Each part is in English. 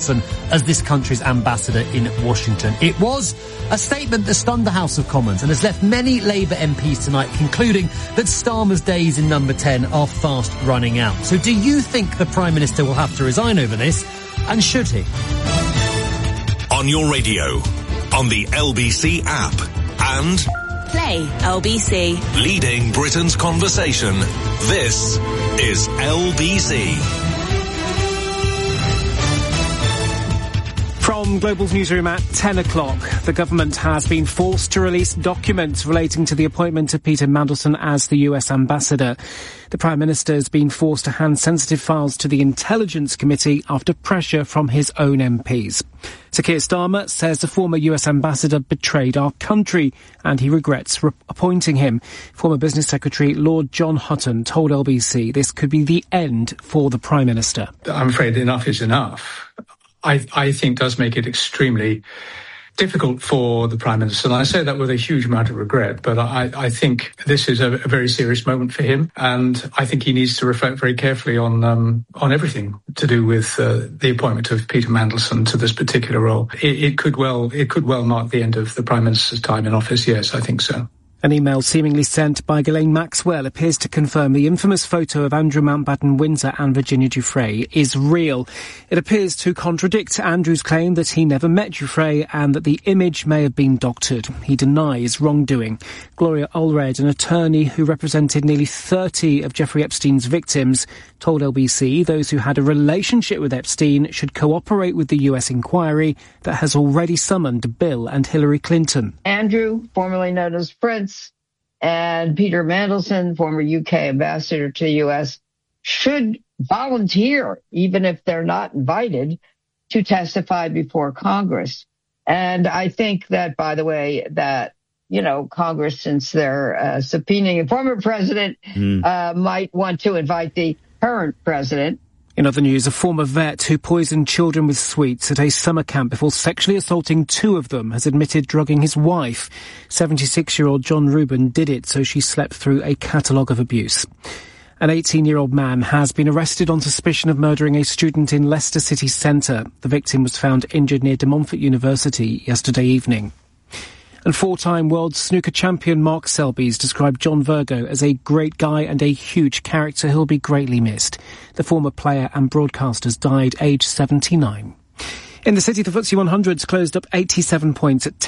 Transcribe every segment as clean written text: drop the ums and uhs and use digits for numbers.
Mandelson as this country's ambassador in Washington. It was a statement that stunned the House of Commons and has left many Labour MPs tonight concluding that Starmer's days in number 10 are fast running out. So do you think the Prime Minister will have to resign over this? And should he? On your radio, on the LBC app, and Play LBC. Leading Britain's conversation. This is LBC. From Global's newsroom at 10 o'clock, the government has been forced to release documents relating to the appointment of Peter Mandelson as the US ambassador. The Prime Minister has been forced to hand sensitive files to the Intelligence Committee after pressure from his own MPs. Sir Keir Starmer says the former US ambassador betrayed our country and he regrets appointing him. Former Business Secretary Lord John Hutton told LBC this could be the end for the Prime Minister. I'm afraid enough is enough. I think does make it extremely difficult for the Prime Minister. And I say that with a huge amount of regret, but I think this is a very serious moment for him. And I think he needs to reflect very carefully on everything to do with the appointment of Peter Mandelson to this particular role. It could well mark the end of the Prime Minister's time in office. Yes, I think so. An email seemingly sent by Ghislaine Maxwell appears to confirm the infamous photo of Andrew Mountbatten Windsor and Virginia Giuffre is real. It appears to contradict Andrew's claim that he never met Giuffre and that the image may have been doctored. He denies wrongdoing. Gloria Allred, an attorney who represented nearly 30 of Jeffrey Epstein's victims, told LBC those who had a relationship with Epstein should cooperate with the US inquiry that has already summoned Bill and Hillary Clinton. Andrew, formerly known as Prince, and Peter Mandelson, former UK ambassador to the US, should volunteer, even if they're not invited, to testify before Congress. And I think that, by the way, that, Congress, since they're subpoenaing a former president, might want to invite the current president. In other news, a former vet who poisoned children with sweets at a summer camp before sexually assaulting 2 of them has admitted drugging his wife. 76-year-old John Rubin did it so she slept through a catalogue of abuse. An 18-year-old man has been arrested on suspicion of murdering a student in Leicester city centre. The victim was found injured near De Montfort University yesterday evening. And 4-time world snooker champion Mark Selby's described John Virgo as a great guy and a huge character who'll be greatly missed. The former player and broadcaster died aged 79. In the city, the FTSE 100's closed up 87 points at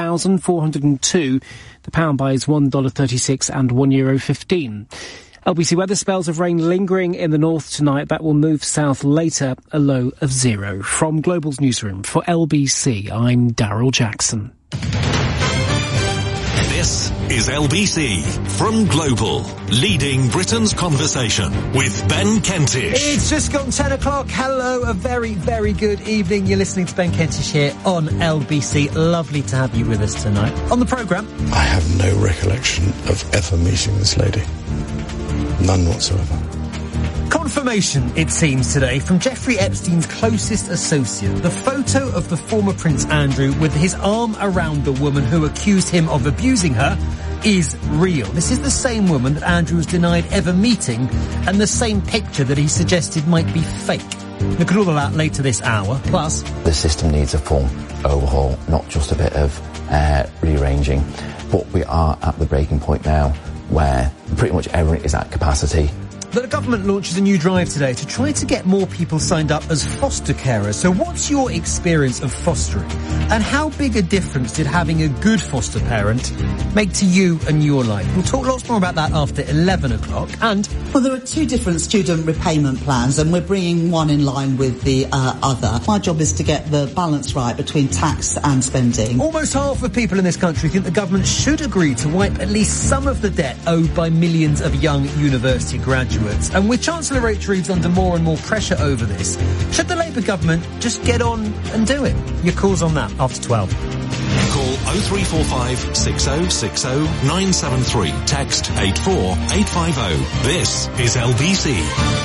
10,402. The pound buys $1.36 and €1.15. LBC weather: spells of rain lingering in the north tonight. That will move south later, a low of 0. From Global's newsroom for LBC, I'm Daryl Jackson. This is LBC from Global, leading Britain's conversation with Ben Kentish. It's just gone 10 o'clock. Hello, a very, very good evening. You're listening to Ben Kentish here on LBC. Lovely to have you with us tonight. On the programme, I have no recollection of ever meeting this lady. None whatsoever. Confirmation, it seems today, from Jeffrey Epstein's closest associate. The photo of the former Prince Andrew with his arm around the woman who accused him of abusing her is real. This is the same woman that Andrew was denied ever meeting, and the same picture that he suggested might be fake. Look at all of that later this hour. Plus, the system needs a full overhaul, not just a bit of rearranging. But we are at the breaking point now where pretty much everything is at capacity. The government launches a new drive today to try to get more people signed up as foster carers. So what's your experience of fostering? And how big a difference did having a good foster parent make to you and your life? We'll talk lots more about that after 11 o'clock. And well, there are 2 different student repayment plans, and we're bringing one in line with the other. My job is to get the balance right between tax and spending. Almost half of people in this country think the government should agree to wipe at least some of the debt owed by millions of young university graduates. And with Chancellor Rachel Reeves under more and more pressure over this, should the Labour government just get on and do it? Your calls on that after 12. Call 0345 6060 973. Text 84850. This is LBC.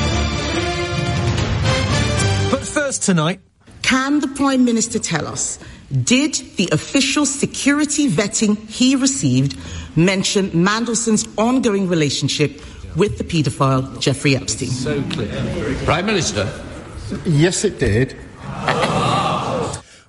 But first tonight, can the Prime Minister tell us, did the official security vetting he received mention Mandelson's ongoing relationship with the paedophile Jeffrey Epstein? So clear. Prime Minister? Yes, it did.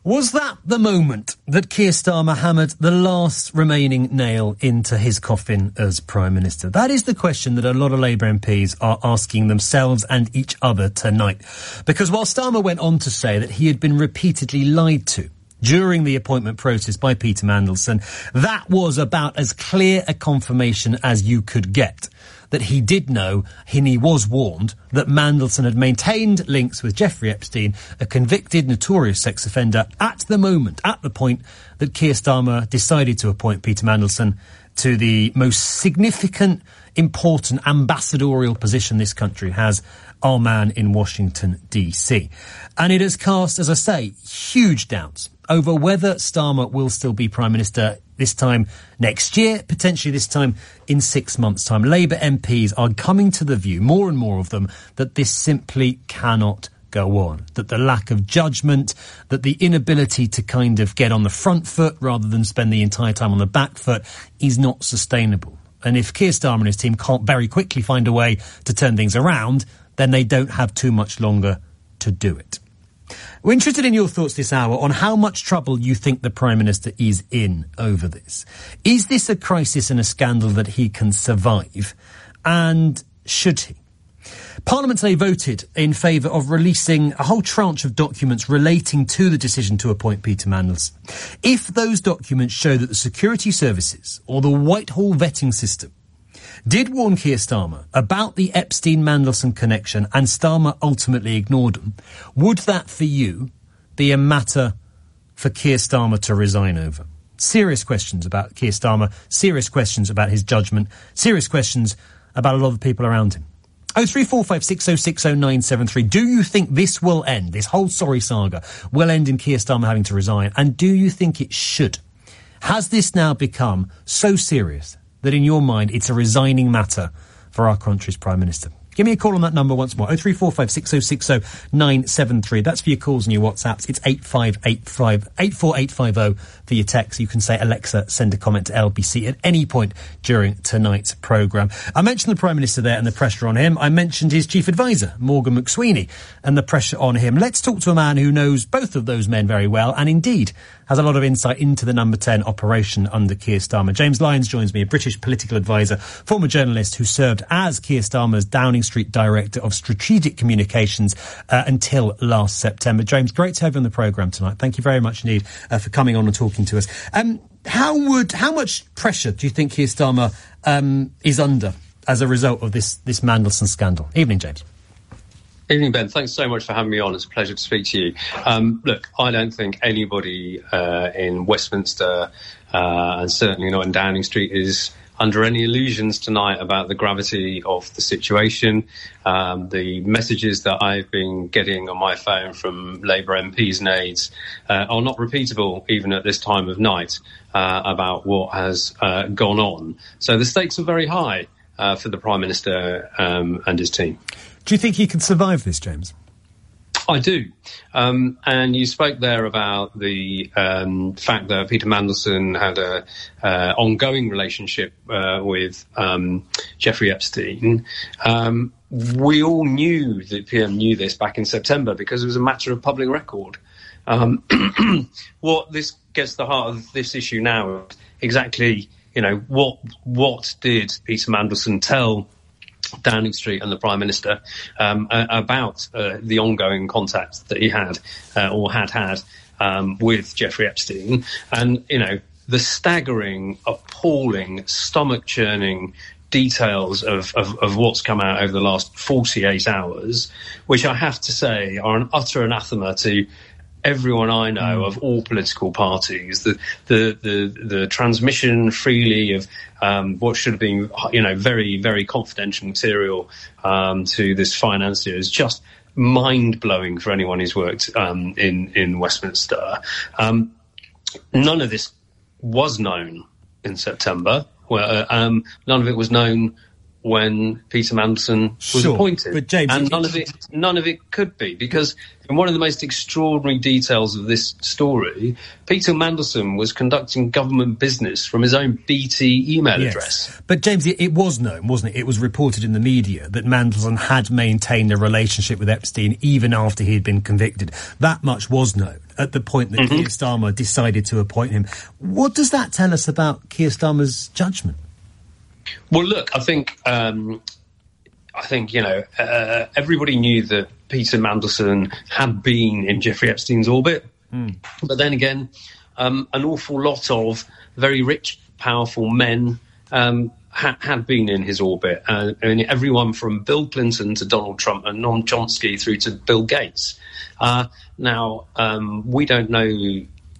Was that the moment that Keir Starmer hammered the last remaining nail into his coffin as Prime Minister? That is the question that a lot of Labour MPs are asking themselves and each other tonight. Because while Starmer went on to say that he had been repeatedly lied to during the appointment process by Peter Mandelson, that was about as clear a confirmation as you could get that he did know, and he was warned, that Mandelson had maintained links with Jeffrey Epstein, a convicted notorious sex offender, at the point that Keir Starmer decided to appoint Peter Mandelson to the most significant, important ambassadorial position this country has, our man in Washington, D.C. And it has cast, as I say, huge doubts over whether Starmer will still be Prime Minister this time next year, potentially this time in 6 months' time. Labour MPs are coming to the view, more and more of them, that this simply cannot go on, that the lack of judgment, that the inability to kind of get on the front foot rather than spend the entire time on the back foot is not sustainable. And if Keir Starmer and his team can't very quickly find a way to turn things around, then they don't have too much longer to do it. We're interested in your thoughts this hour on how much trouble you think the Prime Minister is in over this. Is this a crisis and a scandal that he can survive? And should he? Parliament today voted in favour of releasing a whole tranche of documents relating to the decision to appoint Peter Mandelson. If those documents show that the security services or the Whitehall vetting system did warn Keir Starmer about the Epstein-Mandelson connection and Starmer ultimately ignored them, would that for you be a matter for Keir Starmer to resign over? Serious questions about Keir Starmer, serious questions about his judgment, serious questions about a lot of the people around him. 03456060973. Do you think this will end, this whole sorry saga will end in Keir Starmer having to resign? And do you think it should? Has this now become so serious that in your mind it's a resigning matter for our country's Prime Minister? Give me a call on that number once more, 03456060973. That's for your calls and your WhatsApps. It's 84850 for your text. You can say, Alexa, send a comment to LBC at any point during tonight's programme. I mentioned the Prime Minister there and the pressure on him. I mentioned his chief advisor, Morgan McSweeney, and the pressure on him. Let's talk to a man who knows both of those men very well and indeed has a lot of insight into the Number 10 operation under Keir Starmer. James Lyons joins me, a British political advisor, former journalist who served as Keir Starmer's Downing Street Director of Strategic Communications until last September. James, great to have you on the programme tonight. Thank you very much indeed for coming on and talking to us. How much pressure do you think Keir Starmer is under as a result of this Mandelson scandal? Evening, James. Evening, Ben. Thanks so much for having me on. It's a pleasure to speak to you. Look, I don't think anybody in Westminster, and certainly not in Downing Street, is under any illusions tonight about the gravity of the situation. The messages that I've been getting on my phone from Labour MPs and aides are not repeatable even at this time of night about what has gone on. So the stakes are very high for the Prime Minister and his team. Do you think he can survive this, James? I do. And you spoke there about the fact that Peter Mandelson had a ongoing relationship with Jeffrey Epstein. We all knew, the PM knew this back in September because it was a matter of public record. What this gets to the heart of this issue now is exactly, what did Peter Mandelson tell Downing Street and the Prime Minister about the ongoing contacts that he had or had with Jeffrey Epstein, and the staggering, appalling, stomach-churning details of what's come out over the last 48 hours, which I have to say are an utter anathema to everyone I know of all political parties. The transmission freely of what should have been, very, very confidential material to this financier is just mind-blowing for anyone who's worked in Westminster. None of this was known in September. None of it was known when Peter Mandelson was appointed. But James, and none of it could be, because in one of the most extraordinary details of this story, Peter Mandelson was conducting government business from his own BT email address. But James, it was known, wasn't it? It was reported in the media that Mandelson had maintained a relationship with Epstein even after he had been convicted. That much was known. at the point that Keir Starmer decided to appoint him. What does that tell us about Keir Starmer's judgment? Well, look, I think everybody knew that Peter Mandelson had been in Jeffrey Epstein's orbit. But then again, an awful lot of very rich, powerful men had been in his orbit. Everyone from Bill Clinton to Donald Trump and Noam Chomsky through to Bill Gates. Now, we don't know...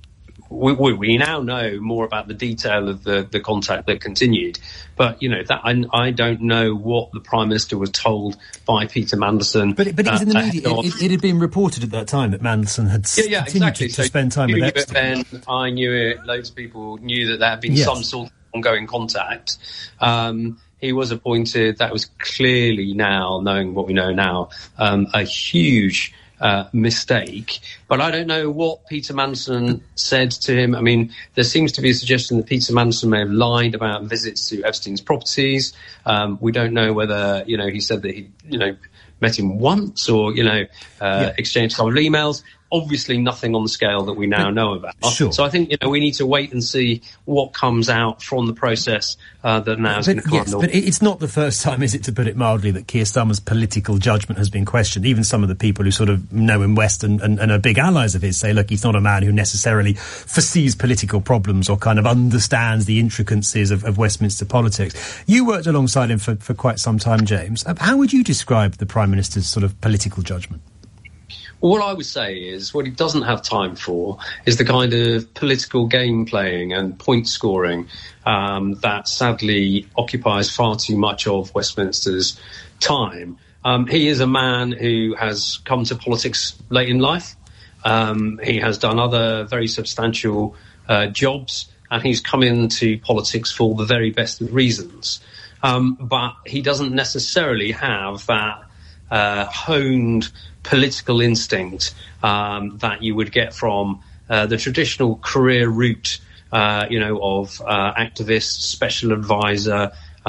We now know more about the detail of the contact that continued, but that I don't know what the Prime Minister was told by Peter Mandelson. But it was in the media. It had been reported at that time that Mandelson had continued to spend time with Epstein. I knew it. Loads of people knew that there had been some sort of ongoing contact. He was appointed. That was clearly, now knowing what we know now, a huge mistake. But I don't know what Peter Mandelson said to him. I mean, there seems to be a suggestion that Peter Mandelson may have lied about visits to Epstein's properties. We don't know whether, he said that he, met him once or, exchanged a couple of emails. Obviously nothing on the scale that we now know about. Sure. So I think, we need to wait and see what comes out from the process that now is going to come. Yes, but it's not the first time, is it, to put it mildly, that Keir Starmer's political judgment has been questioned. Even some of the people who sort of know him West and are big allies of his say, look, he's not a man who necessarily foresees political problems or kind of understands the intricacies of Westminster politics. You worked alongside him for quite some time, James. How would you describe the Prime Minister's sort of political judgment? Well, what I would say is what he doesn't have time for is the kind of political game playing and point scoring that sadly occupies far too much of Westminster's time. He is a man who has come to politics late in life. He has done other very substantial jobs, and he's come into politics for the very best of reasons. But he doesn't necessarily have that honed political instinct that you would get from the traditional career route, of activist, special advisor,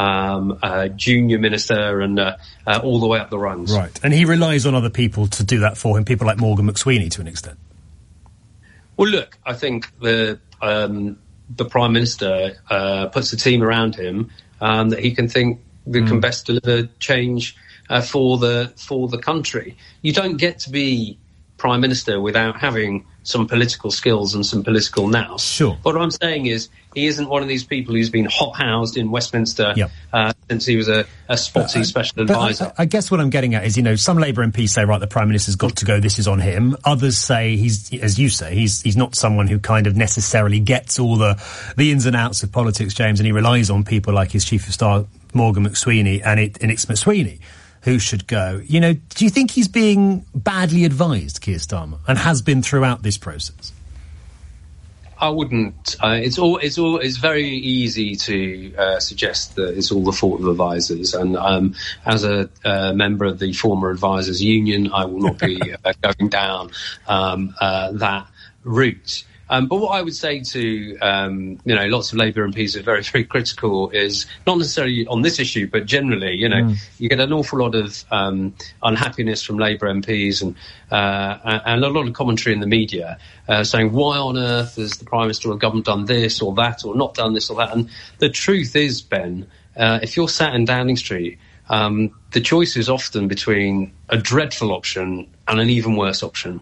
junior minister, and all the way up the rungs. Right, and he relies on other people to do that for him, people like Morgan McSweeney to an extent. Well, look, I think the Prime Minister puts a team around him that he can think that can best deliver change for the country. You don't get to be Prime Minister without having some political skills and some political nous. Sure. But what I'm saying is he isn't one of these people who's been hot-housed in Westminster since he was a spotty special advisor. I guess what I'm getting at is, some Labour MPs say, right, the Prime Minister's got to go, this is on him. Others say he's, as you say, he's not someone who kind of necessarily gets all the ins and outs of politics, James, and he relies on people like his Chief of Staff, Morgan McSweeney, and it's McSweeney who should go. Do you think he's being badly advised, Keir Starmer, and has been throughout this process? I wouldn't. It's very easy to suggest that it's all the fault of advisors. And as a member of the former advisors union, I will not be going down that route. But what I would say to, lots of Labour MPs who are very, very critical is not necessarily on this issue, but generally, you get an awful lot of unhappiness from Labour MPs and a lot of commentary in the media saying, why on earth has the Prime Minister or government done this or that or not done this or that? And the truth is, Ben, if you're sat in Downing Street, the choice is often between a dreadful option and an even worse option.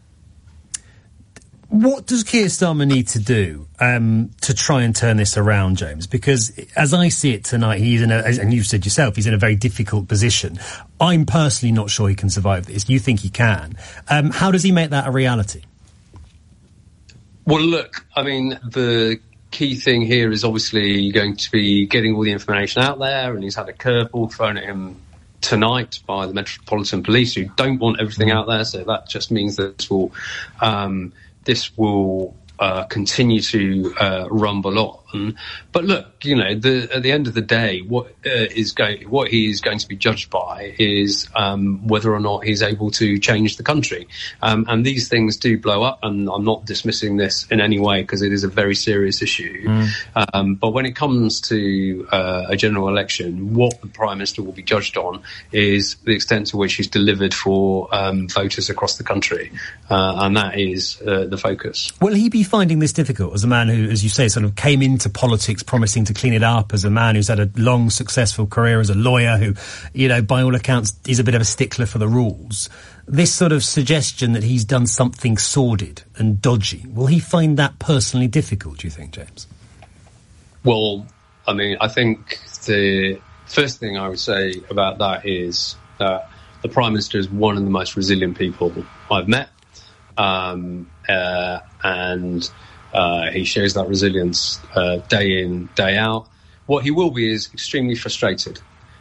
What does Keir Starmer need to do to try and turn this around, James? Because as I see it tonight, he's and you've said yourself, he's in a very difficult position. I'm personally not sure he can survive this. You think he can. How does he make that a reality? Well, look, I mean, the key thing here is obviously going to be getting all the information out there, and he's had a curveball thrown at him tonight by the Metropolitan Police, who don't want everything out there, so that just means that this will continue to rumble done. But look, at the end of the day, what he is going to be judged by is whether or not he's able to change the country. And these things do blow up, and I'm not dismissing this in any way because it is a very serious issue. But when it comes to a general election, what the Prime Minister will be judged on is the extent to which he's delivered for voters across the country. And that is the focus. Will he be finding this difficult as a man who, as you say, sort of came into politics promising to clean it up, as a man who's had a long, successful career as a lawyer who, by all accounts, is a bit of a stickler for the rules? This sort of suggestion that he's done something sordid and dodgy, will he find that personally difficult, do you think, James? Well, I think the first thing I would say about that is that the Prime Minister is one of the most resilient people I've met. And he shows that resilience day in, day out. What he will be is extremely frustrated.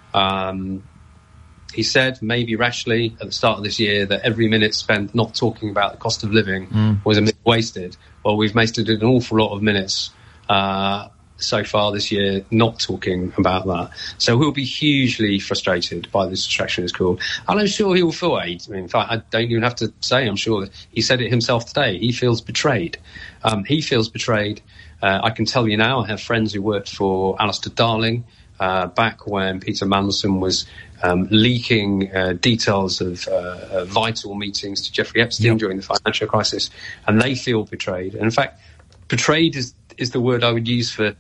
He said, maybe rashly, at the start of this year, that every minute spent not talking about the cost of living was a minute wasted. Well, we've wasted an awful lot of minutes so far this year not talking about that. So he'll be hugely frustrated by this distractionist call. And I'm sure he will feel it. In fact, I don't even have to say, I'm sure that he said it himself today. He feels betrayed. He feels betrayed. I can tell you now, I have friends who worked for Alistair Darling back when Peter Mandelson was leaking details of vital meetings to Jeffrey Epstein during the financial crisis, and they feel betrayed. And in fact, betrayed is the word I would use for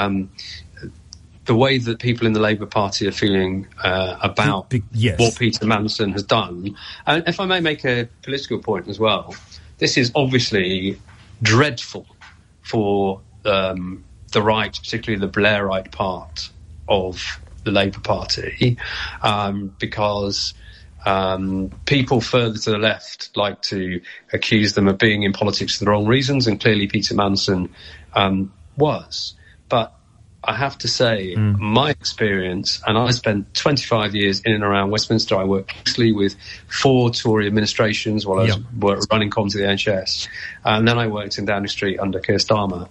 the way that people in the Labour Party are feeling about what Peter Mandelson has done. And if I may make a political point as well, this is obviously dreadful for the right, particularly the Blairite part of the Labour Party, because people further to the left like to accuse them of being in politics for the wrong reasons, and clearly Peter Mandelson was. But I have to say, my experience, and I spent 25 years in and around Westminster. I worked closely with 4 Tory administrations while I was running comms at the NHS. And then I worked in Downing Street under Keir Starmer.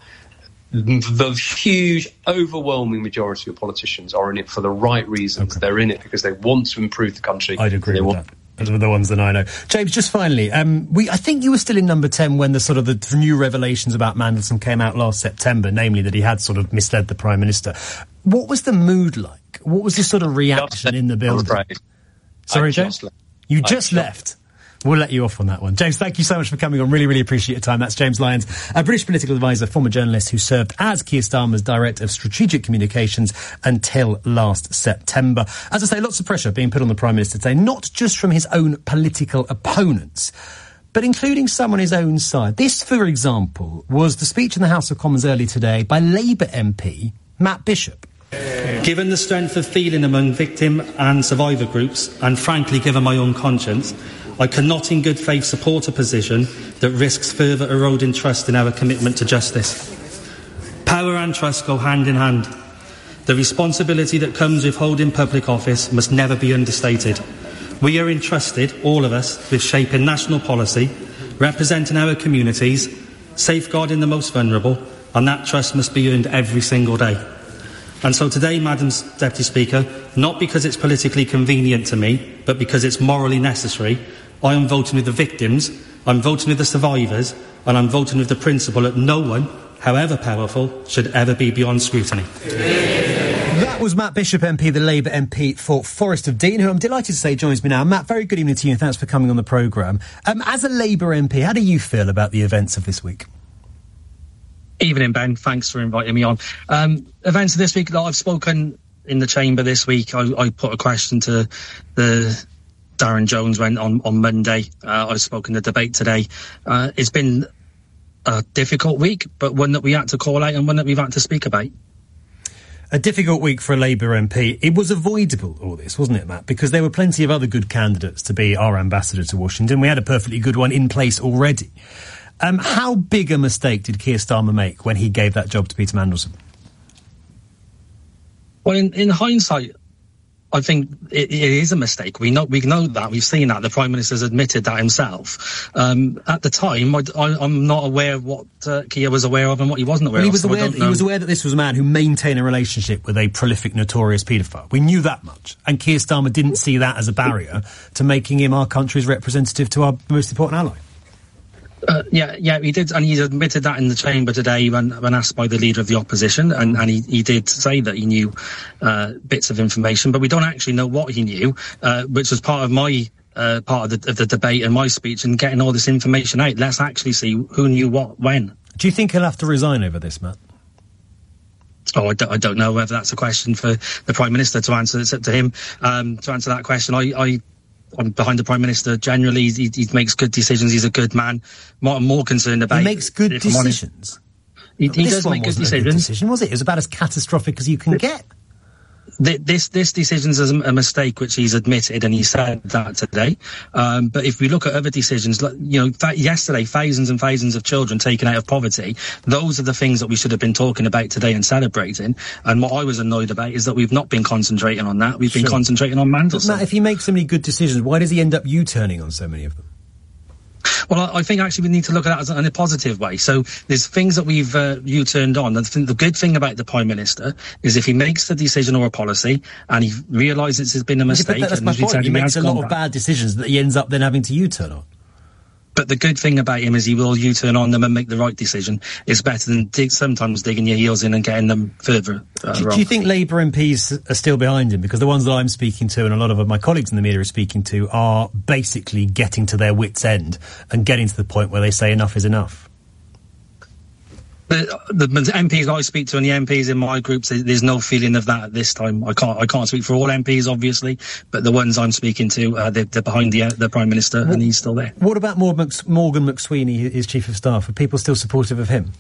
The huge, overwhelming majority of politicians are in it for the right reasons. Okay. They're in it because they want to improve the country. I'd agree with that. Those are the ones that I know. James, just finally, I think you were still in number 10 when the new revelations about Mandelson came out last September, namely that he had sort of misled the Prime Minister. What was the mood like? What was the sort of reaction in the building? Sorry, James? You just left. We'll let you off on that one. James, thank you so much for coming on. Really, really appreciate your time. That's James Lyons, a British political advisor, former journalist who served as Keir Starmer's Director of Strategic Communications until last September. As I say, lots of pressure being put on the Prime Minister today, not just from his own political opponents, but including some on his own side. This, for example, was the speech in the House of Commons early today by Labour MP Matt Bishop. Given the strength of feeling among victim and survivor groups, and frankly given my own conscience, I cannot in good faith support a position that risks further eroding trust in our commitment to justice. Power and trust go hand in hand. The responsibility that comes with holding public office must never be understated. We are entrusted, all of us, with shaping national policy, representing our communities, safeguarding the most vulnerable, and that trust must be earned every single day. And so today, Madam Deputy Speaker, not because it's politically convenient to me, but because it's morally necessary, I am voting with the victims, I'm voting with the survivors, and I'm voting with the principle that no one, however powerful, should ever be beyond scrutiny. That was Matt Bishop MP, the Labour MP for Forest of Dean, who I'm delighted to say joins me now. Matt, very good evening to you, and thanks for coming on the programme. As a Labour MP, how do you feel about the events of this week? Evening, Ben. Thanks for inviting me on. Events of this week, I've spoken in the chamber this week. I put a question to the Darren Jones went on Monday. I've spoken the debate today. It's been a difficult week, but one that we had to call out and one that we've had to speak about. A difficult week for a Labour MP. It was avoidable, all this, wasn't it, Matt? Because there were plenty of other good candidates to be our ambassador to Washington. We had a perfectly good one in place already. How big a mistake did Keir Starmer make when he gave that job to Peter Mandelson? Well, in hindsight, I think it is a mistake. We know that. We've seen that. The Prime Minister's admitted that himself. At the time, I'm not aware of what Keir was aware of and what he wasn't aware of. He was aware that this was a man who maintained a relationship with a prolific, notorious paedophile. We knew that much. And Keir Starmer didn't see that as a barrier to making him our country's representative to our most important ally. Yeah, he did, and he admitted that in the chamber today when asked by the leader of the opposition, and he did say that he knew bits of information, but we don't actually know what he knew, which was part of my part of the debate and my speech, and getting all this information out. Let's actually see who knew what when. Do you think he'll have to resign over this, Matt? Oh, I don't know whether that's a question for the Prime Minister to answer. It's up to him to answer that question. I'm behind the Prime Minister generally. He makes good decisions. He's a good man. I'm more concerned about... He makes good decisions? He does make good decisions. Decision, was it? It was about as catastrophic as you can get. This decision's a mistake, which he's admitted, and he said that today. But if we look at other decisions, yesterday, thousands and thousands of children taken out of poverty, those are the things that we should have been talking about today and celebrating. And what I was annoyed about is that we've not been concentrating on that. We've been concentrating on Mandelson. But Matt, if he makes so many good decisions, why does he end up U-turning on so many of them? Well, I think actually we need to look at that in a positive way. So there's things that we've U-turned on. The good thing about the Prime Minister is if he makes a decision or a policy and he realises it's been a mistake... That's my point. He makes a lot of bad decisions that he ends up then having to U-turn on. But the good thing about him is he will U-turn on them and make the right decision. It's better than sometimes digging your heels in and getting them further wrong. Do you think Labour MPs are still behind him? Because the ones that I'm speaking to and a lot of my colleagues in the media are speaking to are basically getting to their wits' end and getting to the point where they say enough is enough. The MPs I speak to and the MPs in my groups, there's no feeling of that at this time. I can't speak for all MPs, obviously, but the ones I'm speaking to, they're behind the Prime Minister, and he's still there. What about Morgan McSweeney, his Chief of Staff? Are people still supportive of him?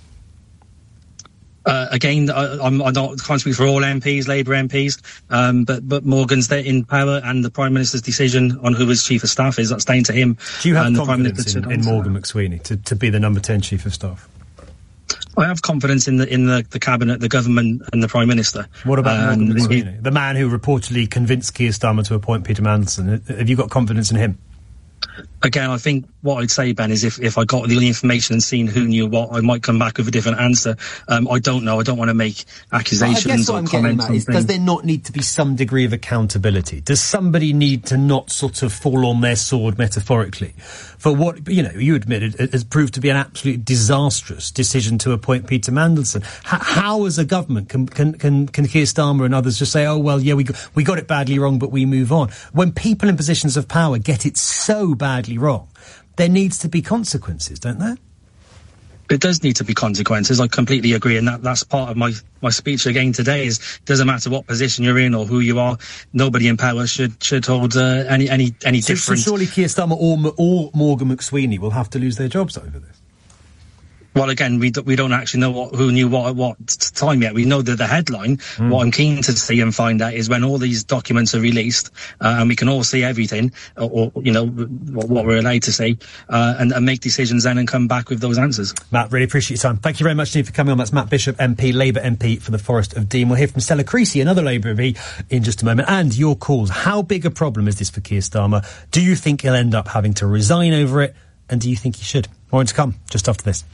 Again, I can't speak for all MPs, Labour MPs, but Morgan's there in power, and the Prime Minister's decision on who his Chief of Staff is, that's down to him. Do you have confidence in Morgan McSweeney to be the number 10 Chief of Staff? I have confidence in the Cabinet, the Government and the Prime Minister. What about Morgan McSweeney, the man who reportedly convinced Keir Starmer to appoint Peter Mandelson? Have you got confidence in him? Again, I think what I'd say, Ben, is if I got the information and seen who knew what, I might come back with a different answer. I don't know. I don't want to make accusations or comments on things. Does there not need to be some degree of accountability? Does somebody need to not sort of fall on their sword metaphorically for what, you admitted it has proved to be an absolutely disastrous decision to appoint Peter Mandelson? How as a government can Keir Starmer and others just say, oh, well, yeah, we got it badly wrong, but we move on? When people in positions of power get it so badly wrong, there needs to be consequences, don't there? It does need to be consequences. I completely agree, and that's part of my speech again today. Is doesn't matter what position you're in or who you are, nobody in power should hold any different. So surely Keir Starmer or Morgan McSweeney will have to lose their jobs over this. Well, again, we don't actually know who knew what at what time yet. We know that the headline, what I'm keen to see and find out is when all these documents are released, and we can all see everything, or what we're allowed to see, and make decisions then and come back with those answers. Matt, really appreciate your time. Thank you very much indeed for coming on. That's Matt Bishop, MP, Labour MP for the Forest of Dean. We'll hear from Stella Creasy, another Labour MP, in just a moment. And your calls. How big a problem is this for Keir Starmer? Do you think he'll end up having to resign over it? And do you think he should? More to come just after this.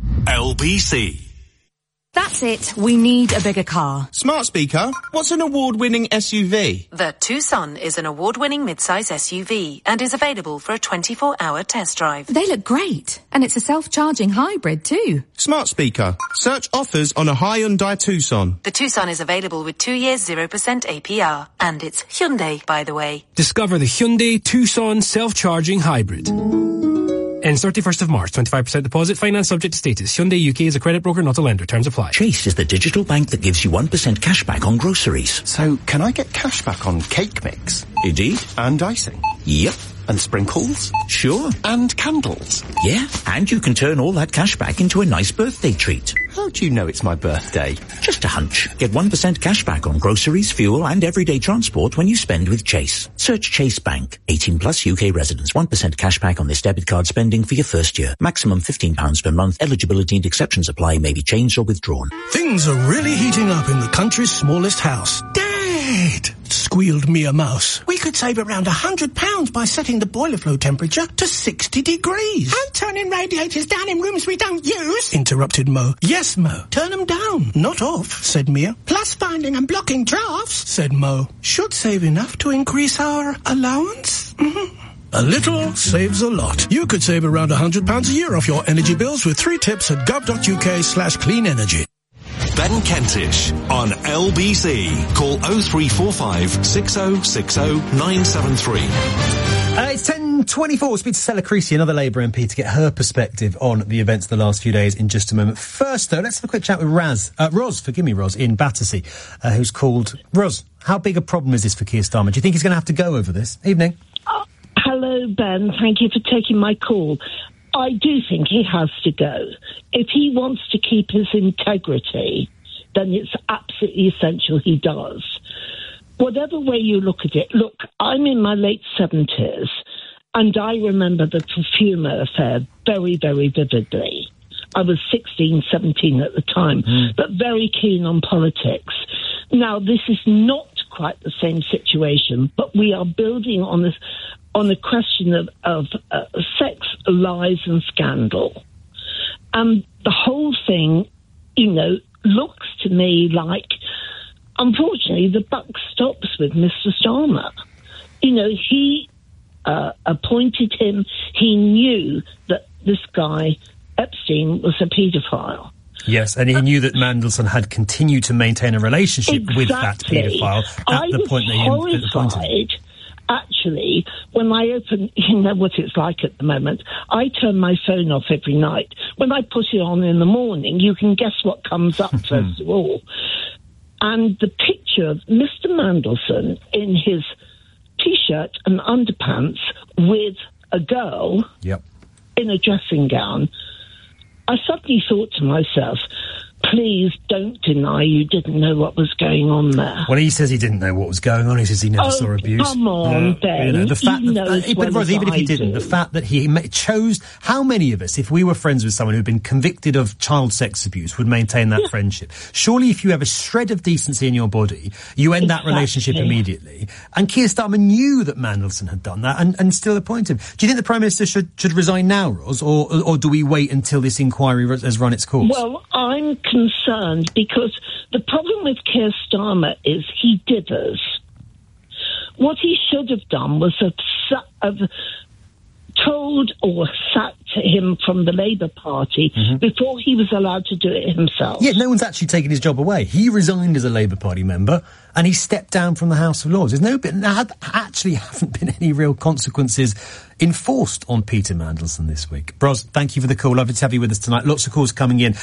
LBC. That's it. We need a bigger car. Smart speaker, what's an award-winning SUV? The Tucson is an award-winning midsize SUV and is available for a 24-hour test drive. They look great. And it's a self-charging hybrid too. Smart speaker, search offers on a Hyundai Tucson. The Tucson is available with 2 years 0% APR. And it's Hyundai, by the way. Discover the Hyundai Tucson self-charging hybrid. Ends 31st of March, 25% deposit, finance subject to status. Hyundai UK is a credit broker, not a lender. Terms apply. Chase is the digital bank that gives you 1% cash back on groceries. So, can I get cash back on cake mix? Indeed. And icing? Yep. And sprinkles? Sure. And candles? Yeah, and you can turn all that cash back into a nice birthday treat. How do you know it's my birthday? Just a hunch. Get 1% cash back on groceries, fuel and everyday transport when you spend with Chase. Search Chase Bank. 18 plus UK residents. 1% cash back on this debit card spending for your first year. Maximum £15 per month. Eligibility and exceptions apply. May be changed or withdrawn. Things are really heating up in the country's smallest house. Dad! squealed Mia Mouse. We could save around £100 by setting the boiler flow temperature to 60 degrees. And turning radiators down in rooms we don't use, interrupted Mo. Yes, Mo. Turn them down, not off, said Mia. Plus finding and blocking drafts, said Mo. Should save enough to increase our allowance? A little saves a lot. You could save around £100 a year off your energy bills with 3 tips at gov.uk/clean energy. Ben Kentish on LBC. Call 0345 6060 973. It's 10:24. Speak to Stella Creasy, another Labour MP, to get her perspective on the events of the last few days in just a moment. First, though, let's have a quick chat with Ros, in Battersea, who's called. Ros, how big a problem is this for Keir Starmer? Do you think he's going to have to go over this? Evening. Hello, Ben. Thank you for taking my call. I do think he has to go. If he wants to keep his integrity, then it's absolutely essential he does. Whatever way you look at it, look, I'm in my late 70s, and I remember the Trafuma affair very, very vividly. I was 16, 17 at the time, but very keen on politics. Now, this is not quite the same situation, but we are building on this, on the question of sex, lies and scandal. And the whole thing, looks to me like, unfortunately, the buck stops with Mr. Starmer. He appointed him. He knew that this guy, Epstein, was a paedophile. Yes, and he knew that Mandelson had continued to maintain a relationship with that paedophile at the point that he appointed him. Actually, when I open, you know what it's like at the moment, I turn my phone off every night. When I put it on in the morning, you can guess what comes up first of all. And the picture of Mr. Mandelson in his T-shirt and underpants with a girl in a dressing gown, I suddenly thought to myself, please don't deny you didn't know what was going on there. Well, he says he didn't know what was going on. He says he never saw abuse. Come on, Ben. The fact even if he didn't, the fact that he chose, how many of us, if we were friends with someone who'd been convicted of child sex abuse, would maintain that friendship? Surely if you have a shred of decency in your body, you end that relationship immediately. And Keir Starmer knew that Mandelson had done that and still appointed him. Do you think the Prime Minister should resign now, Ros, or do we wait until this inquiry has run its course? Well, I'm concerned because the problem with Keir Starmer is he dithers. What he should have done was have told or sacked him from the Labour Party before he was allowed to do it himself. Yeah, no one's actually taken his job away. He resigned as a Labour Party member and he stepped down from the House of Lords. Haven't been any real consequences enforced on Peter Mandelson this week. Bros, thank you for the call. Lovely to have you with us tonight. Lots of calls coming in.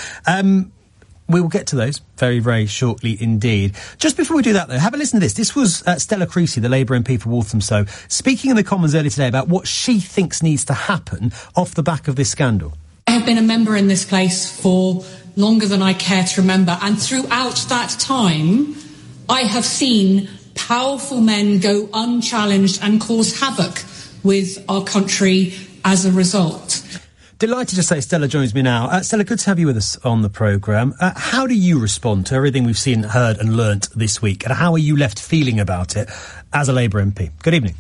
We will get to those very, very shortly indeed. Just before we do that, though, have a listen to this. This was Stella Creasy, the Labour MP for Walthamstow, speaking in the Commons earlier today about what she thinks needs to happen off the back of this scandal. I have been a member in this place for longer than I care to remember, and throughout that time, I have seen powerful men go unchallenged and cause havoc with our country as a result. Delighted to say Stella joins me now. Stella, good to have you with us on the programme. How do you respond to everything we've seen, heard and learnt this week? And how are you left feeling about it as a Labour MP? Good evening.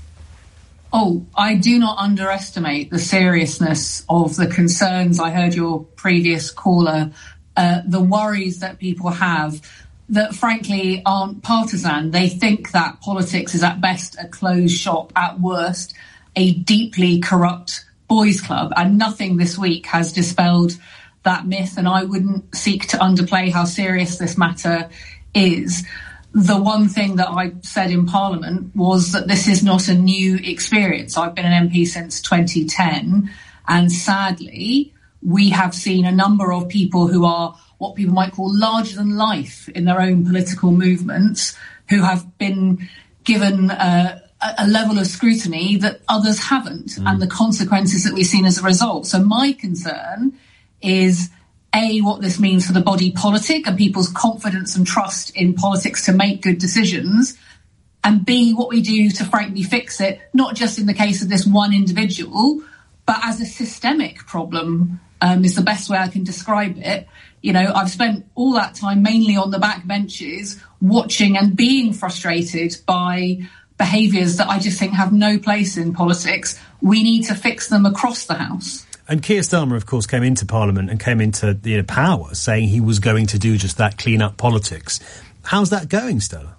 Oh, I do not underestimate the seriousness of the concerns. I heard your previous caller, the worries that people have that frankly aren't partisan. They think that politics is at best a closed shop, at worst a deeply corrupt boys club, and nothing this week has dispelled that myth, and I wouldn't seek to underplay how serious this matter is. The one thing that I said in Parliament was that this is not a new experience. I've been an MP since 2010, and sadly we have seen a number of people who are what people might call larger than life in their own political movements, who have been given a level of scrutiny that others haven't, and the consequences that we've seen as a result. So my concern is, A, what this means for the body politic and people's confidence and trust in politics to make good decisions, and B, what we do to frankly fix it, not just in the case of this one individual, but as a systemic problem is the best way I can describe it. You know, I've spent all that time mainly on the back benches watching and being frustrated by behaviours that I just think have no place in politics. We need to fix them across the House. And Keir Starmer, of course, came into Parliament and came into power saying he was going to do just that, clean up politics. How's that going, Stella?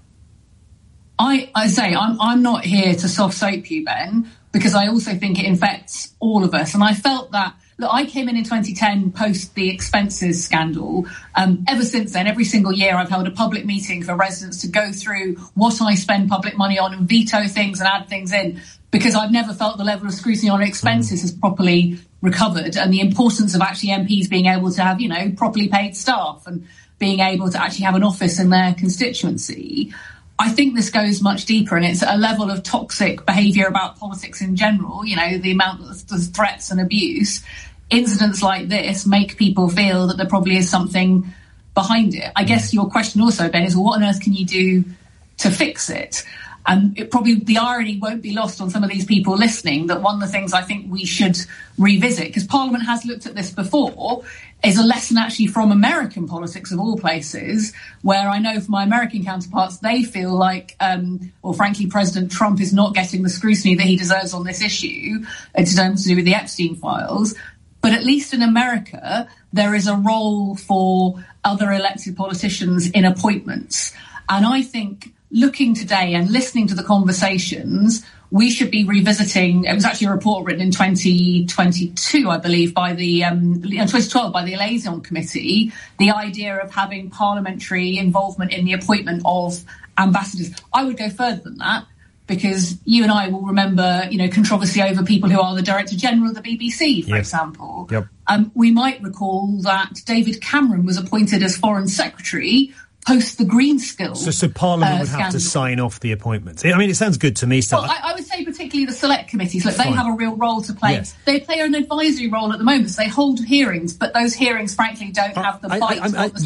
I'm not here to soft soap you, Ben, because I also think it infects all of us. And I felt that, look, I came in 2010 post the expenses scandal. Ever since then, every single year I've held a public meeting for residents to go through what I spend public money on and veto things and add things in, because I've never felt the level of scrutiny on expenses has properly recovered, and the importance of actually MPs being able to have, you know, properly paid staff and being able to actually have an office in their constituency. I think this goes much deeper, and it's a level of toxic behaviour about politics in general, you know, the amount of threats and abuse. Incidents like this make people feel that there probably is something behind it. I guess your question also, Ben, is, well, what on earth can you do to fix it? And the irony won't be lost on some of these people listening, that one of the things I think we should revisit, because Parliament has looked at this before, is a lesson actually from American politics of all places, where I know from my American counterparts, they feel like, frankly, President Trump is not getting the scrutiny that he deserves on this issue. It's to do with the Epstein files. But at least in America, there is a role for other elected politicians in appointments. And I think looking today and listening to the conversations, we should be revisiting. It was actually a report written in 2022, I believe, by the 2012 by the Liaison Committee, the idea of having parliamentary involvement in the appointment of ambassadors. I would go further than that, because you and I will remember, you know, controversy over people who are the Director General of the BBC, for example. Yep. We might recall that David Cameron was appointed as Foreign Secretary post the Green Skills. So Parliament would have scandal. to sign off the appointments. I mean, it sounds good to me, Stella. Well, I would say particularly the select committees. Look, they have a real role to play. Yes. They play an advisory role at the moment. So they hold hearings, but those hearings, frankly, don't have the bite.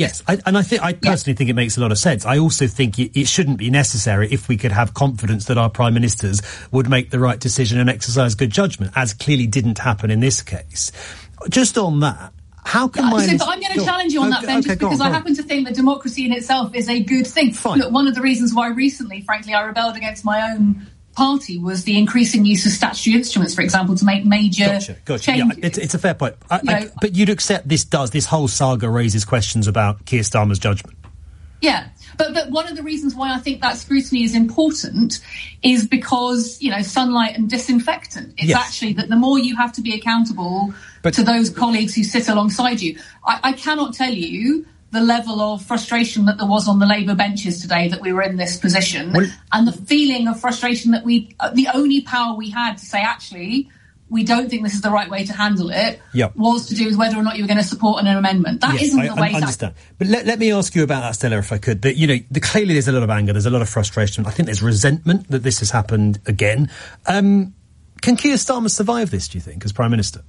I personally think it makes a lot of sense. I also think it shouldn't be necessary if we could have confidence that our prime ministers would make the right decision and exercise good judgment, as clearly didn't happen in this case. Just on that, how can but I'm going to challenge you on that, Ben, because I happen to think that democracy in itself is a good thing. Fine. Look, one of the reasons why recently, frankly, I rebelled against my own party was the increasing use of statutory instruments, for example, to make major Gotcha. changes. Yeah, it's a fair point. But you'd accept this whole saga raises questions about Keir Starmer's judgment. Yeah. But one of the reasons why I think that scrutiny is important is because, you know, sunlight and disinfectant. It's actually that the more you have to be accountable to those colleagues who sit alongside you. I cannot tell you the level of frustration that there was on the Labour benches today that we were in this position, and the feeling of frustration that the only power we had to say, actually, we don't think this is the right way to handle it, was to do with whether or not you were going to support an amendment. That isn't the way. I understand. But let me ask you about that, Stella, if I could. That, you know, clearly there's a lot of anger, there's a lot of frustration. I think there's resentment that this has happened again. Can Keir Starmer survive this, do you think, as Prime Minister?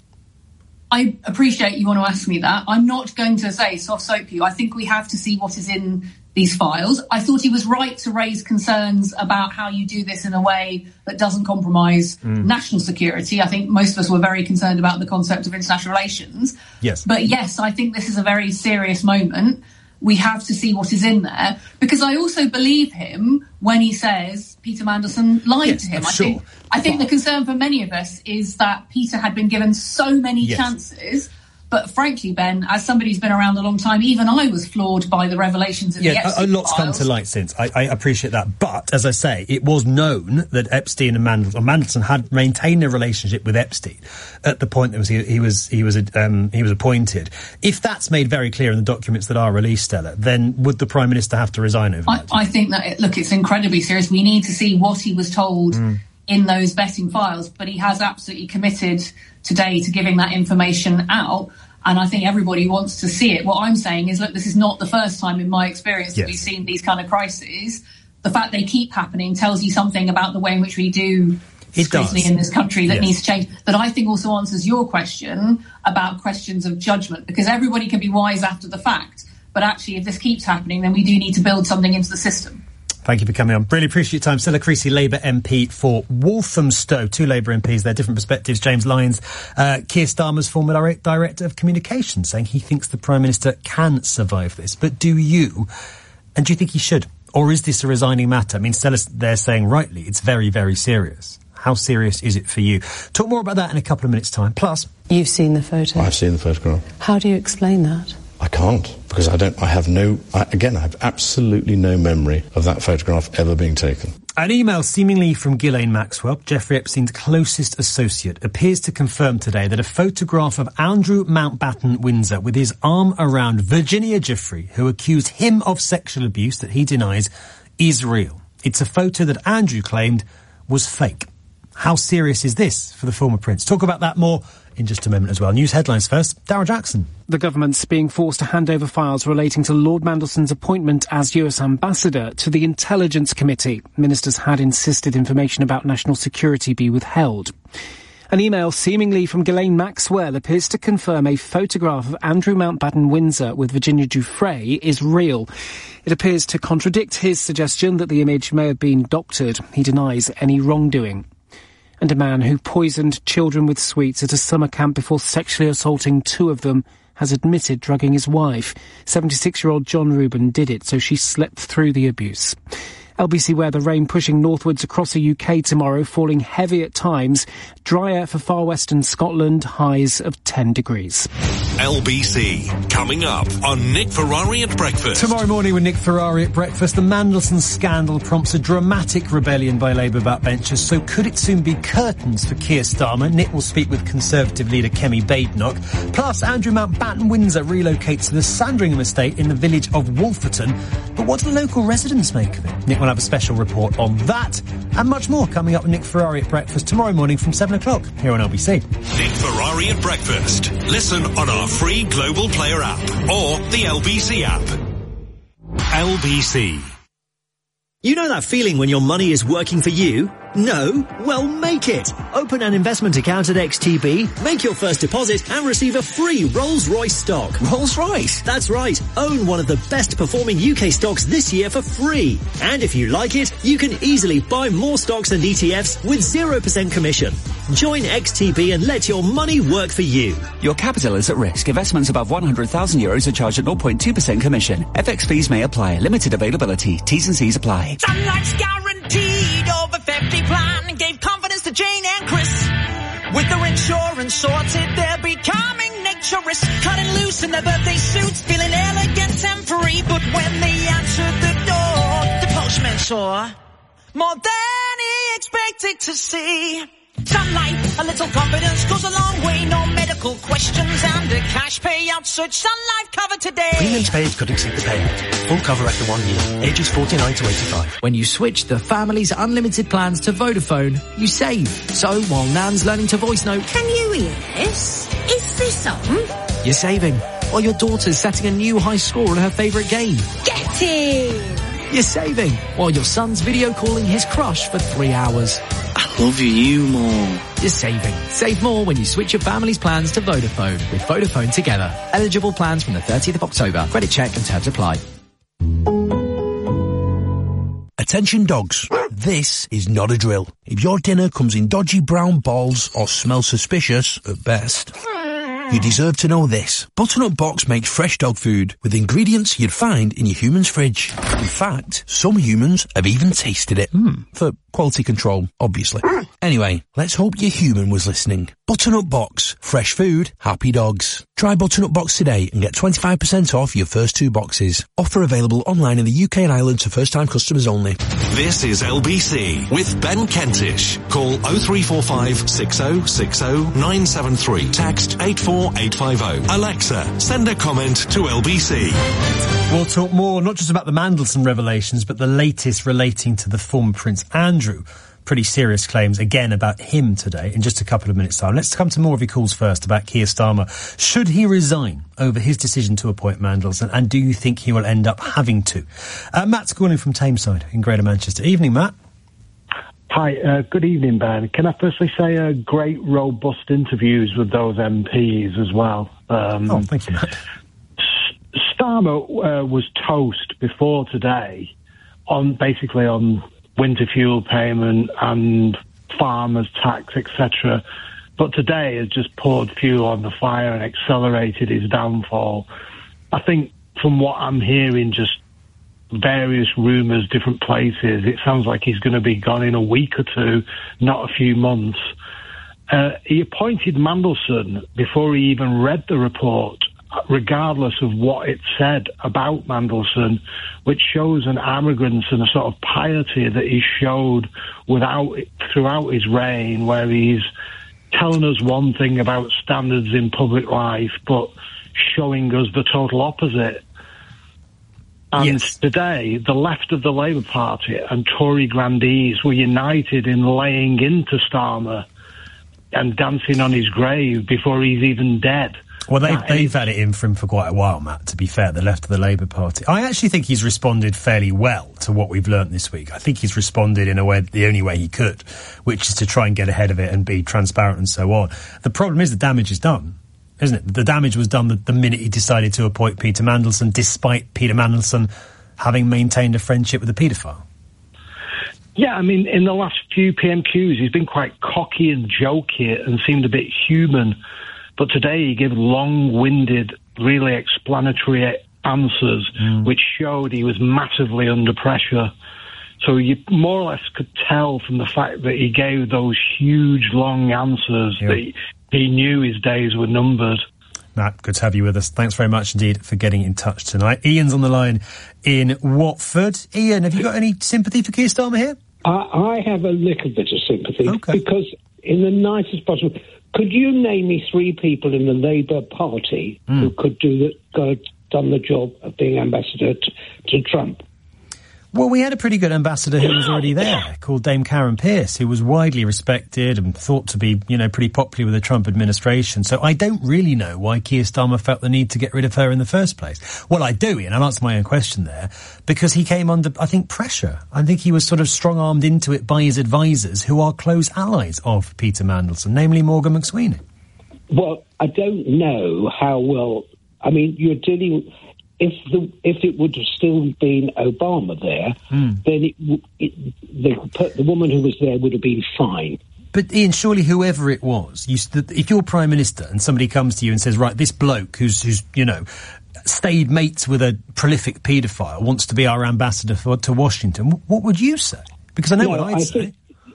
I appreciate you want to ask me that. I'm not going to say soft soap you. I think we have to see what is in these files. I thought he was right to raise concerns about how you do this in a way that doesn't compromise national security. I think most of us were very concerned about the concept of international relations. Yes. But yes, I think this is a very serious moment. We have to see what is in there, because I also believe him when he says Peter Mandelson lied to him. I think the concern for many of us is that Peter had been given so many chances. But frankly, Ben, as somebody who's been around a long time, even I was floored by the revelations of the Epstein a lot's files. come to light since. I appreciate that. But, as I say, it was known that Epstein and Mandelson had maintained a relationship with Epstein at the point that he was appointed. If that's made very clear in the documents that are released, Stella, then would the Prime Minister have to resign over that? I think that, it's incredibly serious. We need to see what he was told in those vetting files, but he has absolutely committed today to giving that information out, and I think everybody wants to see it. What I'm saying is, look, this is not the first time in my experience that we've seen these kind of crises. The fact they keep happening tells you something about the way in which we do scrutiny in this country that needs to change. That I think also answers your question about questions of judgment, because everybody can be wise after the fact, but actually if this keeps happening, then we do need to build something into the system. Thank you for coming on. Really appreciate your time. Stella Creasy, Labour MP for Walthamstow. Two Labour MPs there, different perspectives. James Lyons, Keir Starmer's former Director of Communications, saying he thinks the Prime Minister can survive this. But do you? And do you think he should? Or is this a resigning matter? I mean, Stella's there saying rightly, it's very, very serious. How serious is it for you? Talk more about that in a couple of minutes' time. Plus, you've seen the photo. I've seen the photograph. How do you explain that? I can't, because I have absolutely no memory of that photograph ever being taken. An email seemingly from Ghislaine Maxwell, Jeffrey Epstein's closest associate, appears to confirm today that a photograph of Andrew Mountbatten Windsor with his arm around Virginia Giuffre, who accused him of sexual abuse that he denies, is real. It's a photo that Andrew claimed was fake. How serious is this for the former prince? Talk about that more in just a moment as well. News headlines first. Darragh Jackson. The government's being forced to hand over files relating to Lord Mandelson's appointment as US ambassador to the Intelligence Committee. Ministers had insisted information about national security be withheld. An email seemingly from Ghislaine Maxwell appears to confirm a photograph of Andrew Mountbatten Windsor with Virginia Giuffre is real. It appears to contradict his suggestion that the image may have been doctored. He denies any wrongdoing. And a man who poisoned children with sweets at a summer camp before sexually assaulting two of them has admitted drugging his wife. 76-year-old John Reuben did it, so she slept through the abuse. LBC weather, rain pushing northwards across the UK tomorrow, falling heavy at times. Drier for far western Scotland, highs of 10 degrees. LBC, coming up on Nick Ferrari at Breakfast. Tomorrow morning with Nick Ferrari at Breakfast, the Mandelson scandal prompts a dramatic rebellion by Labour backbenchers. So could it soon be curtains for Keir Starmer? Nick will speak with Conservative leader Kemi Badenoch. Plus, Andrew Mountbatten Windsor relocates to the Sandringham estate in the village of Wolferton. But what do the local residents make of it? Nick will have a special report on that and much more coming up with Nick Ferrari at Breakfast tomorrow morning from 7 o'clock here on LBC. Nick Ferrari at Breakfast. Listen on our free Global Player app or the LBC app. LBC. You know that feeling when your money is working for you? No? Well, make it! Open an investment account at XTB, make your first deposit and receive a free Rolls-Royce stock. Rolls-Royce? That's right. Own one of the best performing UK stocks this year for free. And if you like it, you can easily buy more stocks and ETFs with 0% commission. Join XTB and let your money work for you. Your capital is at risk. Investments above €100,000 are charged at 0.2% commission. FX fees may apply. Limited availability. T's and C's apply. Sunlight's guaranteed over 50 plan and gave confidence to Jane and Chris. With their insurance sorted, they're becoming naturists, cutting loose in their birthday suits, feeling elegant and free. But when they answered the door, the postman saw more than he expected to see. Sunlight, a little confidence goes a long way. No medical questions and a cash payout. Search Sun Life cover today. Premiums paid could exceed the payout. Full cover after 1 year. Ages 49 to 85. When you switch the family's unlimited plans to Vodafone, you save. So while Nan's learning to voice note, can you hear this? Is this on? You're saving. While your daughter's setting a new high score on her favourite game. Get in! You're saving. While your son's video calling his crush for 3 hours. I love you more. You're saving. Save more when you switch your family's plans to Vodafone with Vodafone Together. Eligible plans from the 30th of October. Credit check and terms apply. Attention dogs, this is not a drill. If your dinner comes in dodgy brown balls or smells suspicious, at best, you deserve to know this. Butternut Box makes fresh dog food with ingredients you'd find in your human's fridge. In fact, some humans have even tasted it. For quality control, obviously. Anyway, let's hope your human was listening. Butternut Box. Fresh food, happy dogs. Try Butternut Box today and get 25% off your first 2 boxes. Offer available online in the UK and Ireland to first-time customers only. This is LBC with Ben Kentish. Call 0345 6060 973. Text 84850. Alexa, send a comment to LBC. We'll talk more, not just about the Mandelson revelations, but the latest relating to the former Prince Andrew. Pretty serious claims, again, about him today in just a couple of minutes' time. Let's come to more of your calls first about Keir Starmer. Should he resign over his decision to appoint Mandelson, and do you think he will end up having to? Matt's calling from Tameside in Greater Manchester. Evening, Matt. Hi, good evening, Ben. Can I firstly say great, robust interviews with those MPs as well? Thank you, Matt. Starmer was toast before today, basically on winter fuel payment and farmers' tax, etc. But today has just poured fuel on the fire and accelerated his downfall. I think from what I'm hearing, just various rumours, different places, it sounds like he's going to be gone in a week or two, not a few months. He appointed Mandelson before he even read the report, regardless of what it said about Mandelson, which shows an arrogance and a sort of piety that he showed throughout his reign, where he's telling us one thing about standards in public life, but showing us the total opposite. And today, the left of the Labour Party and Tory grandees were united in laying into Starmer and dancing on his grave before he's even dead. Well, they've had it in for him for quite a while, Matt, to be fair, the left of the Labour Party. I actually think he's responded fairly well to what we've learnt this week. I think he's responded in a way, the only way he could, which is to try and get ahead of it and be transparent and so on. The problem is the damage is done, isn't it? The damage was done the minute he decided to appoint Peter Mandelson, despite Peter Mandelson having maintained a friendship with a paedophile. Yeah, I mean, in the last few PMQs, he's been quite cocky and jokey and seemed a bit human. But today he gave long-winded, really explanatory answers, which showed he was massively under pressure. So you more or less could tell from the fact that he gave those huge, long answers that he knew his days were numbered. Matt, good to have you with us. Thanks very much indeed for getting in touch tonight. Ian's on the line in Watford. Ian, have you got any sympathy for Keir Starmer here? I have a little bit of sympathy, because in the nicest possible... Could you name me 3 people in the Labour Party who could done the job of being ambassador to Trump? Well, we had a pretty good ambassador who was already there, called Dame Karen Pierce, who was widely respected and thought to be, pretty popular with the Trump administration. So I don't really know why Keir Starmer felt the need to get rid of her in the first place. Well, I do, Ian. I'll answer my own question there, because he came under, I think, pressure. I think he was sort of strong-armed into it by his advisors, who are close allies of Peter Mandelson, namely Morgan McSweeney. Well, I don't know how well... I mean, you're dealing... If it would have still been Obama there, then the woman who was there would have been fine. But Ian, surely whoever it was, if you're Prime Minister and somebody comes to you and says, right, this bloke who's stayed mates with a prolific paedophile wants to be our ambassador to Washington, what would you say? Because I know what I'd say.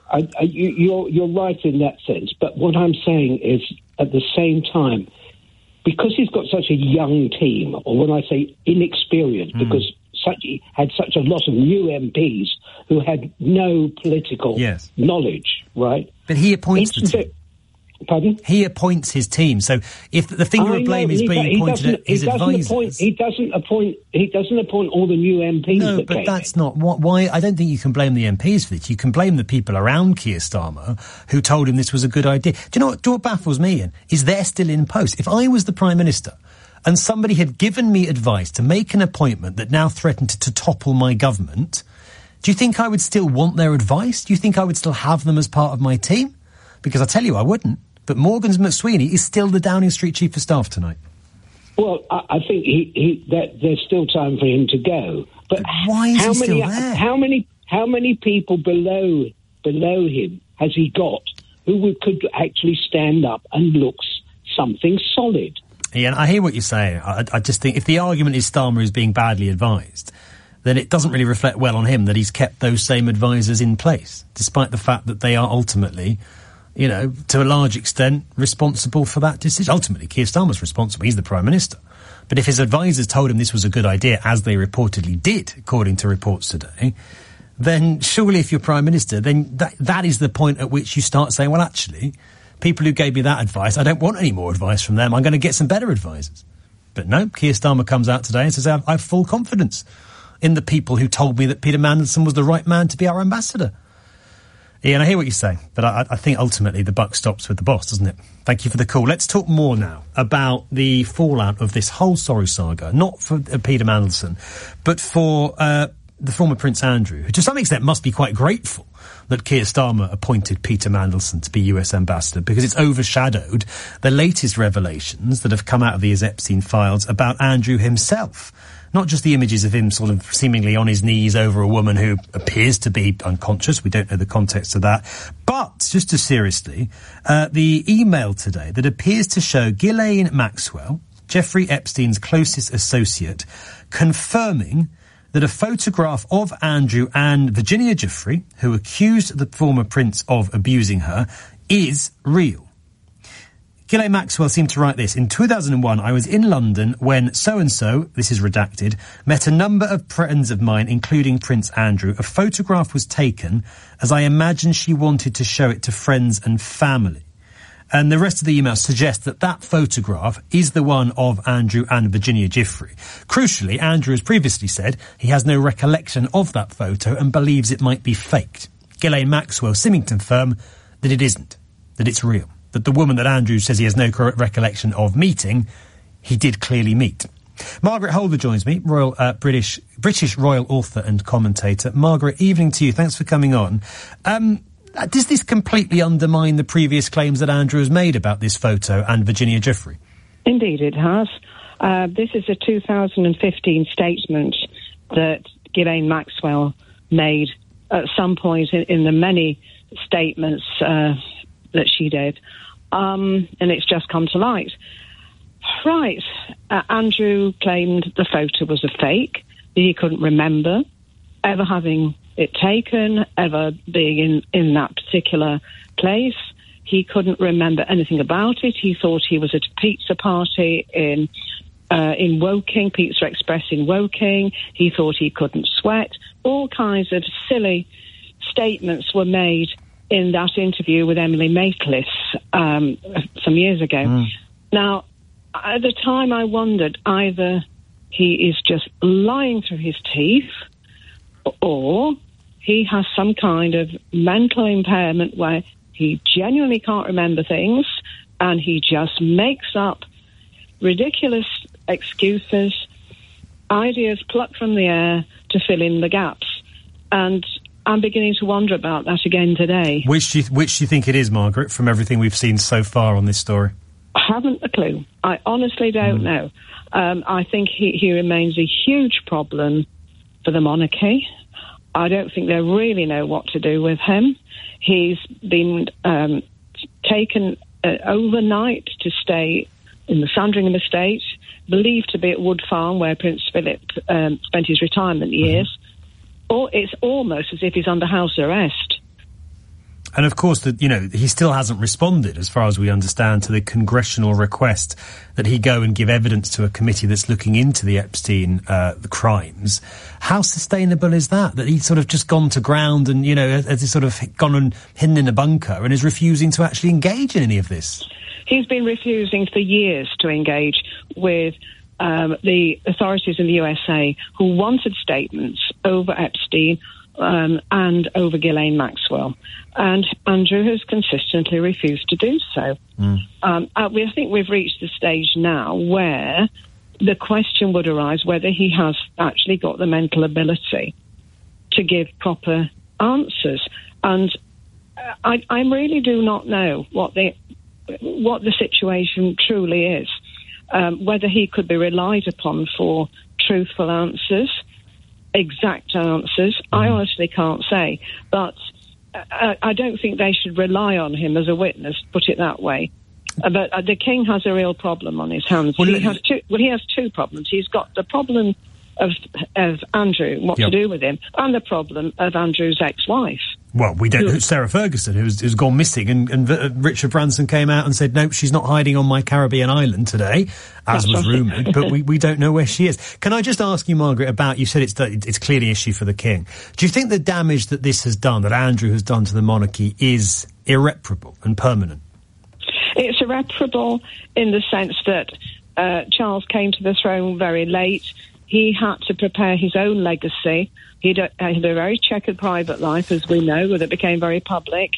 You're right in that sense, but what I'm saying is, at the same time, because he's got such a young team, or when I say inexperienced, because he had such a lot of new MPs who had no political knowledge, right? But he appoints the team. Pardon? He appoints his team. So if the finger of blame is being pointed at his advisors... He doesn't appoint all the new MPs. No, but that's not why. I don't think you can blame the MPs for this. You can blame the people around Keir Starmer who told him this was a good idea. Do you know what baffles me, Ian? Is they're still in post. If I was the Prime Minister and somebody had given me advice to make an appointment that now threatened to topple my government, do you think I would still want their advice? Do you think I would still have them as part of my team? Because I tell you, I wouldn't. But Morgan McSweeney is still the Downing Street Chief of Staff tonight. Well, I think that there's still time for him to go. But why is he still there? How many people below him has he got who could actually stand up and look something solid? Ian, I hear what you're saying. I just think if the argument is Starmer is being badly advised, then it doesn't really reflect well on him that he's kept those same advisors in place, despite the fact that they are ultimately... to a large extent, responsible for that decision. Ultimately, Keir Starmer's responsible. He's the Prime Minister. But if his advisors told him this was a good idea, as they reportedly did, according to reports today, then surely if you're Prime Minister, then that is the point at which you start saying, well, actually, people who gave me that advice, I don't want any more advice from them. I'm going to get some better advisors. But no, Keir Starmer comes out today and says, I have full confidence in the people who told me that Peter Mandelson was the right man to be our ambassador. Ian, I hear what you're saying, but I think ultimately the buck stops with the boss, doesn't it? Thank you for the call. Let's talk more now about the fallout of this whole sorry saga, not for Peter Mandelson, but for the former Prince Andrew, who to some extent must be quite grateful that Keir Starmer appointed Peter Mandelson to be US ambassador, because it's overshadowed the latest revelations that have come out of these Epstein files about Andrew himself. not just the images of him sort of seemingly on his knees over a woman who appears to be unconscious. We don't know the context of that. But, just as seriously, the email today that appears to show Ghislaine Maxwell, Jeffrey Epstein's closest associate, confirming that a photograph of Andrew and Virginia Giuffre, who accused the former prince of abusing her, is real. Ghislaine Maxwell seemed to write this. In 2001, I was in London when so-and-so, this is redacted, met a number of friends of mine, including Prince Andrew. A photograph was taken as I imagine she wanted to show it to friends and family. And the rest of the email suggests that that photograph is the one of Andrew and Virginia Giuffre. Crucially, Andrew has previously said he has no recollection of that photo and believes it might be faked. Ghislaine Maxwell seeming to confirm that it isn't, that it's real. That the woman that Andrew says he has no recollection of meeting, he did clearly meet. Margaret Holder joins me, British royal author and commentator. Margaret, evening to you. Thanks for coming on. Does this completely undermine the previous claims that Andrew has made about this photo and Virginia Giuffre? Indeed it has. This is a 2015 statement that Ghislaine Maxwell made at some point in the many statements that she did, and it's just come to light. Right. Andrew claimed the photo was a fake, that he couldn't remember ever having it taken, ever being in that particular place. He couldn't remember anything about it. He thought he was at a pizza party in Woking, Pizza Express in Woking. He thought he couldn't sweat. All kinds of silly statements were made in that interview with Emily Maitlis some years ago. Now, at the time I wondered either he is just lying through his teeth or he has some kind of mental impairment where he genuinely can't remember things and he just makes up ridiculous excuses, ideas plucked from the air to fill in the gaps. And I'm beginning to wonder about that again today. Which do you think it is, Margaret, from everything we've seen so far on this story? I haven't a clue. I honestly don't know. I think he remains a huge problem for the monarchy. I don't think they really know what to do with him. He's been taken overnight to stay in the Sandringham estate, believed to be at Wood Farm, where Prince Philip spent his retirement years. Or it's almost as if he's under house arrest. And of course, he still hasn't responded, as far as we understand, to the congressional request that he go and give evidence to a committee that's looking into the Epstein the crimes. How sustainable is that? That he's sort of just gone to ground and, has sort of gone and hidden in a bunker and is refusing to actually engage in any of this? He's been refusing for years to engage with the authorities in the USA who wanted statements over Epstein and over Ghislaine Maxwell. And Andrew has consistently refused to do so. I think we've reached the stage now where the question would arise whether he has actually got the mental ability to give proper answers. And I really do not know what the situation truly is. Whether he could be relied upon for truthful answers, exact answers, I honestly can't say. But I don't think they should rely on him as a witness, put it that way. But the King has a real problem on his hands. He has two problems. He's got the problem of Andrew, what to do with him, and the problem of Andrew's ex-wife. Well, we don't know. Sarah Ferguson, who's gone missing, and Richard Branson came out and said, nope, she's not hiding on my Caribbean island today, as was rumoured, but we don't know where she is. Can I just ask you, Margaret, about, you said it's clearly an issue for the King. Do you think the damage that this has done, that Andrew has done to the monarchy, is irreparable and permanent? It's irreparable in the sense that Charles came to the throne very late. He had to prepare his own legacy. He had a very checkered private life, as we know, that became very public.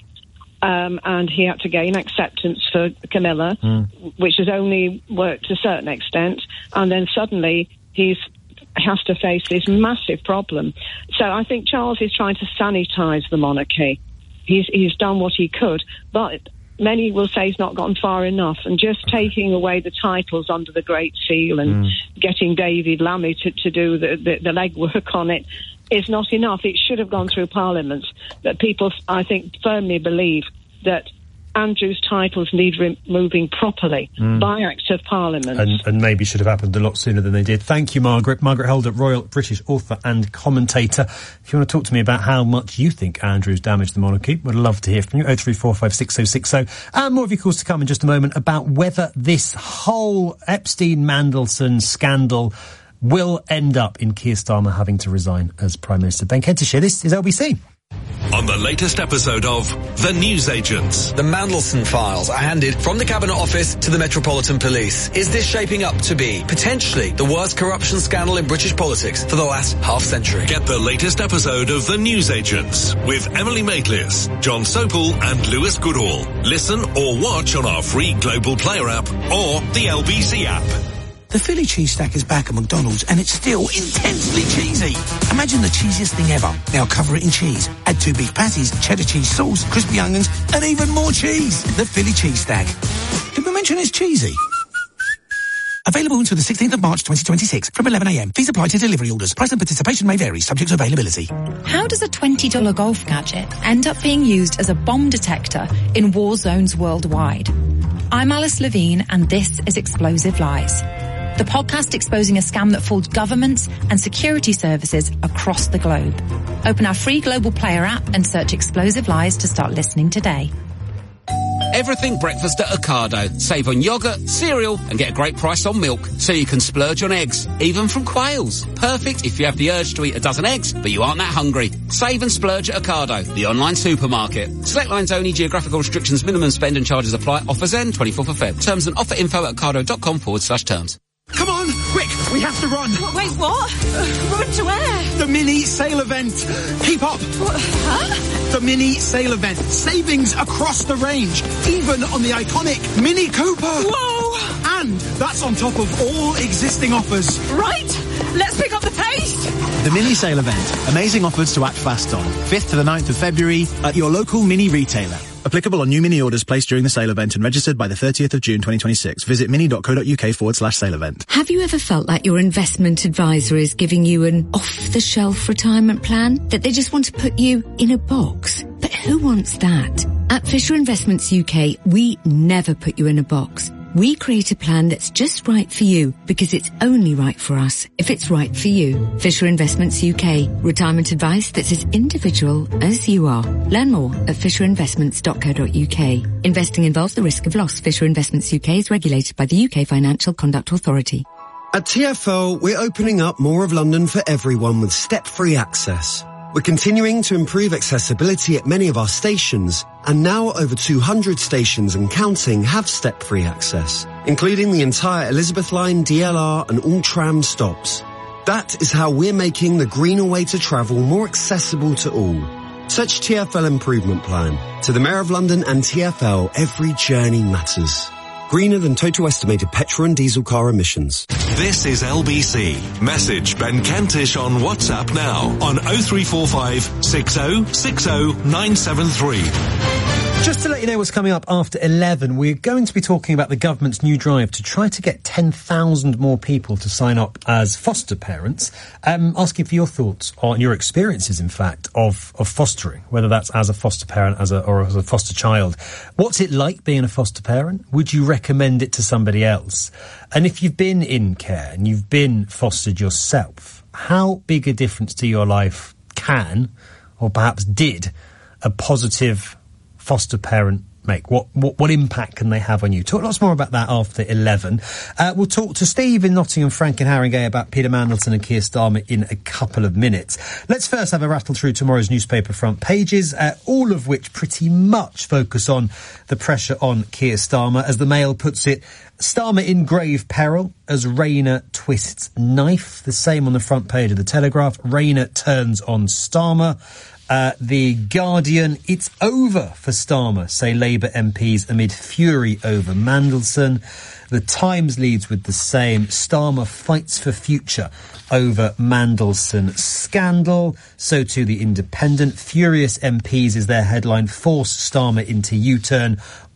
And he had to gain acceptance for Camilla, which has only worked to a certain extent. And then suddenly he has to face this massive problem. So I think Charles is trying to sanitise the monarchy. He's done what he could. But many will say he's not gone far enough, and just taking away the titles under the Great Seal and getting David Lammy to do the legwork on it is not enough. It should have gone through Parliament. But people, I think, firmly believe that Andrew's titles need removing properly by Act of Parliament. And maybe should have happened a lot sooner than they did. Thank you, Margaret. Margaret Helder, Royal British author and commentator. If you want to talk to me about how much you think Andrew's damaged the monarchy, would love to hear from you. 034566060. And more of your calls to come in just a moment about whether this whole Epstein-Mandelson scandal will end up in Keir Starmer having to resign as Prime Minister. Ben Kentish here. This is LBC. On the latest episode of The Newsagents. The Mandelson files are handed from the Cabinet Office to the Metropolitan Police. Is this shaping up to be potentially the worst corruption scandal in British politics for the last half-century? Get the latest episode of The Newsagents with Emily Maitlis, John Sopel and Lewis Goodall. Listen or watch on our free Global Player app or the LBC app. The Philly cheese stack is back at McDonald's and it's still intensely cheesy. Imagine the cheesiest thing ever. Now cover it in cheese. Add 2 beef patties, cheddar cheese sauce, crispy onions, and even more cheese. The Philly cheese stack. Did we mention it's cheesy? Available until the 16th of March 2026 from 11 a.m. Fees apply to delivery orders. Price and participation may vary, subject to availability. How does a $20 golf gadget end up being used as a bomb detector in war zones worldwide? I'm Alice Levine and this is Explosive Lies, the podcast exposing a scam that fooled governments and security services across the globe. Open our free Global Player app and search Explosive Lies to start listening today. Everything breakfast at Ocado. Save on yoghurt, cereal, and get a great price on milk, so you can splurge on eggs, even from quails. Perfect if you have the urge to eat a dozen eggs, but you aren't that hungry. Save and splurge at Ocado, the online supermarket. Select lines only, geographical restrictions, minimum spend and charges apply. Offers end 24th of Feb. Terms and offer info at ocado.com/terms. Come on, quick, we have to run. Wait, what? Run to where? The mini sale event. Keep up. What? Huh? The mini sale event. Savings across the range, even on the iconic Mini Cooper. Whoa! And that's on top of all existing offers. Right, let's pick up the pace. The mini sale event. Amazing offers to act fast on. 5th to the 9th of February at your local mini retailer. Applicable on new mini orders placed during the sale event and registered by the 30th of June 2026. Visit mini.co.uk/sale event. Have you ever felt like your investment advisor is giving you an off-the-shelf retirement plan? That they just want to put you in a box? But who wants that? At Fisher Investments UK, we never put you in a box. We create a plan that's just right for you because it's only right for us if it's right for you. Fisher Investments UK. Retirement advice that's as individual as you are. Learn more at fisherinvestments.co.uk. Investing involves the risk of loss. Fisher Investments UK is regulated by the UK Financial Conduct Authority. At TfL, we're opening up more of London for everyone with step-free access. We're continuing to improve accessibility at many of our stations, and now over 200 stations and counting have step-free access, including the entire Elizabeth Line, DLR and all tram stops. That is how we're making the greener way to travel more accessible to all. Search TfL Improvement Plan. To the Mayor of London and TfL, every journey matters. Greener than total estimated petrol and diesel car emissions. This is LBC. Message Ben Kentish on WhatsApp now on 0345 6060 973. Just to let you know what's coming up after 11, we're going to be talking about the government's new drive to try to get 10,000 more people to sign up as foster parents. Asking for your thoughts on your experiences, in fact, of fostering, whether that's as a foster parent or as a foster child. What's it like being a foster parent? Would you recommend it to somebody else? And if you've been in care and you've been fostered yourself, how big a difference to your life can, or perhaps did, a positive foster parent make? What impact can they have on you? Talk lots more about that after 11. We'll talk to Steve in Nottingham, Frank in Haringey about Peter Mandelson and Keir Starmer in a couple of minutes. Let's first have a rattle through tomorrow's newspaper front pages, all of which pretty much focus on the pressure on Keir Starmer. As the Mail puts it, Starmer in grave peril as Rayner twists knife. The same on the front page of the Telegraph. Rayner turns on Starmer. The Guardian, it's over for Starmer, say Labour MPs amid fury over Mandelson. The Times leads with the same. Starmer fights for future over Mandelson scandal. So too the Independent. Furious MPs is their headline. Force Starmer into U-turn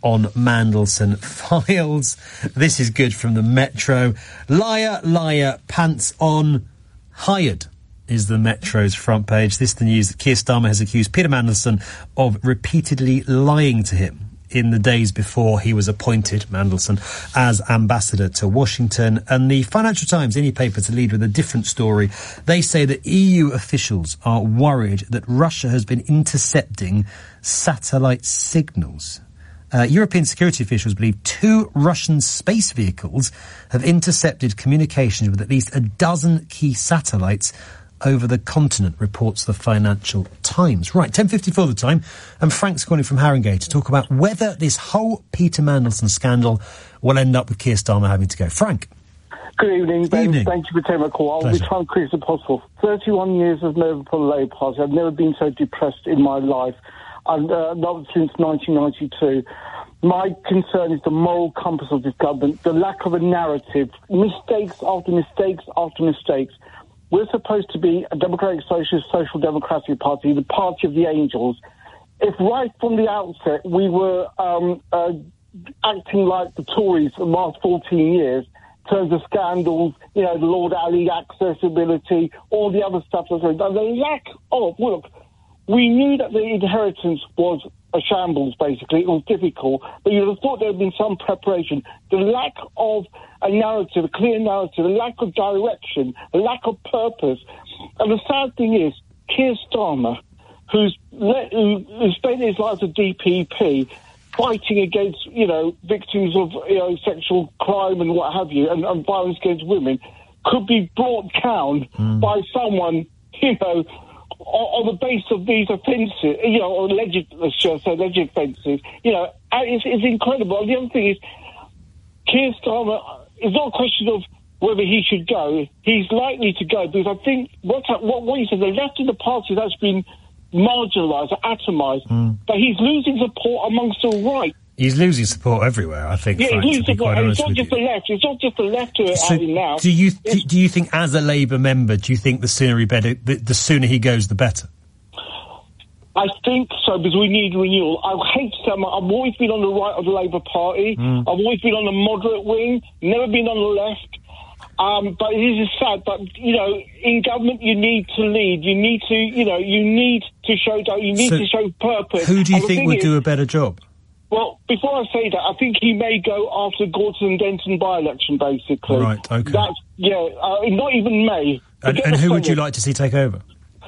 on Mandelson files. This is good from the Metro. Liar, liar, pants on, hired is the Metro's front page. This is the news that Keir Starmer has accused Peter Mandelson of repeatedly lying to him in the days before he was appointed, Mandelson, as ambassador to Washington. And the Financial Times, any paper to lead with a different story, they say that EU officials are worried that Russia has been intercepting satellite signals. European security officials believe 2 Russian space vehicles have intercepted communications with at least a dozen key satellites over the continent, reports the Financial Times. Right, 10:54 the time, and Frank's calling from Haringey to talk about whether this whole Peter Mandelson scandal will end up with Keir Starmer having to go. Frank. Good evening, Ben. Evening. Thank you for taking my call. I'll be trying to quick as possible. 31 years of Labour for the Labour Party. I've never been so depressed in my life, and not since 1992. My concern is the moral compass of this government, the lack of a narrative, mistakes after mistakes after mistakes. We're supposed to be a democratic socialist, social democratic party, the party of the angels. If right from the outset we were acting like the Tories for the last 14 years, in terms of scandals, the Lord Alley accessibility, all the other stuff that's going on, the lack of, look, we knew that the inheritance was a shambles, basically. It was difficult, but you'd have thought there had been some preparation. The lack of a narrative, a clear narrative, a lack of direction, a lack of purpose. And the sad thing is, Keir Starmer, who spent his life as a DPP fighting against, victims of, sexual crime and what have you, and violence against women, could be brought down by someone, on the basis of these offences, or alleged offences. It's incredible. And the other thing is, Keir Starmer, it's not a question of whether he should go. He's likely to go because I think what he said, the left of the party has been marginalised, atomised, but he's losing support amongst the right. He's losing support everywhere, I think. Yeah, Frank, he's losing support. It's not just the left. It's not just the left who are having now. Do you think, as a Labour member, do you think the sooner he goes, the better? I think so, because we need renewal. I hate to say, I've always been on the right of the Labour Party. I've always been on the moderate wing, never been on the left. But it is sad. But in government, you need to lead. You need to, you need to show to show purpose. Who do you think would do a better job? Well, before I say that, I think he may go after Gorton and Denton by-election, basically. Right, OK. Not even may. And who would you like to see take over?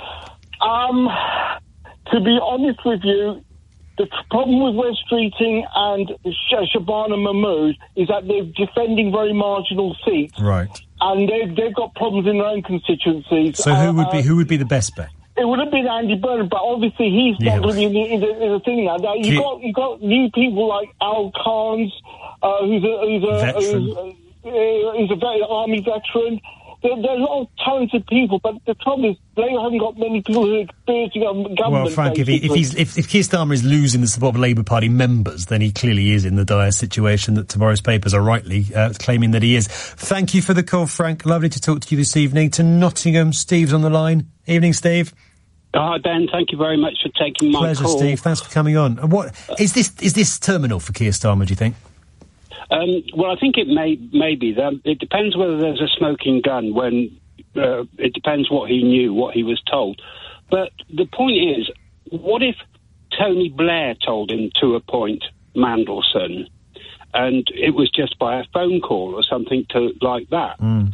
To be honest with you, the problem with Wes Streeting and Shabana Mahmood is that they're defending very marginal seats. Right. And they've got problems in their own constituencies. So who would be the best bet? It would have been Andy Burnham, but obviously he's not going to be in the thing now. You've got new people like Al Carnes, who's a very army veteran. There are a lot of talented people, but the problem is they haven't got many people who are experiencing government. Well, Frank, if Keir Starmer is losing the support of Labour Party members, then he clearly is in the dire situation that tomorrow's papers are rightly claiming that he is. Thank you for the call, Frank. Lovely to talk to you this evening. To Nottingham, Steve's on the line. Evening, Steve. Hi, Ben. Thank you very much for taking my Pleasure, call. Steve. Thanks for coming on. And what is this terminal for Keir Starmer, do you think? Well, I think it may be. It depends whether there's a smoking gun when it depends what he knew, what he was told. But the point is, what if Tony Blair told him to appoint Mandelson and it was just by a phone call or something like that?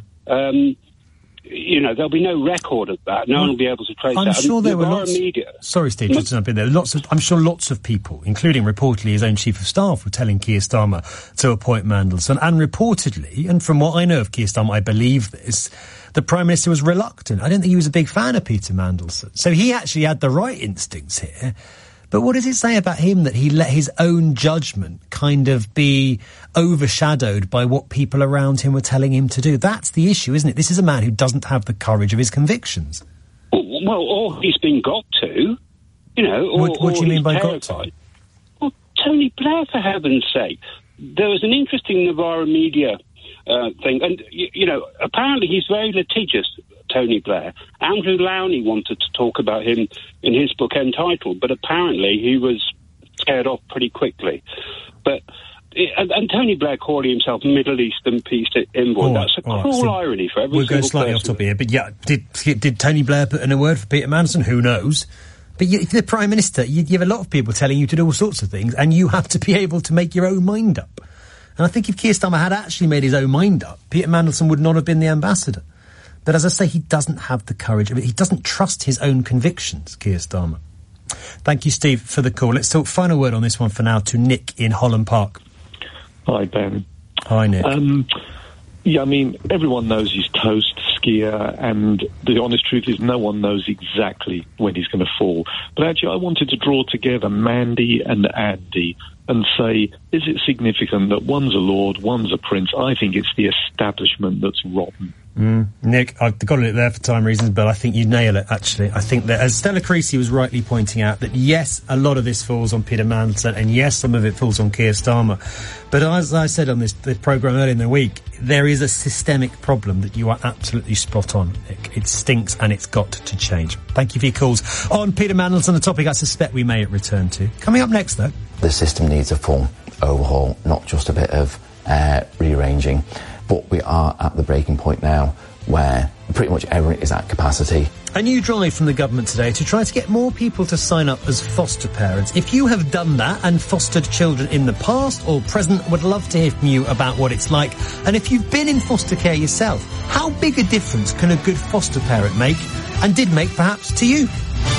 There'll be no record of that. No one will be able to trace that. I'm sure there were lots. Media. Sorry, Steve, just to jump in there. I'm sure lots of people, including reportedly his own chief of staff, were telling Keir Starmer to appoint Mandelson. And reportedly, and from what I know of Keir Starmer, I believe this, the Prime Minister was reluctant. I don't think he was a big fan of Peter Mandelson. So he actually had the right instincts here. But what does it say about him that he let his own judgment kind of be overshadowed by what people around him were telling him to do? That's the issue, isn't it? This is a man who doesn't have the courage of his convictions. Well, or he's been got to, What do you mean by got to? Well, Tony Blair, for heaven's sake. There was an interesting Novara Media thing, and, apparently he's very litigious, Tony Blair. Andrew Lowney wanted to talk about him in his book Entitled, but apparently he was scared off pretty quickly. But and Tony Blair calling himself Middle Eastern peace envoy, that's a cruel irony for every We'll go single slightly person. off topic here, but yeah, did Tony Blair put in a word for Peter Mandelson? Who knows? But if you're the Prime Minister, you have a lot of people telling you to do all sorts of things, and you have to be able to make your own mind up. And I think if Keir Starmer had actually made his own mind up, Peter Mandelson would not have been the ambassador. But as I say, he doesn't have the courage. He doesn't trust his own convictions, Keir Starmer. Thank you, Steve, for the call. Let's talk final word on this one for now to Nick in Holland Park. Hi, Ben. Hi, Nick. Yeah, I mean, everyone knows he's toast, skier, and the honest truth is no one knows exactly when he's going to fall. But actually, I wanted to draw together Mandy and Andy and say, is it significant that one's a lord, one's a prince? I think it's the establishment that's rotten. Nick, I've got it there for time reasons, but I think you nail it, actually. I think that, as Stella Creasy was rightly pointing out, that yes, a lot of this falls on Peter Mandelson, and yes, some of it falls on Keir Starmer. But as I said on the programme earlier in the week, there is a systemic problem that you are absolutely spot on, Nick. It stinks and it's got to change. Thank you for your calls on Peter Mandelson, a topic I suspect we may return to. Coming up next, though. The system needs a full overhaul, not just a bit of rearranging. But we are at the breaking point now where pretty much everything is at capacity. A new drive from the government today to try to get more people to sign up as foster parents. If you have done that and fostered children in the past or present, would love to hear from you about what it's like. And if you've been in foster care yourself, how big a difference can a good foster parent make, and did make perhaps to you?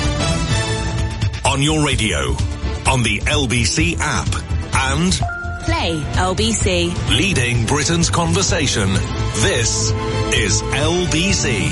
On your radio, on the LBC app, and Play LBC. leading Britain's conversation. This is LBC.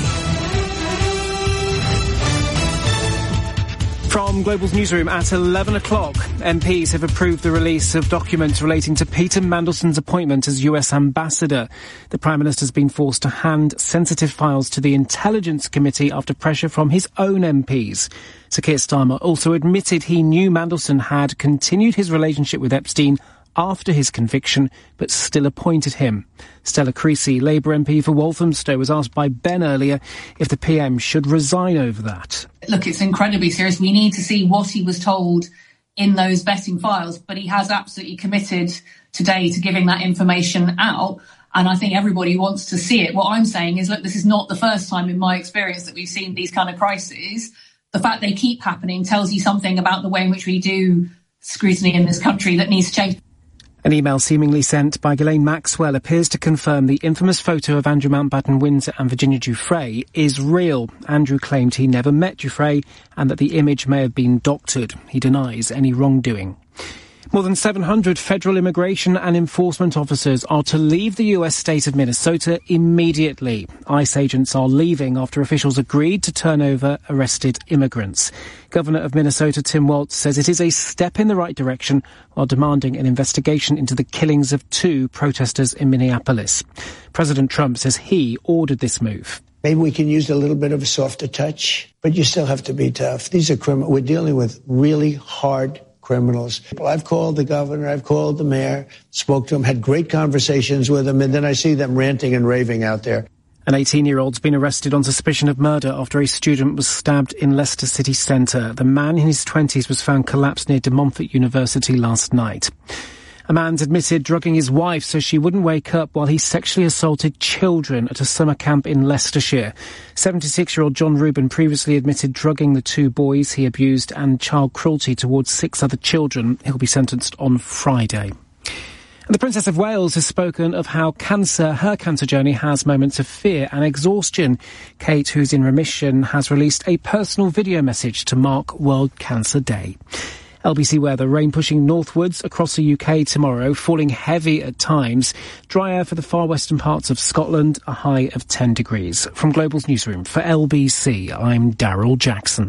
From Global's newsroom at 11 o'clock, MPs have approved the release of documents relating to Peter Mandelson's appointment as US ambassador. The Prime Minister's been forced to hand sensitive files to the Intelligence Committee after pressure from his own MPs. Sir Keir Starmer also admitted he knew Mandelson had continued his relationship with Epstein after his conviction, but still appointed him. Stella Creasy, Labour MP for Walthamstow, was asked by Ben earlier if the PM should resign over that. Look, it's incredibly serious. We need to see what he was told in those vetting files, but he has absolutely committed today to giving that information out, and I think everybody wants to see it. What I'm saying is, look, this is not the first time in my experience that we've seen these kind of crises. The fact they keep happening tells you something about the way in which we do scrutiny in this country that needs to change. An email seemingly sent by Ghislaine Maxwell appears to confirm the infamous photo of Andrew Mountbatten-Windsor and Virginia Giuffre is real. Andrew claimed he never met Giuffre and that the image may have been doctored. He denies any wrongdoing. More than 700 federal immigration and enforcement officers are to leave the US state of Minnesota immediately. ICE agents are leaving after officials agreed to turn over arrested immigrants. Governor of Minnesota Tim Walz says it is a step in the right direction while demanding an investigation into the killings of 2 protesters in Minneapolis. President Trump says he ordered this move. Maybe we can use a little bit of a softer touch, but you still have to be tough. These are criminals. We're dealing with really hard criminals. I've called the governor, I've called the mayor, spoke to him, had great conversations with him, and then I see them ranting and raving out there. An 18-year-old's been arrested on suspicion of murder after a student was stabbed in Leicester city centre. The man in his 20s was found collapsed near De Montfort University last night. A man's admitted drugging his wife so she wouldn't wake up while he sexually assaulted children at a summer camp in Leicestershire. 76-year-old John Rubin previously admitted drugging the 2 boys he abused and child cruelty towards 6 other children. He'll be sentenced on Friday. And the Princess of Wales has spoken of how her cancer journey has moments of fear and exhaustion. Kate, who's in remission, has released a personal video message to mark World Cancer Day. LBC weather, rain pushing northwards across the UK tomorrow, falling heavy at times. Dry air for the far western parts of Scotland, a high of 10 degrees. From Global's newsroom for LBC, I'm Daryl Jackson.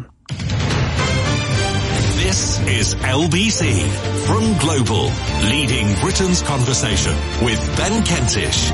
This is LBC from Global, leading Britain's conversation with Ben Kentish.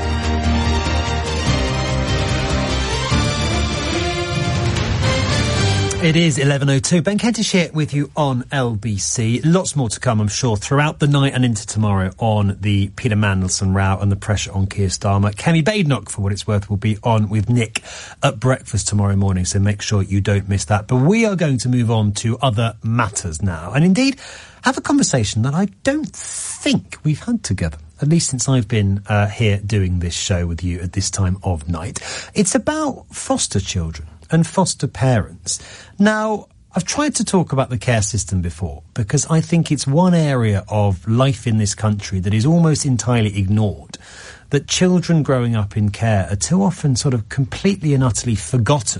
It is 11:02. Ben Kentish here with you on LBC. Lots more to come, I'm sure, throughout the night and into tomorrow on the Peter Mandelson row and the pressure on Keir Starmer. Kemi Badenoch, for what it's worth, will be on with Nick at breakfast tomorrow morning, so make sure you don't miss that. But we are going to move on to other matters now, and indeed have a conversation that I don't think we've had together, at least since I've been here doing this show with you at this time of night. It's about foster children and foster parents. Now, I've tried to talk about the care system before because I think it's one area of life in this country that is almost entirely ignored, that children growing up in care are too often sort of completely and utterly forgotten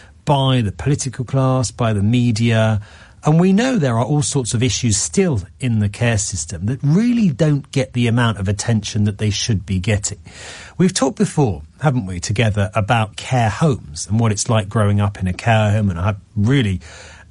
by the political class, by the media. And we know there are all sorts of issues still in the care system that really don't get the amount of attention that they should be getting. We've talked before, haven't we, together about care homes and what it's like growing up in a care home. And I really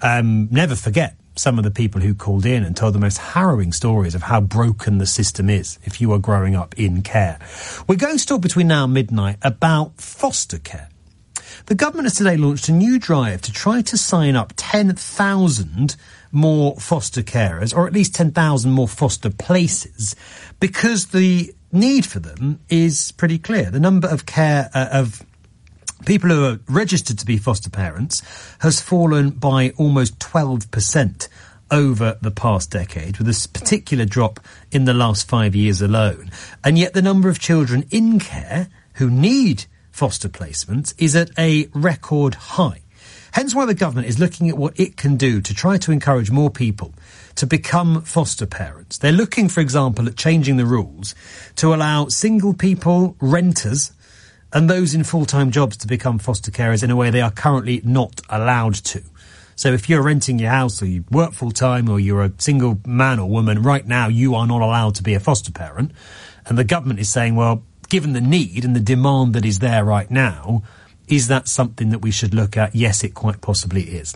never forget some of the people who called in and told the most harrowing stories of how broken the system is if you are growing up in care. We're going to talk between now and midnight about foster care. The government has today launched a new drive to try to sign up 10,000 more foster carers, or at least 10,000 more foster places, because the need for them is pretty clear. The number of of people who are registered to be foster parents has fallen by almost 12% over the past decade, with a particular drop in the last 5 years alone. And yet the number of children in care who need foster placements is at a record high. Hence why the government is looking at what it can do to try to encourage more people to become foster parents. They're looking, for example, at changing the rules to allow single people, renters, and those in full-time jobs to become foster carers in a way they are currently not allowed to. So if you're renting your house, or you work full-time, or you're a single man or woman, right now you are not allowed to be a foster parent. And the government is saying, well, given the need and the demand that is there right now, is that something that we should look at? Yes, it quite possibly is.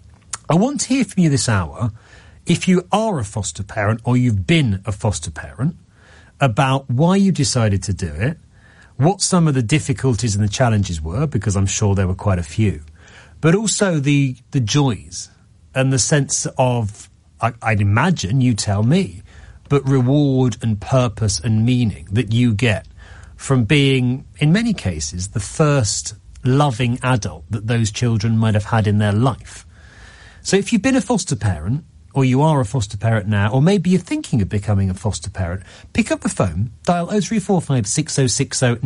I want to hear from you this hour, if you are a foster parent or you've been a foster parent, about why you decided to do it, what some of the difficulties and the challenges were, because I'm sure there were quite a few, but also the joys and the sense of, I'd imagine, you tell me, but reward and purpose and meaning that you get from being, in many cases, the first loving adult that those children might have had in their life. So if you've been a foster parent, or you are a foster parent now, or maybe you're thinking of becoming a foster parent, pick up the phone, dial 0345 6060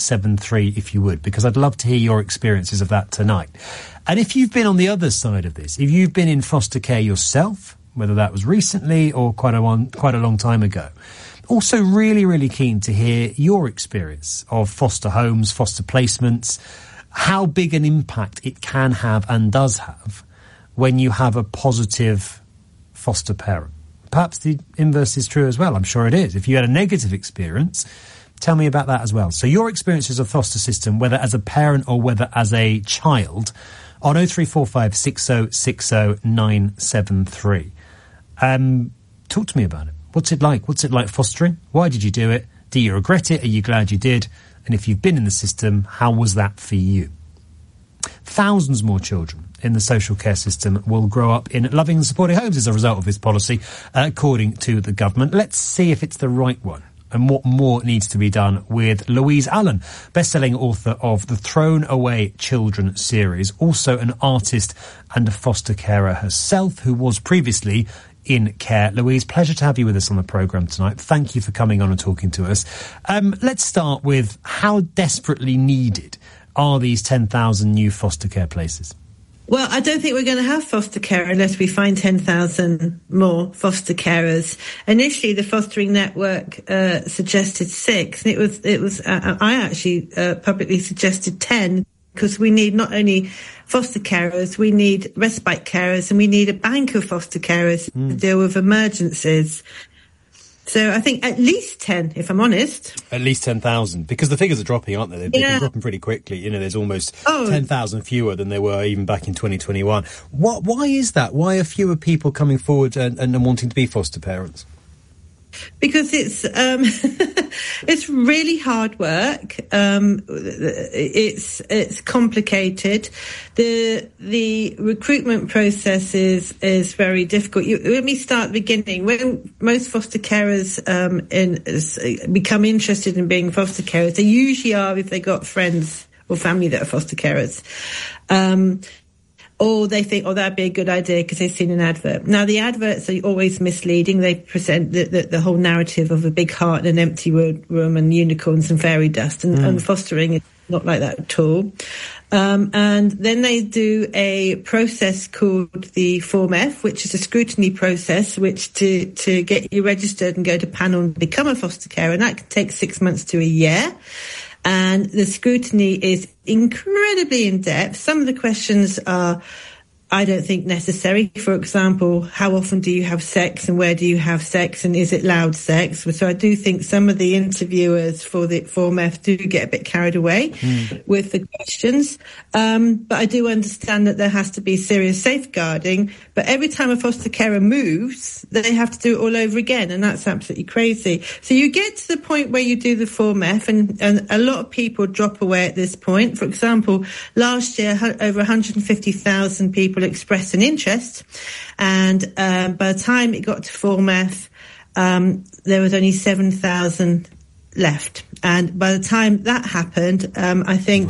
973 if you would, because I'd love to hear your experiences of that tonight. And if you've been on the other side of this, if you've been in foster care yourself, whether that was recently or quite a long time ago, also really, really keen to hear your experience of foster homes, foster placements, how big an impact it can have and does have when you have a positive foster parent. Perhaps the inverse is true as well. I'm sure it is. If you had a negative experience, tell me about that as well. So your experiences of foster system, whether as a parent or whether as a child, on 0345 6060 973. Talk to me about it. What's it like? What's it like fostering? Why did you do it? Do you regret it? Are you glad you did? And if you've been in the system, how was that for you? Thousands more children in the social care system will grow up in loving and supporting homes as a result of this policy, according to the government. Let's see if it's the right one and what more needs to be done with Louise Allen, best-selling author of the Thrown Away Children series, also an artist and a foster carer herself, who was previously in care. Louise, pleasure to have you with us on the programme tonight. Thank you for coming on and talking to us. Let's start with, how desperately needed are these 10,000 new foster care places? Well, I don't think we're going to have foster care unless we find 10,000 more foster carers. Initially, the fostering network suggested 6. And it was. I actually publicly suggested 10, because we need not only foster carers, we need respite carers, and we need a bank of foster carers to deal with emergencies. So I think at least 10, if I'm honest. At least 10,000, because the figures are dropping, aren't they? They've been dropping pretty quickly. You know, there's almost 10,000 fewer than there were even back in 2021. Why is that? Why are fewer people coming forward and wanting to be foster parents? Because it's it's really hard work. It's complicated. The recruitment process is very difficult. Let me start at the beginning. When most foster carers become interested in being foster carers, they usually are if they got friends or family that are foster carers. Or they think, that'd be a good idea because they've seen an advert. Now, the adverts are always misleading. They present the whole narrative of a big heart and an empty room and unicorns and fairy dust. And fostering is not like that at all. And then they do a process called the Form F, which is a scrutiny process, which to get you registered and go to panel and become a foster carer. And that can take 6 months to a year. And the scrutiny is incredibly in-depth. Some of the questions are, I don't think, necessary. For example, how often do you have sex and where do you have sex and is it loud sex? So I do think some of the interviewers for the Form F do get a bit carried away with the questions. But I do understand that there has to be serious safeguarding. But every time a foster carer moves, they have to do it all over again. And that's absolutely crazy. So you get to the point where you do the Form F and a lot of people drop away at this point. For example, last year, over 150,000 people expressed an interest. And by the time it got to Form F, there was only 7,000 left. And by the time that happened, I think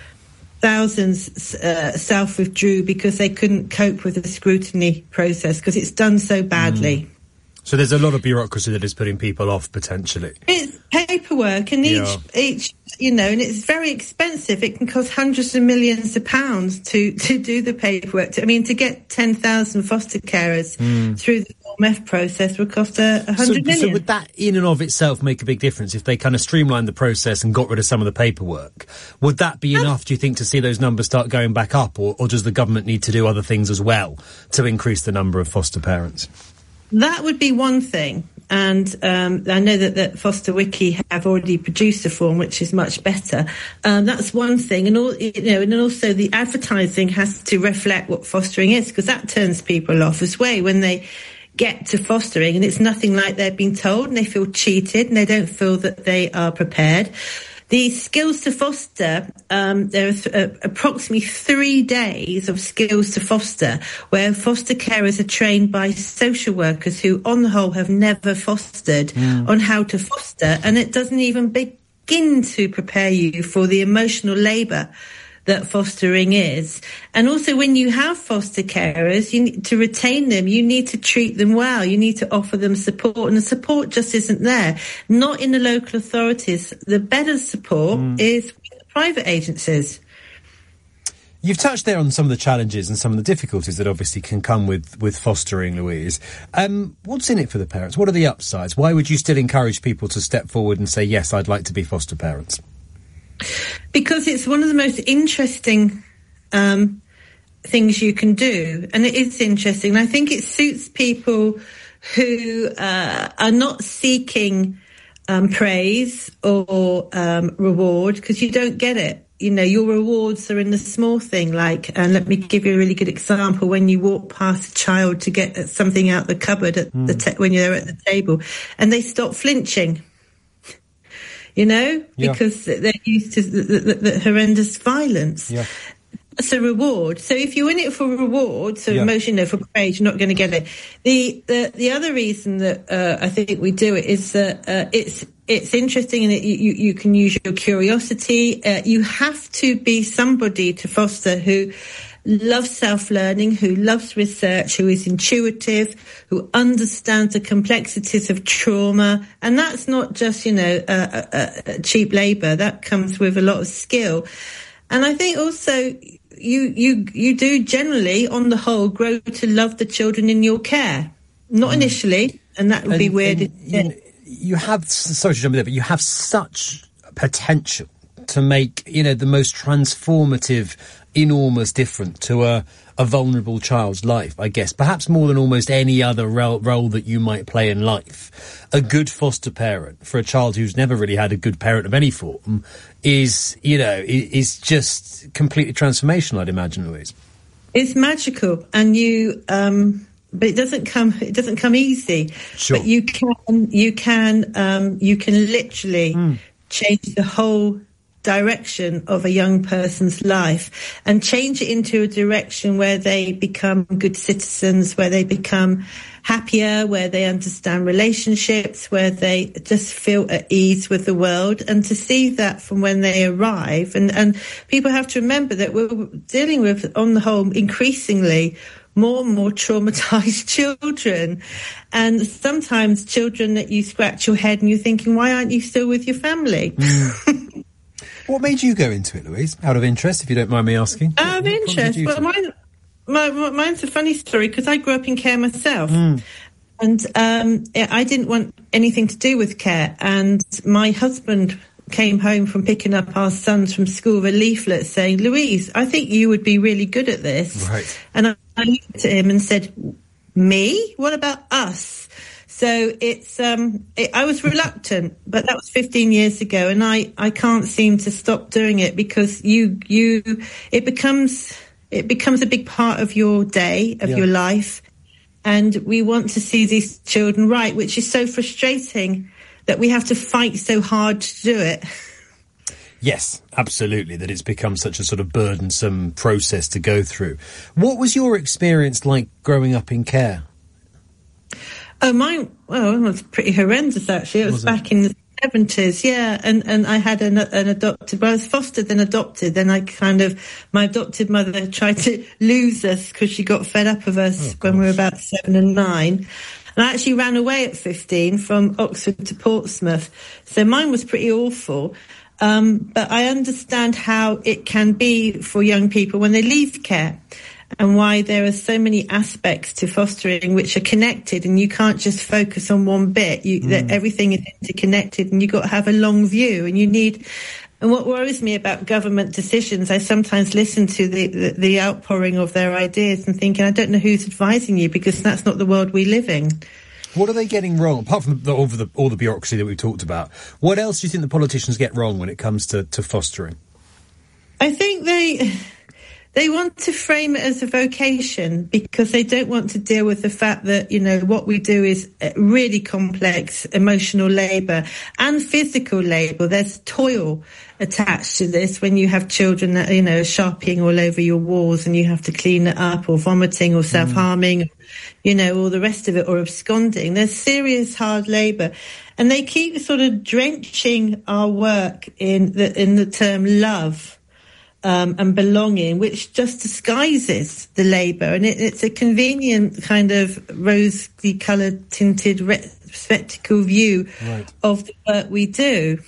thousands self-withdrew because they couldn't cope with the scrutiny process because it's done so badly. So there's a lot of bureaucracy that is putting people off, potentially. It's paperwork, and each and it's very expensive. It can cost hundreds of millions of pounds to do the paperwork. To get 10,000 foster carers through the Form F process would cost 100 million. So would that in and of itself make a big difference if they kind of streamlined the process and got rid of some of the paperwork? Would that be enough, do you think, to see those numbers start going back up, or does the government need to do other things as well to increase the number of foster parents? That would be one thing, and I know that Foster Wiki have already produced a form which is much better. That's one thing, and also the advertising has to reflect what fostering is, because that turns people off as well when they get to fostering and it's nothing like they've been told, and they feel cheated and they don't feel that they are prepared. The Skills to Foster, there are approximately 3 days of Skills to Foster where foster carers are trained by social workers who, on the whole, have never fostered on how to foster, and it doesn't even begin to prepare you for the emotional labour that fostering is. And also, when you have foster carers, you need to retain them. You need to treat them well. You need to offer them support, and the support just isn't there. Not in the local authorities. The better support is with the private agencies. You've touched there on some of the challenges and some of the difficulties that obviously can come with fostering, Louise. What's in it for the parents? What are the upsides? Why would you still encourage people to step forward and say, yes, I'd like to be foster parents? Because it's one of the most interesting things you can do, and it is interesting. I think it suits people who are not seeking praise or reward, because you don't get it. Your rewards are in the small thing, and let me give you a really good example. When you walk past a child to get something out the cupboard at when you're at the table, and they stop flinching. Because they're used to the horrendous violence. Yeah. It's a reward. So if you're in it for reward, for praise, you're not going to get it. The other reason that I think we do it is that it's interesting, and you can use your curiosity. You have to be somebody to foster who loves self-learning, who loves research, who is intuitive, who understands the complexities of trauma. And that's not just, cheap labour. That comes with a lot of skill. And I think also you do generally, on the whole, grow to love the children in your care. Not initially, and that would be weird. You have, sorry to jump in there, but you have such potential to make, the most transformative, enormous difference to a vulnerable child's life, I guess, perhaps more than almost any other role that you might play in life. A good foster parent for a child who's never really had a good parent of any form is just completely transformational, I'd imagine, Louise. It's magical, and you but it doesn't come easy. Sure. But you can literally change the whole direction of a young person's life and change it into a direction where they become good citizens, where they become happier, where they understand relationships, where they just feel at ease with the world. And to see that from when they arrive, and people have to remember that we're dealing with, on the whole, increasingly more and more traumatized children, and sometimes children that you scratch your head and you're thinking, why aren't you still with your family? What made you go into it, Louise? Out of interest, if you don't mind me asking. Out of interest? Well, mine's a funny story, because I grew up in care myself. And I didn't want anything to do with care. And my husband came home from picking up our sons from school with a leaflet saying, Louise, I think you would be really good at this. Right. And I looked at him and said, me? What about us? So I was reluctant, but that was 15 years ago, and I can't seem to stop doing it, because it becomes a big part of your day, of your life, and we want to see these children right, which is so frustrating that we have to fight so hard to do it. Yes, absolutely, that it's become such a sort of burdensome process to go through. What was your experience like growing up in care? Oh, mine, well, it was pretty horrendous, actually. It was back in the 70s, yeah. And I had an adopted, well, I was fostered then adopted. Then my adopted mother tried to lose us because she got fed up of us when we were about 7 and 9. And I actually ran away at 15 from Oxford to Portsmouth. So mine was pretty awful. But I understand how it can be for young people when they leave care, and why there are so many aspects to fostering which are connected, and you can't just focus on one bit. That everything is interconnected, and you've got to have a long view. And what worries me about government decisions, I sometimes listen to the outpouring of their ideas and thinking, I don't know who's advising you, because that's not the world we live in. What are they getting wrong, apart from all the bureaucracy that we've talked about? What else do you think the politicians get wrong when it comes to fostering? I think they want to frame it as a vocation, because they don't want to deal with the fact that, what we do is really complex emotional labour and physical labour. There's toil attached to this when you have children that, are sharping all over your walls and you have to clean it up, or vomiting or self-harming, all the rest of it, or absconding. There's serious hard labour. And they keep sort of drenching our work in the term love. And belonging, which just disguises the labour, and it's a convenient kind of rosy-coloured tinted spectacle view of the work we do.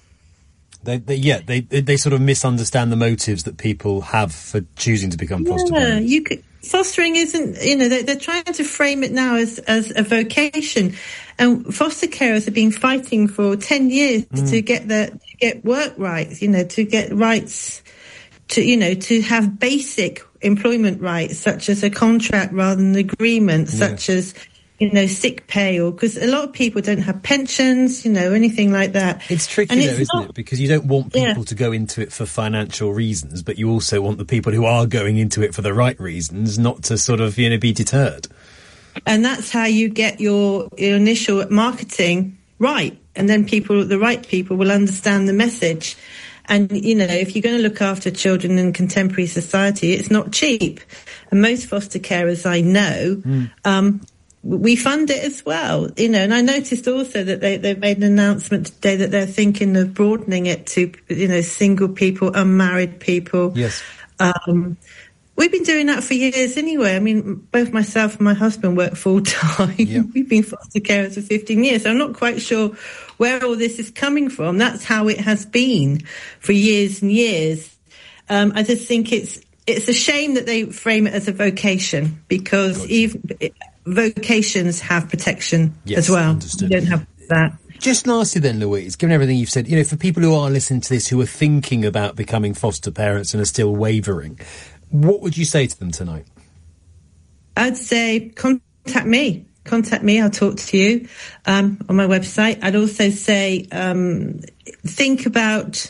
They sort of misunderstand the motives that people have for choosing to become foster parents. Fostering isn't, they're trying to frame it now as a vocation, and foster carers have been fighting for 10 years to get work rights, to get rights. To have basic employment rights, such as a contract rather than an agreement, such as, sick pay, or because a lot of people don't have pensions, anything like that. It's tricky though, isn't it? Because you don't want people to go into it for financial reasons, but you also want the people who are going into it for the right reasons not to sort of, be deterred. And that's how you get your initial marketing right. And then the right people will understand the message. And, if you're going to look after children in contemporary society, it's not cheap. And most foster carers I know, we fund it as well, And I noticed also that they've made an announcement today that they're thinking of broadening it to, single people, unmarried people. Yes. We've been doing that for years anyway. I mean, both myself and my husband work full-time. Yep. We've been foster carers for 15 years. So I'm not quite sure where all this is coming from. That's how it has been for years and years. I just think it's a shame that they frame it as a vocation, because even vocations have protection as well. Understood. You don't have that. Just lastly then, Louise, given everything you've said, for people who are listening to this, who are thinking about becoming foster parents and are still wavering, what would you say to them tonight? I'd say contact me. I'll talk to you on my website. I'd also say think about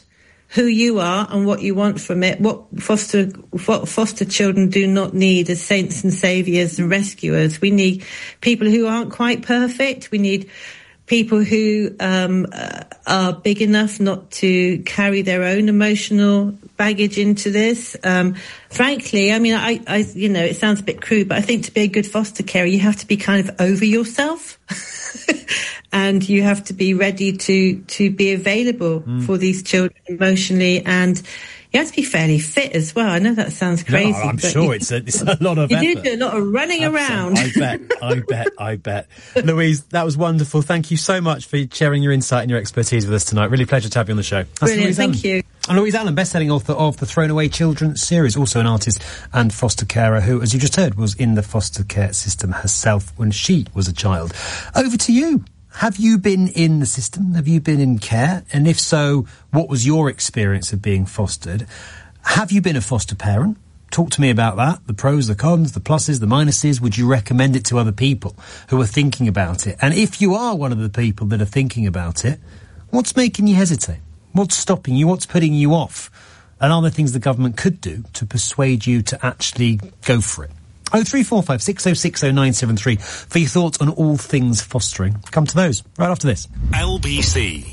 who you are and what you want from it. What foster children do not need as saints and saviours and rescuers. We need people who aren't quite perfect. We need people who are big enough not to carry their own emotional baggage into this. Frankly, I mean, I you know, it sounds a bit crude, but I think to be a good foster carer, you have to be kind of over yourself. And you have to be ready to be available for these children emotionally, and you have to be fairly fit as well. I know that sounds crazy. No, I'm sure it's a lot of effort. You do a lot of running around. I bet. Louise, that was wonderful. Thank you so much for sharing your insight and your expertise with us tonight. Really a pleasure to have you on the show. That's Brilliant, Louise thank you. And Louise Allen, best-selling author of the Thrown Away Children series, also an artist and foster carer who, as you just heard, was in the foster care system herself when she was a child. Over to you. Have you been in the system? Have you been in care? And if so, what was your experience of being fostered? Have you been a foster parent? Talk to me about that. The pros, the cons, the pluses, the minuses. Would you recommend it to other people who are thinking about it? And if you are one of the people that are thinking about it, what's making you hesitate? What's stopping you? What's putting you off? And are there things the government could do to persuade you to actually go for it? 0345 6060 973 for your thoughts on all things fostering. Come to those right after this. LBC.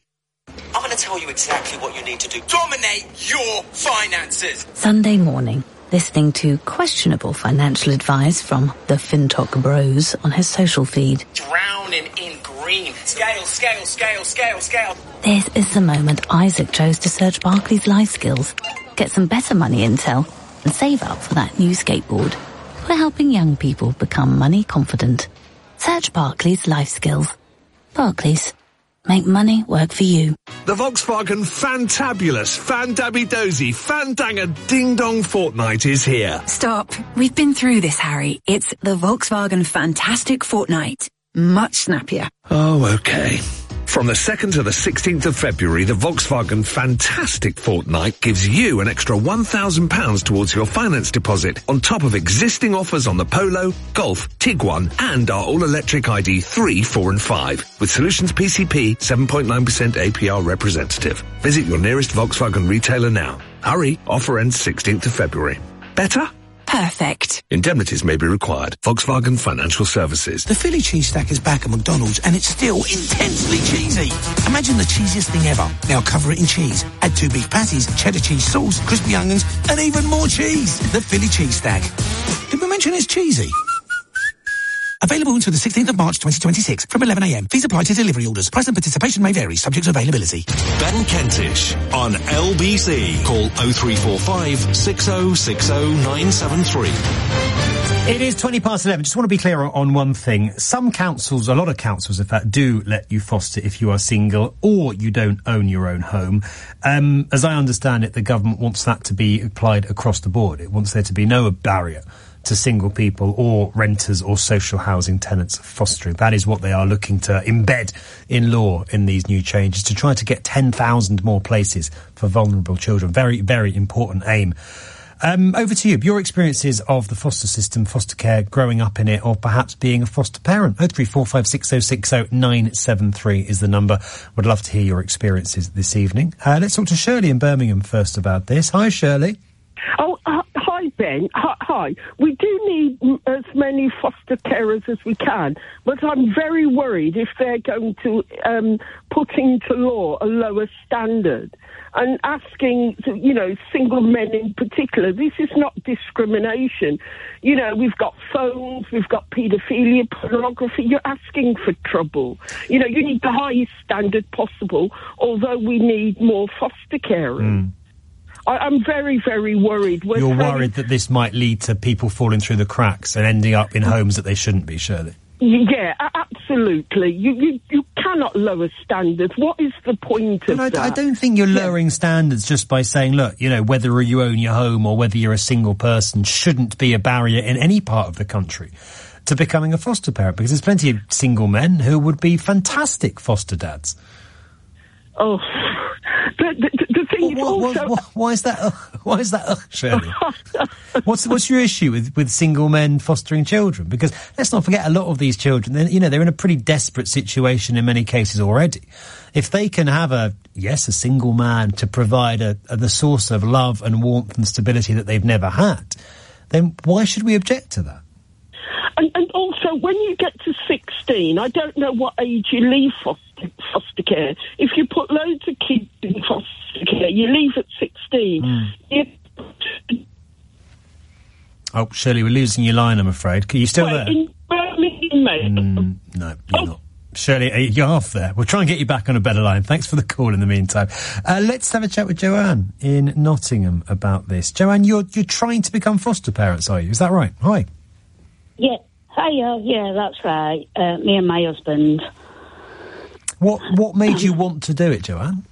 I'm going to tell you exactly what you need to do. Dominate your finances. Sunday morning, listening to questionable financial advice from the FinTok bros on his social feed. Drowning in green. Scale, scale, scale, scale, scale. This is the moment Isaac chose to search Barclays Life Skills, get some better money intel, and save up for that new skateboard. We're helping young people become money confident. Search Barclays Life Skills. Barclays. Make money work for you. The Volkswagen Fantabulous, Fandabby-Dozy, Fandanger Ding Dong Fortnight is here. Stop. We've been through this, Harry. It's the Volkswagen Fantastic Fortnight. Much snappier. Oh, okay. From the 2nd to the 16th of February, the Volkswagen Fantastic Fortnight gives you an extra £1,000 towards your finance deposit on top of existing offers on the Polo, Golf, Tiguan and our all-electric ID 3, 4 and 5 with Solutions PCP 7.9% APR representative. Visit your nearest Volkswagen retailer now. Hurry, offer ends 16th of February. Better? Perfect. Indemnities may be required. Volkswagen Financial Services. The Philly cheese stack is back at McDonald's and it's still intensely cheesy. Imagine the cheesiest thing ever. Now cover it in cheese. Add 2 beef patties, cheddar cheese sauce, crispy onions, and even more cheese. The Philly cheese stack. Did we mention it's cheesy? Available until the 16th of March 2026 from 11 a.m. Fees apply to delivery orders. Price and participation may vary, subject to availability. Ben Kentish on LBC. Call 0345 6060 973. It is 11:20. Just want to be clear on one thing. Some councils, a lot of councils in fact, do let you foster if you are single or you don't own your own home. As I understand it, the government wants that to be applied across the board. It wants there to be no barrier to single people or renters or social housing tenants fostering. That is what they are looking to embed in law in these new changes, to try to get 10,000 more places for vulnerable children. Very, very important aim. Over to you. Your experiences of the foster system, foster care, growing up in it, or perhaps being a foster parent. 0345 6060 973 is the number. Would love to hear your experiences this evening. Let's talk to Shirley in Birmingham first about this. Hi, Shirley. Oh, hi, Ben. Hi. We do need as many foster carers as we can, but I'm very worried if they're going to put into law a lower standard and asking, single men in particular. This is not discrimination. We've got phones, we've got paedophilia, pornography. You're asking for trouble. You need the highest standard possible, although we need more foster carers. I'm very, very worried. You're worried that this might lead to people falling through the cracks and ending up in homes that they shouldn't be, Shirley? Yeah, absolutely. You cannot lower standards. What is the point of that? I don't think you're lowering standards just by saying, look, whether you own your home or whether you're a single person shouldn't be a barrier in any part of the country to becoming a foster parent, because there's plenty of single men who would be fantastic foster dads. Oh, the thing thing is also... Why is that? Why is that, Shirley? What's your issue with single men fostering children? Because let's not forget, a lot of these children, they're in a pretty desperate situation in many cases already. If they can have a single man to provide the source of love and warmth and stability that they've never had, then why should we object to that? And also, when you get to 16, I don't know what age you leave foster care. If you put loads of kids in foster care, you leave at 16. Oh, Shirley, we're losing your line, I'm afraid. Are you still there? In Birmingham, no, you're not. Shirley, you're off there. We'll try and get you back on a better line. Thanks for the call in the meantime. Let's have a chat with Joanne in Nottingham about this. Joanne, you're trying to become foster parents, are you? Is that right? Hi. Yeah. Hiya. Yeah, that's right. Me and my husband. What made you want to do it, Joanne?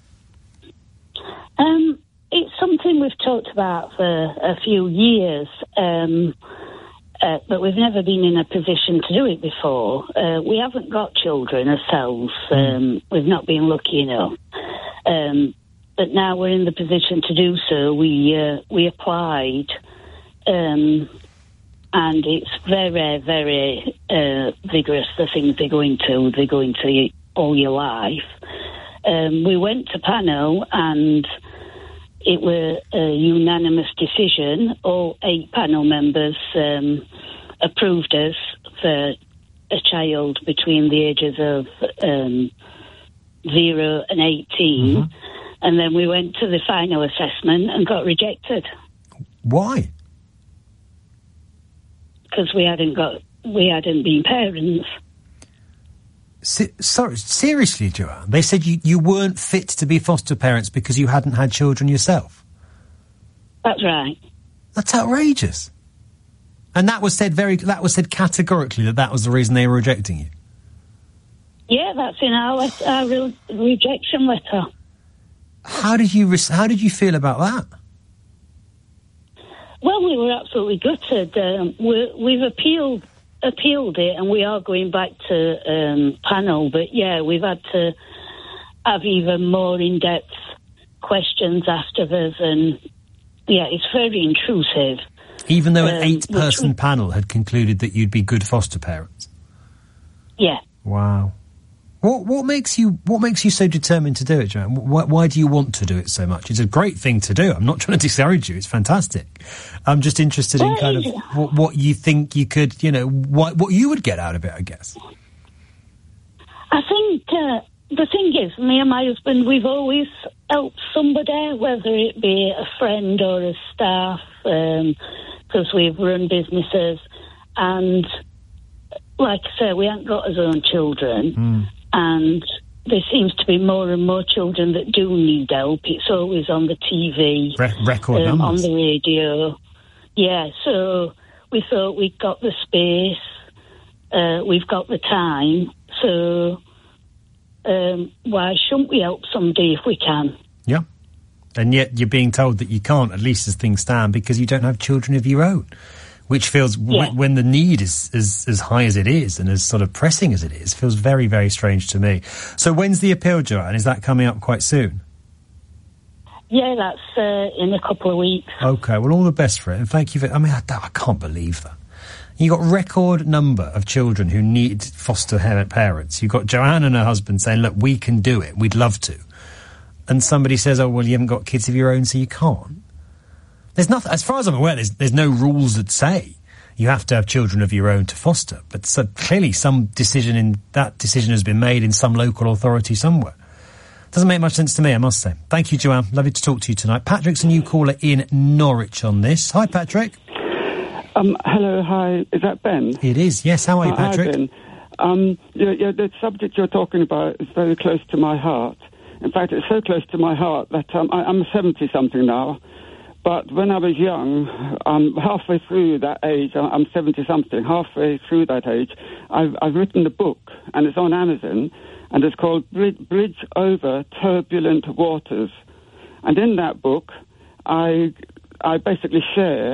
It's something we've talked about for a few years, but we've never been in a position to do it before. We haven't got children ourselves. We've not been lucky enough. But now we're in the position to do so. We applied, and it's very, very vigorous, the things they go into all your life. We went to panel, and it was a unanimous decision. All 8 panel members approved us for a child between the ages of 0 and 18. And then we went to the final assessment and got rejected. Why? Because we hadn't been parents. Sorry, seriously, Joanne? They said you weren't fit to be foster parents because you hadn't had children yourself? That's right. That's outrageous. And that was said categorically that was the reason they were rejecting you? Yeah, that's in our rejection letter. How did you feel about that? Well, we were absolutely gutted. We've appealed it, and we are going back to panel. But yeah, we've had to have even more in-depth questions after us, and yeah, it's very intrusive. Even though an 8-person panel had concluded that you'd be good foster parents. Yeah. Wow. What makes you so determined to do it, Joanne? Why do you want to do it so much? It's a great thing to do. I'm not trying to discourage you. It's fantastic. I'm just interested in kind of what you think you could, what you would get out of it, I guess. I think the thing is, me and my husband, we've always helped somebody, whether it be a friend or a staff, because we've run businesses. And like I say, we haven't got our own children. And there seems to be more and more children that do need help. It's always on the TV, record numbers, on the radio. Yeah, so we thought we'd got the space, we've got the time, so why shouldn't we help somebody if we can? Yeah, and yet you're being told that you can't, at least as things stand, because you don't have children of your own. Which feels, when the need is as high as it is and as sort of pressing as it is, feels very, very strange to me. So when's the appeal, Joanne? Is that coming up quite soon? Yeah, that's in a couple of weeks. OK, well, all the best for it. And thank you for... I can't believe that. You got record number of children who need foster parents. You've got Joanne and her husband saying, look, we can do it. We'd love to. And somebody says, oh, well, you haven't got kids of your own, so you can't. There's nothing, as far as I'm aware, there's no rules that say you have to have children of your own to foster. But so clearly that decision has been made in some local authority somewhere. Doesn't make much sense to me, I must say. Thank you, Joanne. Lovely to talk to you tonight. Patrick's a new caller in Norwich on this. Hi, Patrick. Hello, hi. Is that Ben? It is, yes. How are you, Patrick? Hi, Ben. The subject you're talking about is very close to my heart. In fact, it's so close to my heart that I'm 70-something now. But when I was young, halfway through that age, I'm 70-something, halfway through that age, I've written a book, and it's on Amazon, and it's called Bridge Over Turbulent Waters. And in that book, I basically share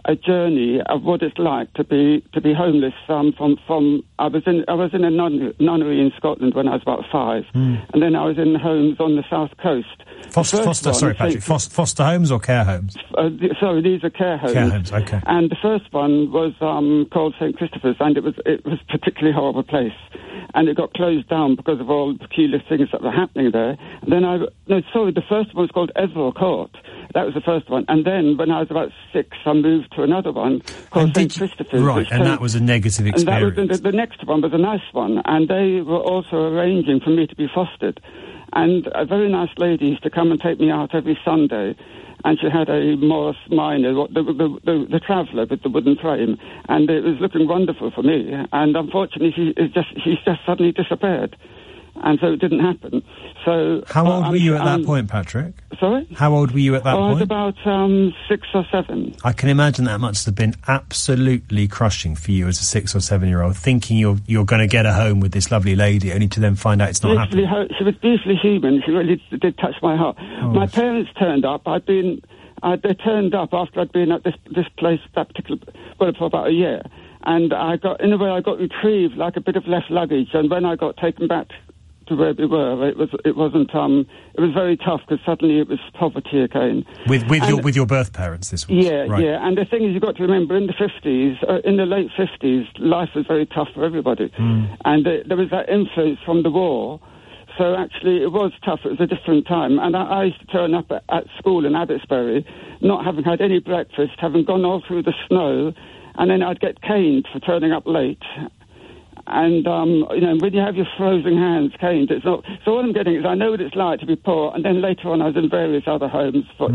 a journey of what it's like to be homeless. I was in a nunnery in Scotland when I was about 5, and then I was in homes on the south coast. Foster homes or care homes? Sorry, these are care homes. Care homes, okay. And the first one was called St. Christopher's, and it was a particularly horrible place. And it got closed down because of all the peculiar things that were happening there. And then the first one was called Eswell Court. That was the first one. And then, when I was about 6, I moved to another one called St. Christopher's. Right, and that was a negative experience. And that was the next one was a nice one. And they were also arranging for me to be fostered. And a very nice lady used to come and take me out every Sunday. And she had a Morris Minor, the Traveller with the wooden frame, and it was looking wonderful for me. And unfortunately, she's just suddenly disappeared, and so it didn't happen. So how old were you at that point, Patrick? Sorry? How old were you at that point? I was about 6 or 7. I can imagine that must have been absolutely crushing for you as a 6 or 7-year-old, thinking you're going to get a home with this lovely lady, only to then find out it's not happening. She was beautifully human. She really did touch my heart. My parents turned up. They turned up after I'd been at this place, for about a year. And I got retrieved like a bit of left luggage. And when I got taken back to where we were, it was very tough, because suddenly it was poverty again. With your birth parents, this was? Yeah, right. Yeah. And the thing is, you've got to remember, in the 50s, in the late 50s, life was very tough for everybody. And there was that influence from the war. So actually, it was tough. It was a different time. And I used to turn up at school in Abbotsbury, not having had any breakfast, having gone all through the snow, and then I'd get caned for turning up late. And, when you have your frozen hands caned, it's not... So what I'm getting is, I know what it's like to be poor, and then later on I was in various other homes for,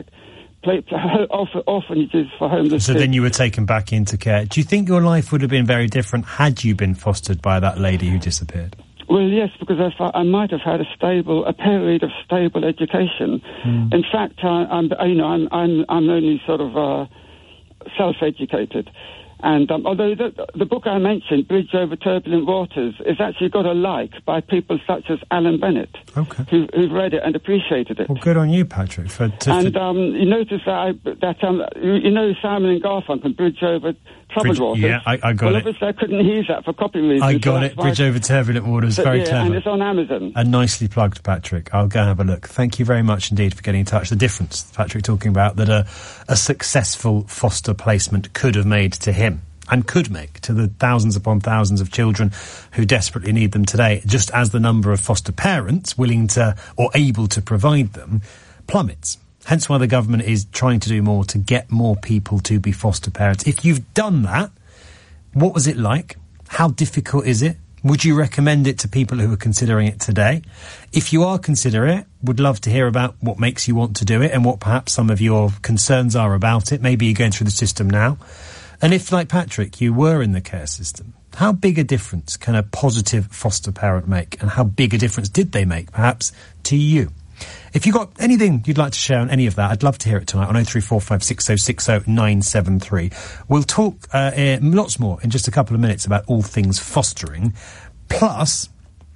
orphanages for homeless So kids. then you were taken back into care. Do you think your life would have been very different had you been fostered by that lady who disappeared? Well, yes, because I might have had a period of stable education. In fact, I'm only sort of self-educated. And although the book I mentioned, Bridge Over Turbulent Waters, is actually got a like by people such as Alan Bennett, who've read it and appreciated it. Well, good on you, Patrick. You notice that Simon and Garfunkel, Bridge Over Troubled Waters. Yeah, I got it. Well, obviously I couldn't use that for copy reasons. I got it. Bridge Over Turbulent Waters. Very clever. And it's on Amazon. And nicely plugged, Patrick. I'll go and have a look. Thank you very much indeed for getting in touch. The difference, Patrick, talking about that a successful foster placement could have made to him, and could make to the thousands upon thousands of children who desperately need them today, just as the number of foster parents willing to or able to provide them plummets. Hence why the government is trying to do more to get more people to be foster parents. If you've done that, what was it like? How difficult is it? Would you recommend it to people who are considering it today? If you are considering it, would love to hear about what makes you want to do it and what perhaps some of your concerns are about it. Maybe you're going through the system now. And if, like Patrick, you were in the care system, how big a difference can a positive foster parent make? And how big a difference did they make, perhaps, to you? If you've got anything you'd like to share on any of that, I'd love to hear it tonight on 03456060973. We'll talk lots more in just a couple of minutes about all things fostering. Plus...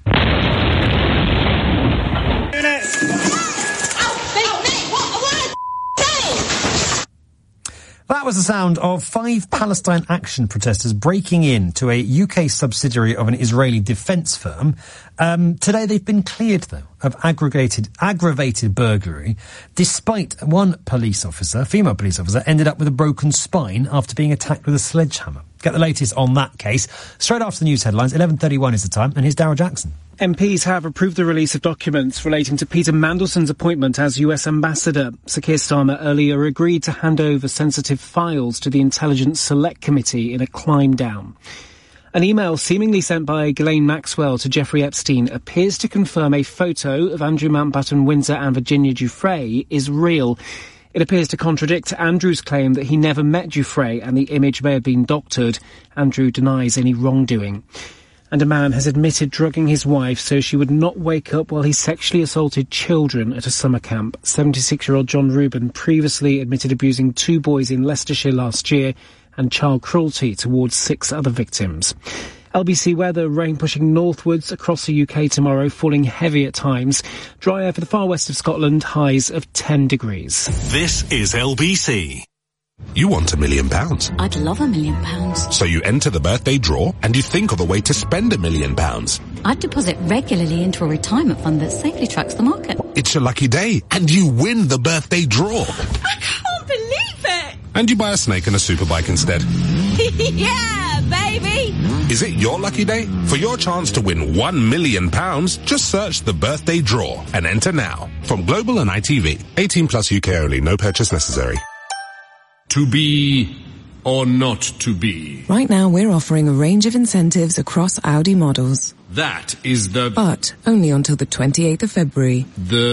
That was the sound of 5 Palestine Action protesters breaking in to a UK subsidiary of an Israeli defence firm. Today they've been cleared, though, of aggravated burglary, despite one female police officer, ended up with a broken spine after being attacked with a sledgehammer. Get the latest on that case straight after the news headlines. 11:31 is the time, and here's Darryl Jackson. MPs have approved the release of documents relating to Peter Mandelson's appointment as US Ambassador. Sir Keir Starmer earlier agreed to hand over sensitive files to the Intelligence Select Committee in a climb down. An email seemingly sent by Ghislaine Maxwell to Jeffrey Epstein appears to confirm a photo of Andrew Mountbatten Windsor and Virginia Giuffre is real. It appears to contradict Andrew's claim that he never met Giuffre and the image may have been doctored. Andrew denies any wrongdoing. And a man has admitted drugging his wife so she would not wake up while he sexually assaulted children at a summer camp. 76-year-old John Reuben previously admitted abusing 2 boys in Leicestershire last year and child cruelty towards 6 other victims. LBC weather, rain pushing northwards across the UK tomorrow, falling heavy at times. Drier for the far west of Scotland, highs of 10 degrees. This is LBC. You want £1 million. I'd love £1 million. So you enter the birthday draw and you think of a way to spend £1 million. I'd deposit regularly into a retirement fund that safely tracks the market. It's your lucky day and you win the birthday draw. I can't believe it! And you buy a snake and a superbike instead. Yeah, baby! Is it your lucky day? For your chance to win £1 million, just search the birthday draw and enter now. From Global and ITV. 18 plus UK only. No purchase necessary. To be or not to be? Right now we're offering a range of incentives across Audi models. That is But only until the 28th of February.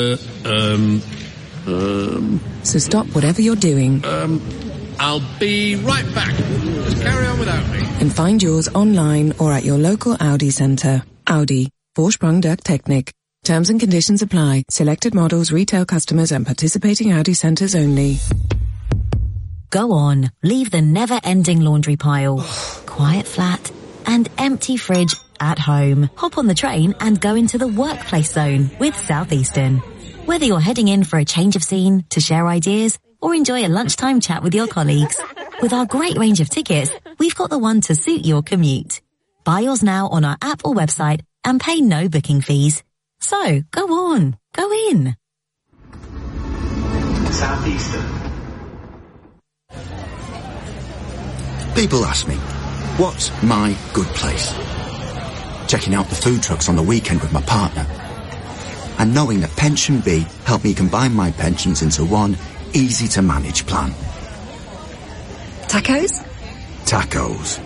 So stop whatever you're doing. I'll be right back. Just carry on without me. And find yours online or at your local Audi centre. Audi. Vorsprung durch Technik. Terms and conditions apply. Selected models, retail customers and participating Audi centres only. Go on, leave the never-ending laundry pile, quiet flat, and empty fridge at home. Hop on the train and go into the workplace zone with Southeastern. Whether you're heading in for a change of scene, to share ideas, or enjoy a lunchtime chat with your colleagues, with our great range of tickets, we've got the one to suit your commute. Buy yours now on our app or website and pay no booking fees. So, go on, go in. Southeastern. People ask me, what's my good place? Checking out the food trucks on the weekend with my partner. And knowing that Pension B helped me combine my pensions into one easy-to-manage plan. Tacos? Tacos.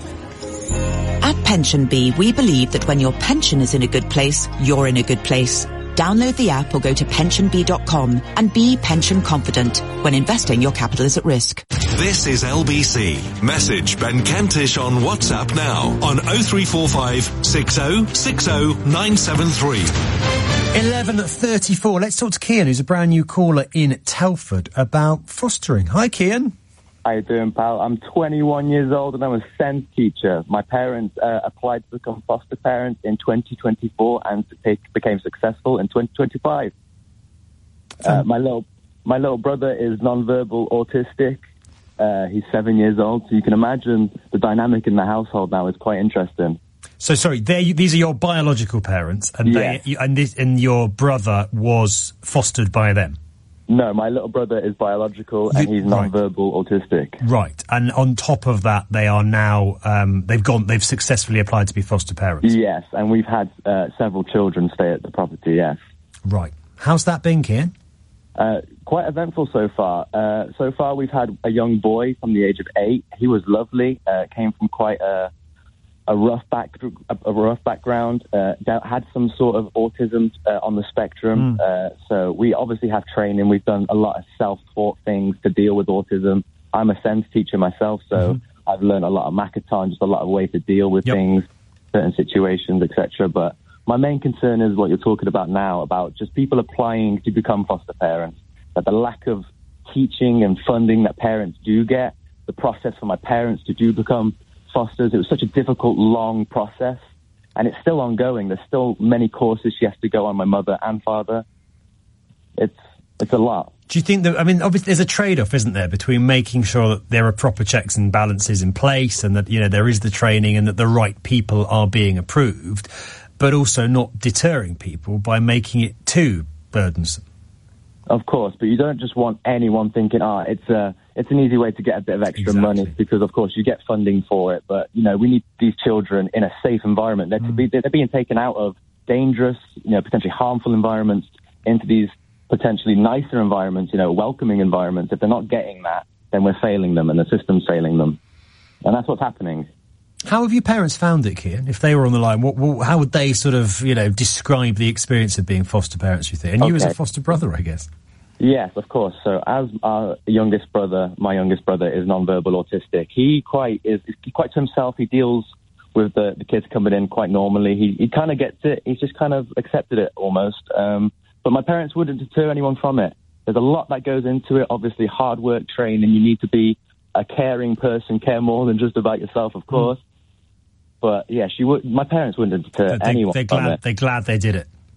At Pension B, we believe that when your pension is in a good place, you're in a good place. Download the app or go to pensionbee.com and be pension confident. When investing, your capital is at risk. This is LBC. Message Ben Kentish on WhatsApp now on 0345 60 60 973. 11:34. Let's talk to Kian, who's a brand new caller in Telford, about fostering. Hi, Kian. How you doing, pal? I'm 21 years old and I'm a SEND teacher. My parents applied to become foster parents in 2024 and became successful in 2025. My little brother is non-verbal autistic. He's 7 years old, so you can imagine the dynamic in the household now is quite interesting. So, sorry, these are your biological parents, and yes. and your brother was fostered by them? No, my little brother is biological and he's non-verbal autistic. Right, and on top of that, they are now they've successfully applied to be foster parents. Yes, and we've had several children stay at the property. Yes. Right. How's that been, Kian? Quite eventful so far. So far, we've had a young boy from the age of 8. He was lovely. Came from quite a rough background. Had some sort of autism on the spectrum. So we obviously have training. We've done a lot of self-taught things to deal with autism. I'm a SEND teacher myself, so I've learned a lot of Makaton, just a lot of ways to deal with things, certain situations, etc. But my main concern is what you're talking about now, about just people applying to become foster parents, that the lack of teaching and funding that parents do get, the process for my parents to become fosters. It was such a difficult, long process, and it's still ongoing. There's still many courses she has to go on, my mother and father. It's a lot. Do you think that, I mean, obviously there's a trade-off, isn't there, between making sure that there are proper checks and balances in place and that, there is the training and that the right people are being approved, but also not deterring people by making it too burdensome? Of course, but you don't just want anyone thinking, it's an easy way to get a bit of extra money, because of course you get funding for it. But, we need these children in a safe environment. They're being taken out of dangerous, potentially harmful environments into these potentially nicer environments, welcoming environments. If they're not getting that, then we're failing them and the system's failing them. And that's what's happening. How have your parents found it, Kian? If they were on the line, how would they sort of, describe the experience of being foster parents, you think? And you as a foster brother, I guess. Yes, of course. So as my youngest brother is non-verbal autistic. He's quite to himself. He deals with the kids coming in quite normally. He kind of gets it. He's just kind of accepted it almost. But my parents wouldn't deter anyone from it. There's a lot that goes into it. Obviously, hard work, training. You need to be a caring person, care more than just about yourself, of course. But yeah, my parents wouldn't deter anyone from it. They're glad they did it.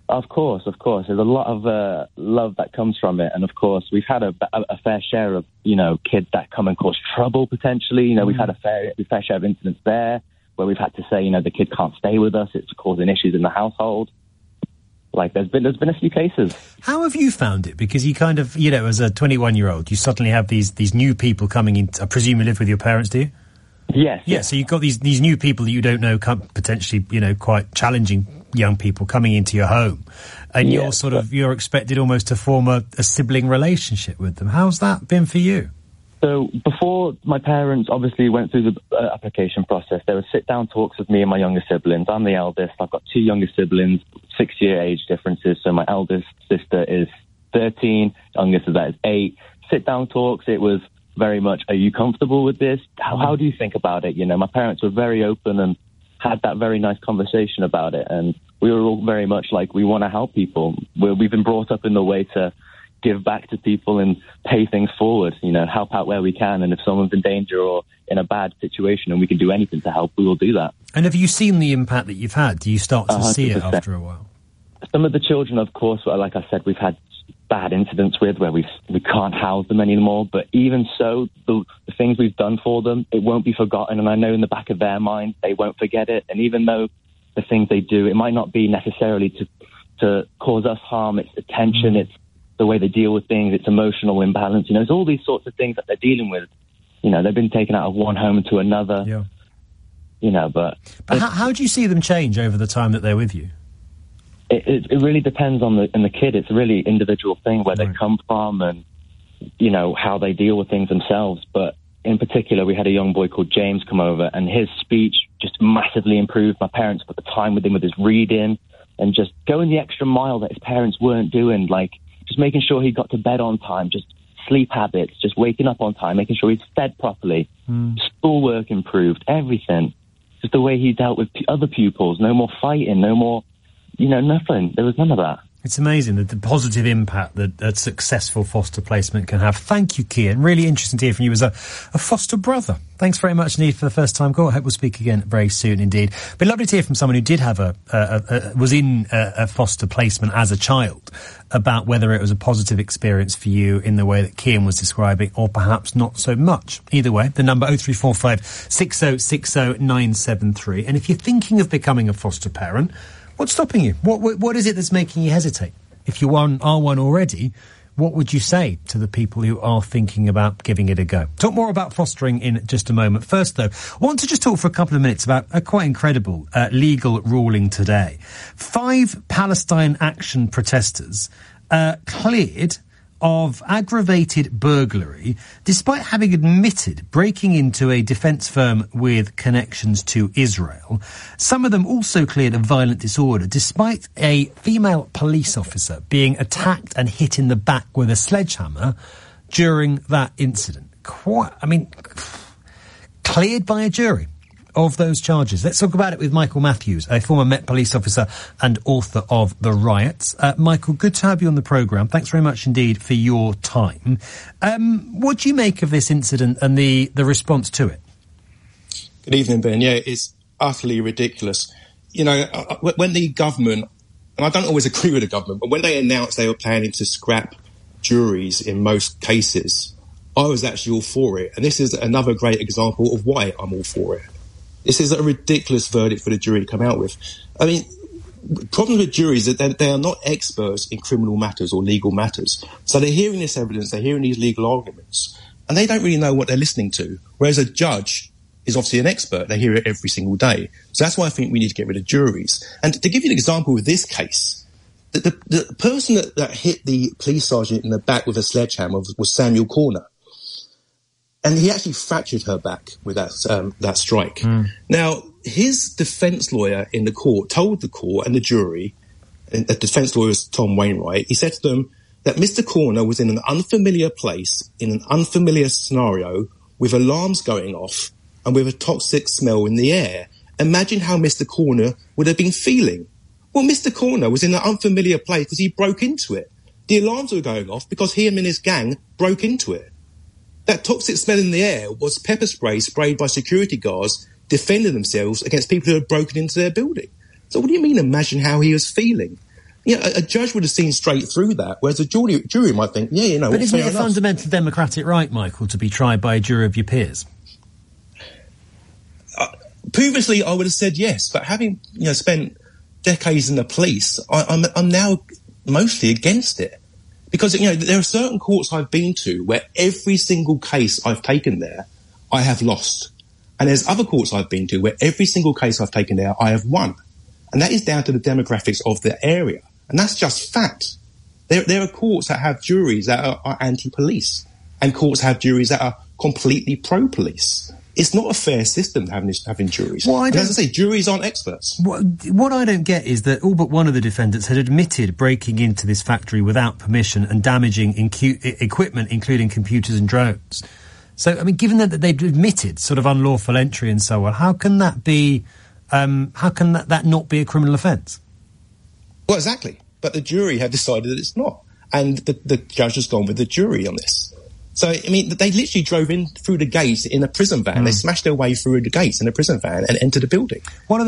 Of course. There's a lot of love that comes from it. And, of course, we've had a fair share of, kids that come and cause trouble, potentially. We've had a fair share of incidents there where we've had to say, the kid can't stay with us. It's causing issues in the household. Like, there's been a few cases. How have you found it? Because you kind of, as a 21-year-old, you suddenly have these new people coming in. I presume you live with your parents, do you? Yes. Yeah, so you've got these new people that you don't know, potentially, quite challenging young people coming into your home, and you're expected almost to form a sibling relationship with them. How's that been for you? So before my parents obviously went through the application process, there were sit-down talks with me and my younger siblings. I'm the eldest. I've got two younger siblings, 6-year age differences. So my eldest sister is 13, youngest of that is 8. Sit-down talks, it was very much, are you comfortable with this? How do you think about it? My parents were very open and had that very nice conversation about it. And we were all very much like, we want to help people. We've been brought up in the way to give back to people and pay things forward, help out where we can. And if someone's in danger or in a bad situation and we can do anything to help, we will do that. And have you seen the impact that you've had? Do you start to 100%. See it after a while? Some of the children, of course, like I said, we've had bad incidents with where we can't house them anymore. But even so, the things we've done for them, it won't be forgotten. And I know in the back of their mind, they won't forget it. And even though the things they do, it might not be necessarily to cause us harm. It's attention. It's the way they deal with things. It's emotional imbalance. It's all these sorts of things that they're dealing with. They've been taken out of one home to another. Yeah. But how do you see them change over the time that they're with you? It really depends on the kid. It's a really individual thing where they come from and, how they deal with things themselves. But in particular, we had a young boy called James come over and his speech just massively improved. My parents put the time with him with his reading and just going the extra mile that his parents weren't doing, like just making sure he got to bed on time, just sleep habits, just waking up on time, making sure he's fed properly. Schoolwork improved, everything. Just the way he dealt with other pupils, no more fighting, no more, nothing. There was none of that. It's amazing the positive impact that a successful foster placement can have. Thank you, Kian. Really interesting to hear from you as a foster brother. Thanks very much, Need, for the first time call. I hope we'll speak again very soon indeed. But lovely to hear from someone who did have was in a foster placement as a child, about whether it was a positive experience for you in the way that Kian was describing, or perhaps not so much. Either way, the number 0345 6060 973. And if you're thinking of becoming a foster parent, what's stopping you? What is it that's making you hesitate? If you are one already, what would you say to the people who are thinking about giving it a go? Talk more about fostering in just a moment. First, though, I want to just talk for a couple of minutes about a quite incredible legal ruling today. 5 Palestine Action protesters cleared of aggravated burglary despite having admitted breaking into a defence firm with connections to Israel. Some of them also cleared of violent disorder despite a female police officer being attacked and hit in the back with a sledgehammer during that incident. Cleared by a jury of those charges. Let's talk about it with Michael Matthews, a former Met police officer and author of The Riots. Michael, good to have you on the programme. Thanks very much indeed for your time. What do you make of this incident and the response to it? Good evening, Ben. Yeah, it's utterly ridiculous. When the government, and I don't always agree with the government, but when they announced they were planning to scrap juries in most cases, I was actually all for it. And this is another great example of why I'm all for it. This is a ridiculous verdict for the jury to come out with. I mean, problems with juries is that they are not experts in criminal matters or legal matters. So they're hearing this evidence, they're hearing these legal arguments, and they don't really know what they're listening to. Whereas a judge is obviously an expert. They hear it every single day. So that's why I think we need to get rid of juries. And to give you an example with this case, the person that hit the police sergeant in the back with a sledgehammer was Samuel Corner. And he actually fractured her back with that strike. Now, his defence lawyer in the court told the court and the jury, and the defence lawyer was Tom Wainwright, he said to them that Mr. Corner was in an unfamiliar place, in an unfamiliar scenario, with alarms going off and with a toxic smell in the air. Imagine how Mr. Corner would have been feeling. Well, Mr. Corner was in an unfamiliar place because he broke into it. The alarms were going off because he and his gang broke into it. That toxic smell in the air was pepper spray sprayed by security guards defending themselves against people who had broken into their building. So what do you mean, imagine how he was feeling? a judge would have seen straight through that, whereas a jury might think, But isn't it a fundamental democratic right, Michael, to be tried by a jury of your peers? Previously, I would have said yes, but having spent decades in the police, I'm now mostly against it, because there are certain courts I've been to where every single case I've taken there, I have lost, and there's other courts I've been to where every single case I've taken there, I have won, and that is down to the demographics of the area, and that's just fact. There are courts that have juries that are anti-police, and courts have juries that are completely pro-police. It's not a fair system having juries. Well, as I say, juries aren't experts. What I don't get is that all but one of the defendants had admitted breaking into this factory without permission and damaging equipment, including computers and drones. So, I mean, given that they've admitted sort of unlawful entry and so on, how can that be? How can that not be a criminal offence? Well, exactly. But the jury have decided that it's not, and the judge has gone with the jury on this. So, I mean, they literally drove in through the gates in a prison van. They smashed their way through the gates in a prison van and entered the building.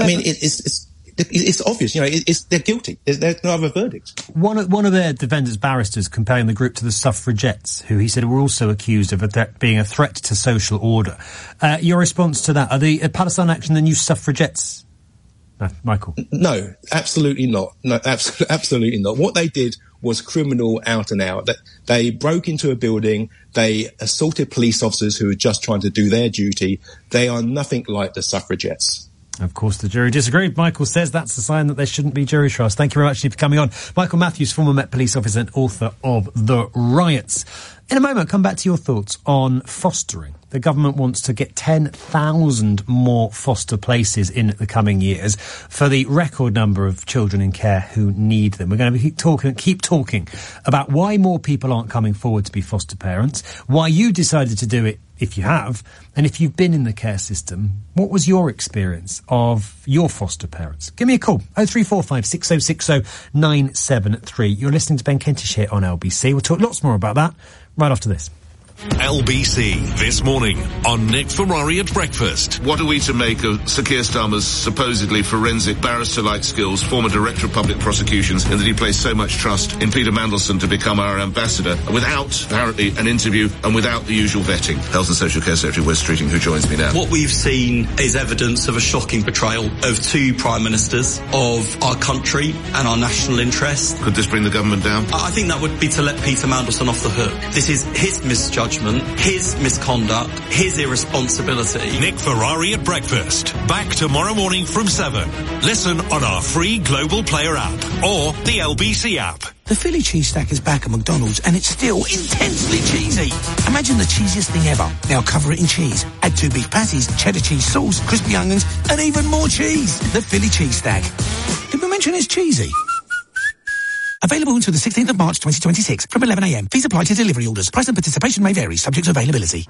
It's obvious, they're guilty. There's no other verdict. One of their defendants' barristers comparing the group to the suffragettes, who he said were also accused of being a threat to social order. Your response to that? Are the Palestine Action the new suffragettes? No, Michael? No, absolutely not. No, absolutely not. What they did was criminal out and out. They broke into a building, they assaulted police officers who were just trying to do their duty. They are nothing like the suffragettes. Of course, the jury disagreed. Michael says that's a sign that there shouldn't be jury trials. Thank you very much for coming on. Michael Matthews, former Met Police officer and author of The Riots. In a moment, come back to your thoughts on fostering. The government wants to get 10,000 more foster places in the coming years for the record number of children in care who need them. We're going to keep talking about why more people aren't coming forward to be foster parents, why you decided to do it if you have, and if you've been in the care system, what was your experience of your foster parents? Give me a call, 0345 6060 973. You're listening to Ben Kentish here on LBC. We'll talk lots more about that right after this. LBC This Morning on Nick Ferrari at Breakfast. What are we to make of Sir Keir Starmer's supposedly forensic barrister-like skills, former Director of Public Prosecutions, and that he placed so much trust in Peter Mandelson to become our ambassador without, apparently, an interview and without the usual vetting? Health and Social Care Secretary Wes Streeting, who joins me now. What we've seen is evidence of a shocking betrayal of two Prime Ministers, of our country and our national interest. Could this bring the government down? I think that would be to let Peter Mandelson off the hook. This is his misjudgment, his misconduct, his irresponsibility. Nick Ferrari at Breakfast. Back tomorrow morning from 7. Listen on our free Global Player app or the LBC app. The Philly cheese stack is back at McDonald's and it's still intensely cheesy. Imagine the cheesiest thing ever. Now cover it in cheese. Add 2 beef patties, cheddar cheese sauce, crispy onions, and even more cheese. The Philly cheese stack. Did we mention it's cheesy? Available until the 16th of March 2026 from 11 a.m. Fees apply to delivery orders. Price and participation may vary, subject to availability.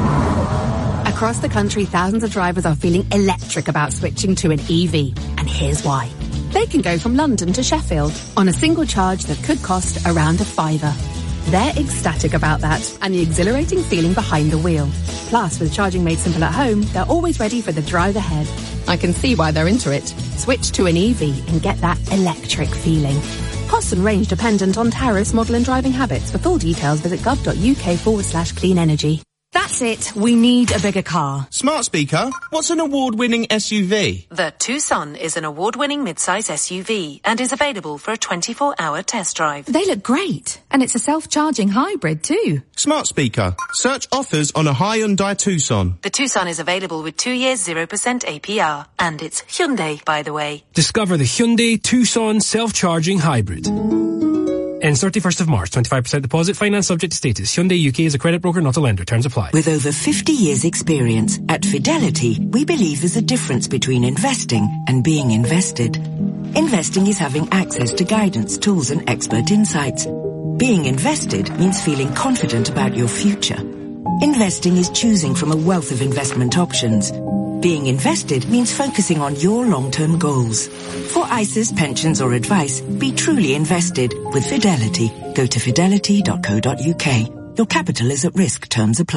Across the country, thousands of drivers are feeling electric about switching to an EV. And here's why. They can go from London to Sheffield on a single charge that could cost around £5. They're ecstatic about that and the exhilarating feeling behind the wheel. Plus, with charging made simple at home, they're always ready for the drive ahead. I can see why they're into it. Switch to an EV and get that electric feeling. Cost and range dependent on tariffs, model and driving habits. For full details, visit gov.uk/clean energy. That's it. We need a bigger car. Smart speaker, what's an award-winning SUV? The Tucson is an award-winning midsize SUV and is available for a 24-hour test drive. They look great. And it's a self-charging hybrid too. Smart speaker, search offers on a Hyundai Tucson. The Tucson is available with 2 years 0% APR. And it's Hyundai, by the way. Discover the Hyundai Tucson self-charging hybrid. Ends 31st of March, 25% deposit, finance subject to status. Hyundai UK is a credit broker, not a lender. Terms apply. With over 50 years experience, at Fidelity, we believe there's a difference between investing and being invested. Investing is having access to guidance, tools and expert insights. Being invested means feeling confident about your future. Investing is choosing from a wealth of investment options. Being invested means focusing on your long-term goals. For ISAs, pensions or advice, be truly invested with Fidelity. Go to fidelity.co.uk. Your capital is at risk. Terms apply.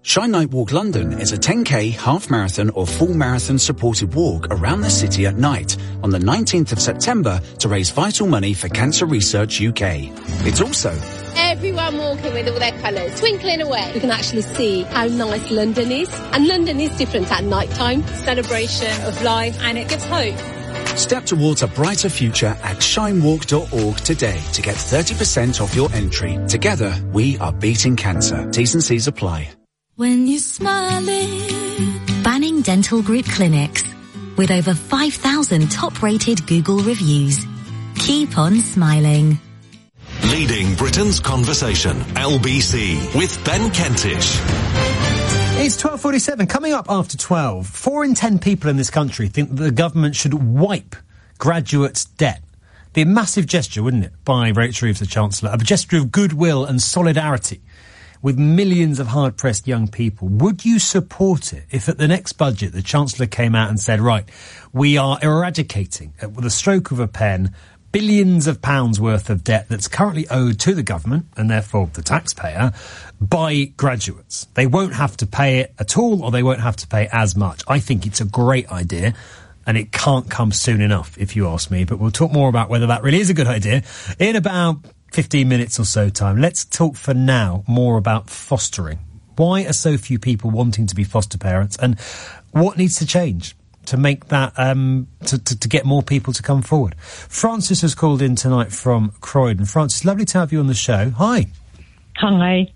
Shine Night Walk London is a 10k, half marathon or full marathon supported walk around the city at night on the 19th of September to raise vital money for Cancer Research UK. It's also everyone walking with all their colours, twinkling away. You can actually see how nice London is. And London is different at night time. Celebration of life, and it gives hope. Step towards a brighter future at shinewalk.org today to get 30% off your entry. Together, we are beating cancer. T's and C's apply. When you're smiling. Banning Dental Group Clinics. With over 5,000 top-rated Google reviews. Keep on smiling. Leading Britain's conversation, LBC, with Ben Kentish. It's 12:47. Coming up after 12, 4 in 10 people in this country think that the government should wipe graduates' debt. Be a massive gesture, wouldn't it, by Rachel Reeves, the Chancellor? A gesture of goodwill and solidarity with millions of hard-pressed young people. Would you support it if at the next budget the Chancellor came out and said, right, we are eradicating, with a stroke of a pen, billions of pounds worth of debt that's currently owed to the government, and therefore the taxpayer, by graduates? They won't have to pay it at all, or they won't have to pay as much. I think it's a great idea, and it can't come soon enough, if you ask me. But we'll talk more about whether that really is a good idea in about 15 minutes or so time. Let's talk for now more about fostering. Why are so few people wanting to be foster parents, and what needs to change to make that, to get more people to come forward? Francis has called in tonight from Croydon. Francis, lovely to have you on the show. Hi. Hi.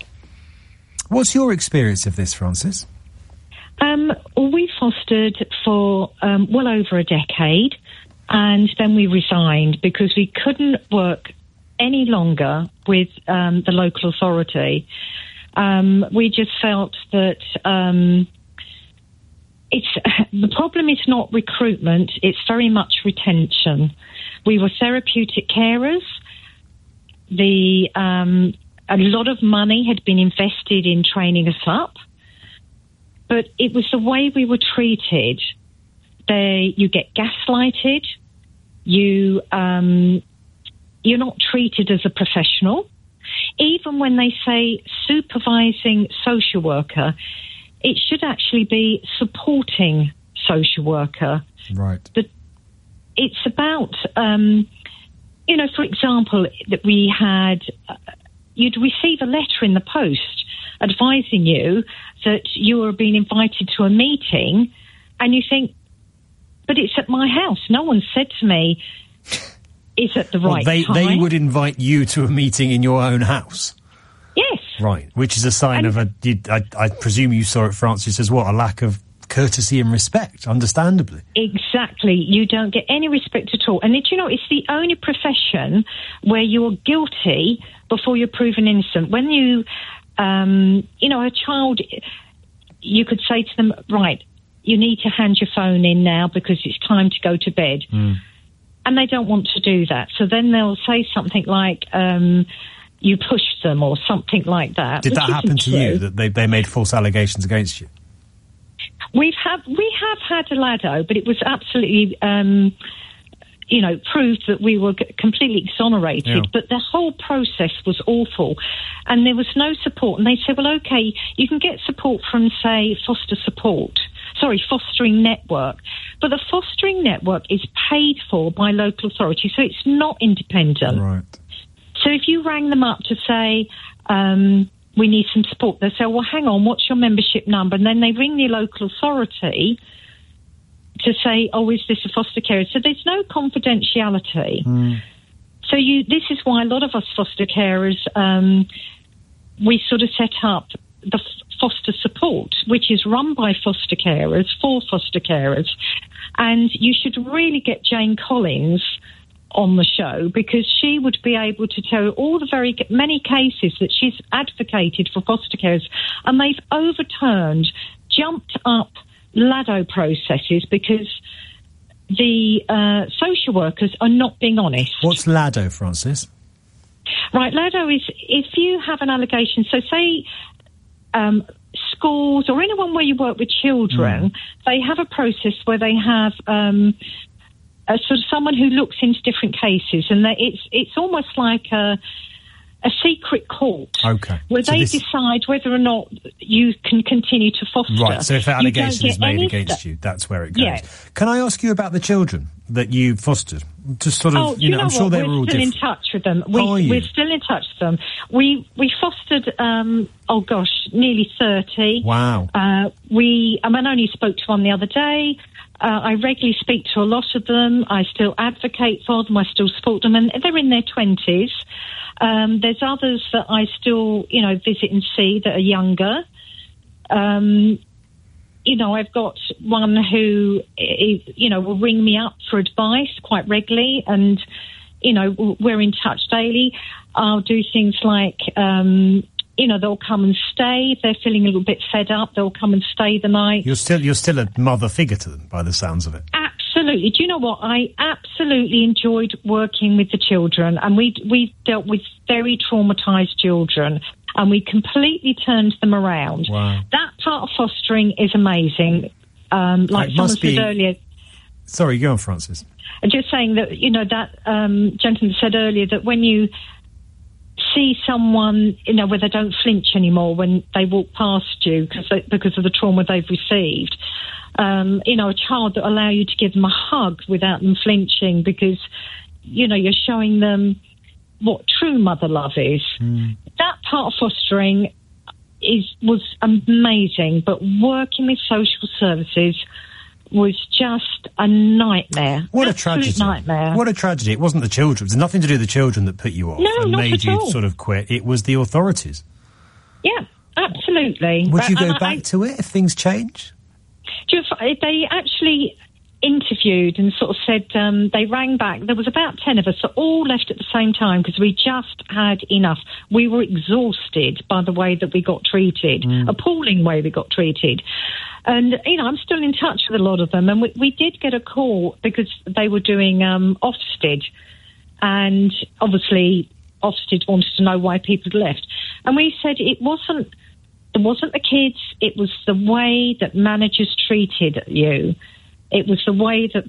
What's your experience of this, Francis? We fostered for well over a decade, and then we resigned because we couldn't work any longer with the local authority. We just felt that the problem is not recruitment, it's very much retention. We were therapeutic carers. A lot of money had been invested in training us up, but it was the way we were treated. You get gaslighted, you're not treated as a professional. Even when they say supervising social worker, it should actually be supporting social worker. Right. But it's about, for example, that we had, you'd receive a letter in the post advising you that you were being invited to a meeting, and you think, but it's at my house. No one said to me, is at the right time. They would invite you to a meeting in your own house? Yes. Right, which is a sign of I presume you saw it, Francis, as what? A lack of courtesy and respect, understandably. Exactly. You don't get any respect at all. And it's the only profession where you're guilty before you're proven innocent. When you, a child, you could say to them, right, you need to hand your phone in now because it's time to go to bed. And they don't want to do that. So then they'll say something like, you pushed them or something like that. Did that happen to you, that they made false allegations against you? We have had a Lado, but it was absolutely, proved that we were completely exonerated. Yeah. But the whole process was awful. And there was no support. And they said, well, okay, you can get support from, say, Fostering Network. But the Fostering Network is paid for by local authority, so it's not independent. Right. So if you rang them up to say, we need some support, they say, well, hang on, what's your membership number? And then they ring the local authority to say, oh, is this a foster carer? So there's no confidentiality. So this is why a lot of us foster carers, we sort of set up the foster support, which is run by foster carers for foster carers. And you should really get Jane Collins on the show, because she would be able to tell all the very many cases that she's advocated for foster carers, and they've overturned, jumped up Lado processes because the social workers are not being honest. What's Lado, Francis? Right, Lado is if you have an allegation, so say schools or anyone where you work with children, they have a process where they have a sort of someone who looks into different cases, and it's almost like a secret court. Okay. Where So they this- decide whether or not you can continue to foster. Right, so if an You don't allegation is get made any against st- you, that's where it goes. Yeah. Can I ask you about the children that you fostered? Just sort of, Oh, do you know I'm what? sure they were all We're still different. in touch with them. Are you? We're still in touch with them. We fostered, nearly 30. Wow. I only spoke to one the other day. I regularly speak to a lot of them. I still advocate for them. I still support them, and they're in their 20s. There's others that I still, visit and see that are younger. I've got one who, will ring me up for advice quite regularly, and, we're in touch daily. I'll do things like, they'll come and stay. If they're feeling a little bit fed up, they'll come and stay the night. You're still a mother figure to them, by the sounds of it. Absolutely. Do you know what? I absolutely enjoyed working with the children, and we dealt with very traumatised children, and we completely turned them around. Wow. That part of fostering is amazing. Like someone said earlier. Sorry, go on, Francis. Just saying that, that gentleman said earlier that when you see someone, where they don't flinch anymore when they walk past you because of the trauma they've received, a child that allow you to give them a hug without them flinching because, you're showing them what true mother love is. That part of fostering was amazing, but working with social services was just a nightmare. What a Absolute tragedy. nightmare. What a tragedy. It wasn't the children. It was nothing to do with the children that put you off No, and not made at you all. sort of quit. It was the authorities. Yeah, absolutely. Would you go And back to it if things change? They actually interviewed and sort of said they rang back. There was about 10 of us that all left at the same time because we just had enough. We were exhausted by the way that we got treated, appalling way we got treated. And, I'm still in touch with a lot of them. And we did get a call because they were doing Ofsted. And obviously Ofsted wanted to know why people had left. And we said it wasn't the kids, it was the way that managers treated you. It was the way that,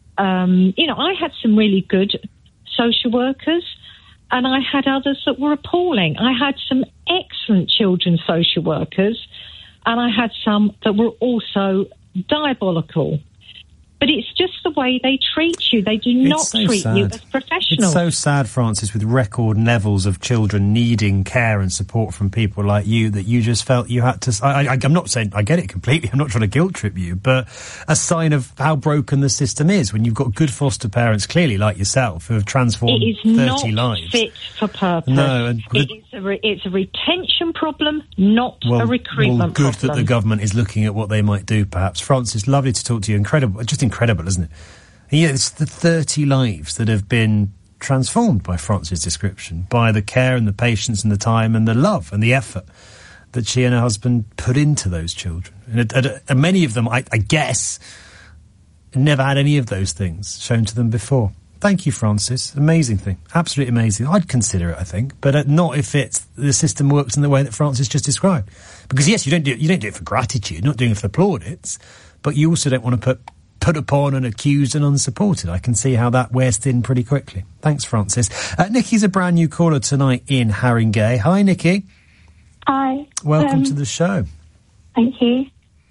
I had some really good social workers and I had others that were appalling. I had some excellent children's social workers and I had some that were also diabolical. But it's just the way they treat you. They do not treat you as professionals. It's so sad, Francis, with record levels of children needing care and support from people like you, that you just felt you had to... I'm not saying... I get it completely. I'm not trying to guilt-trip you, but a sign of how broken the system is when you've got good foster parents, clearly like yourself, who have transformed 30 lives. It is not fit for purpose. No. It's a retention problem, not a recruitment good problem. that the government is looking at what they might do, perhaps. Francis, lovely to talk to you. Incredible, isn't it? Yeah, it's the 30 lives that have been transformed by Francis' description, by the care and the patience and the time and the love and the effort that she and her husband put into those children. And many of them, I guess, never had any of those things shown to them before. Thank you, Francis. Amazing thing. Absolutely amazing. I'd consider it, I think, but not if the system works in the way that Francis just described. Because yes, you don't do it for gratitude, not doing it for plaudits, but you also don't want to put upon and accused and unsupported. I can see how that wears thin pretty quickly. Thanks, Francis. Nikki's a brand new caller tonight in Haringey. Hi, Nikki. Hi. Welcome to the show. Thank you.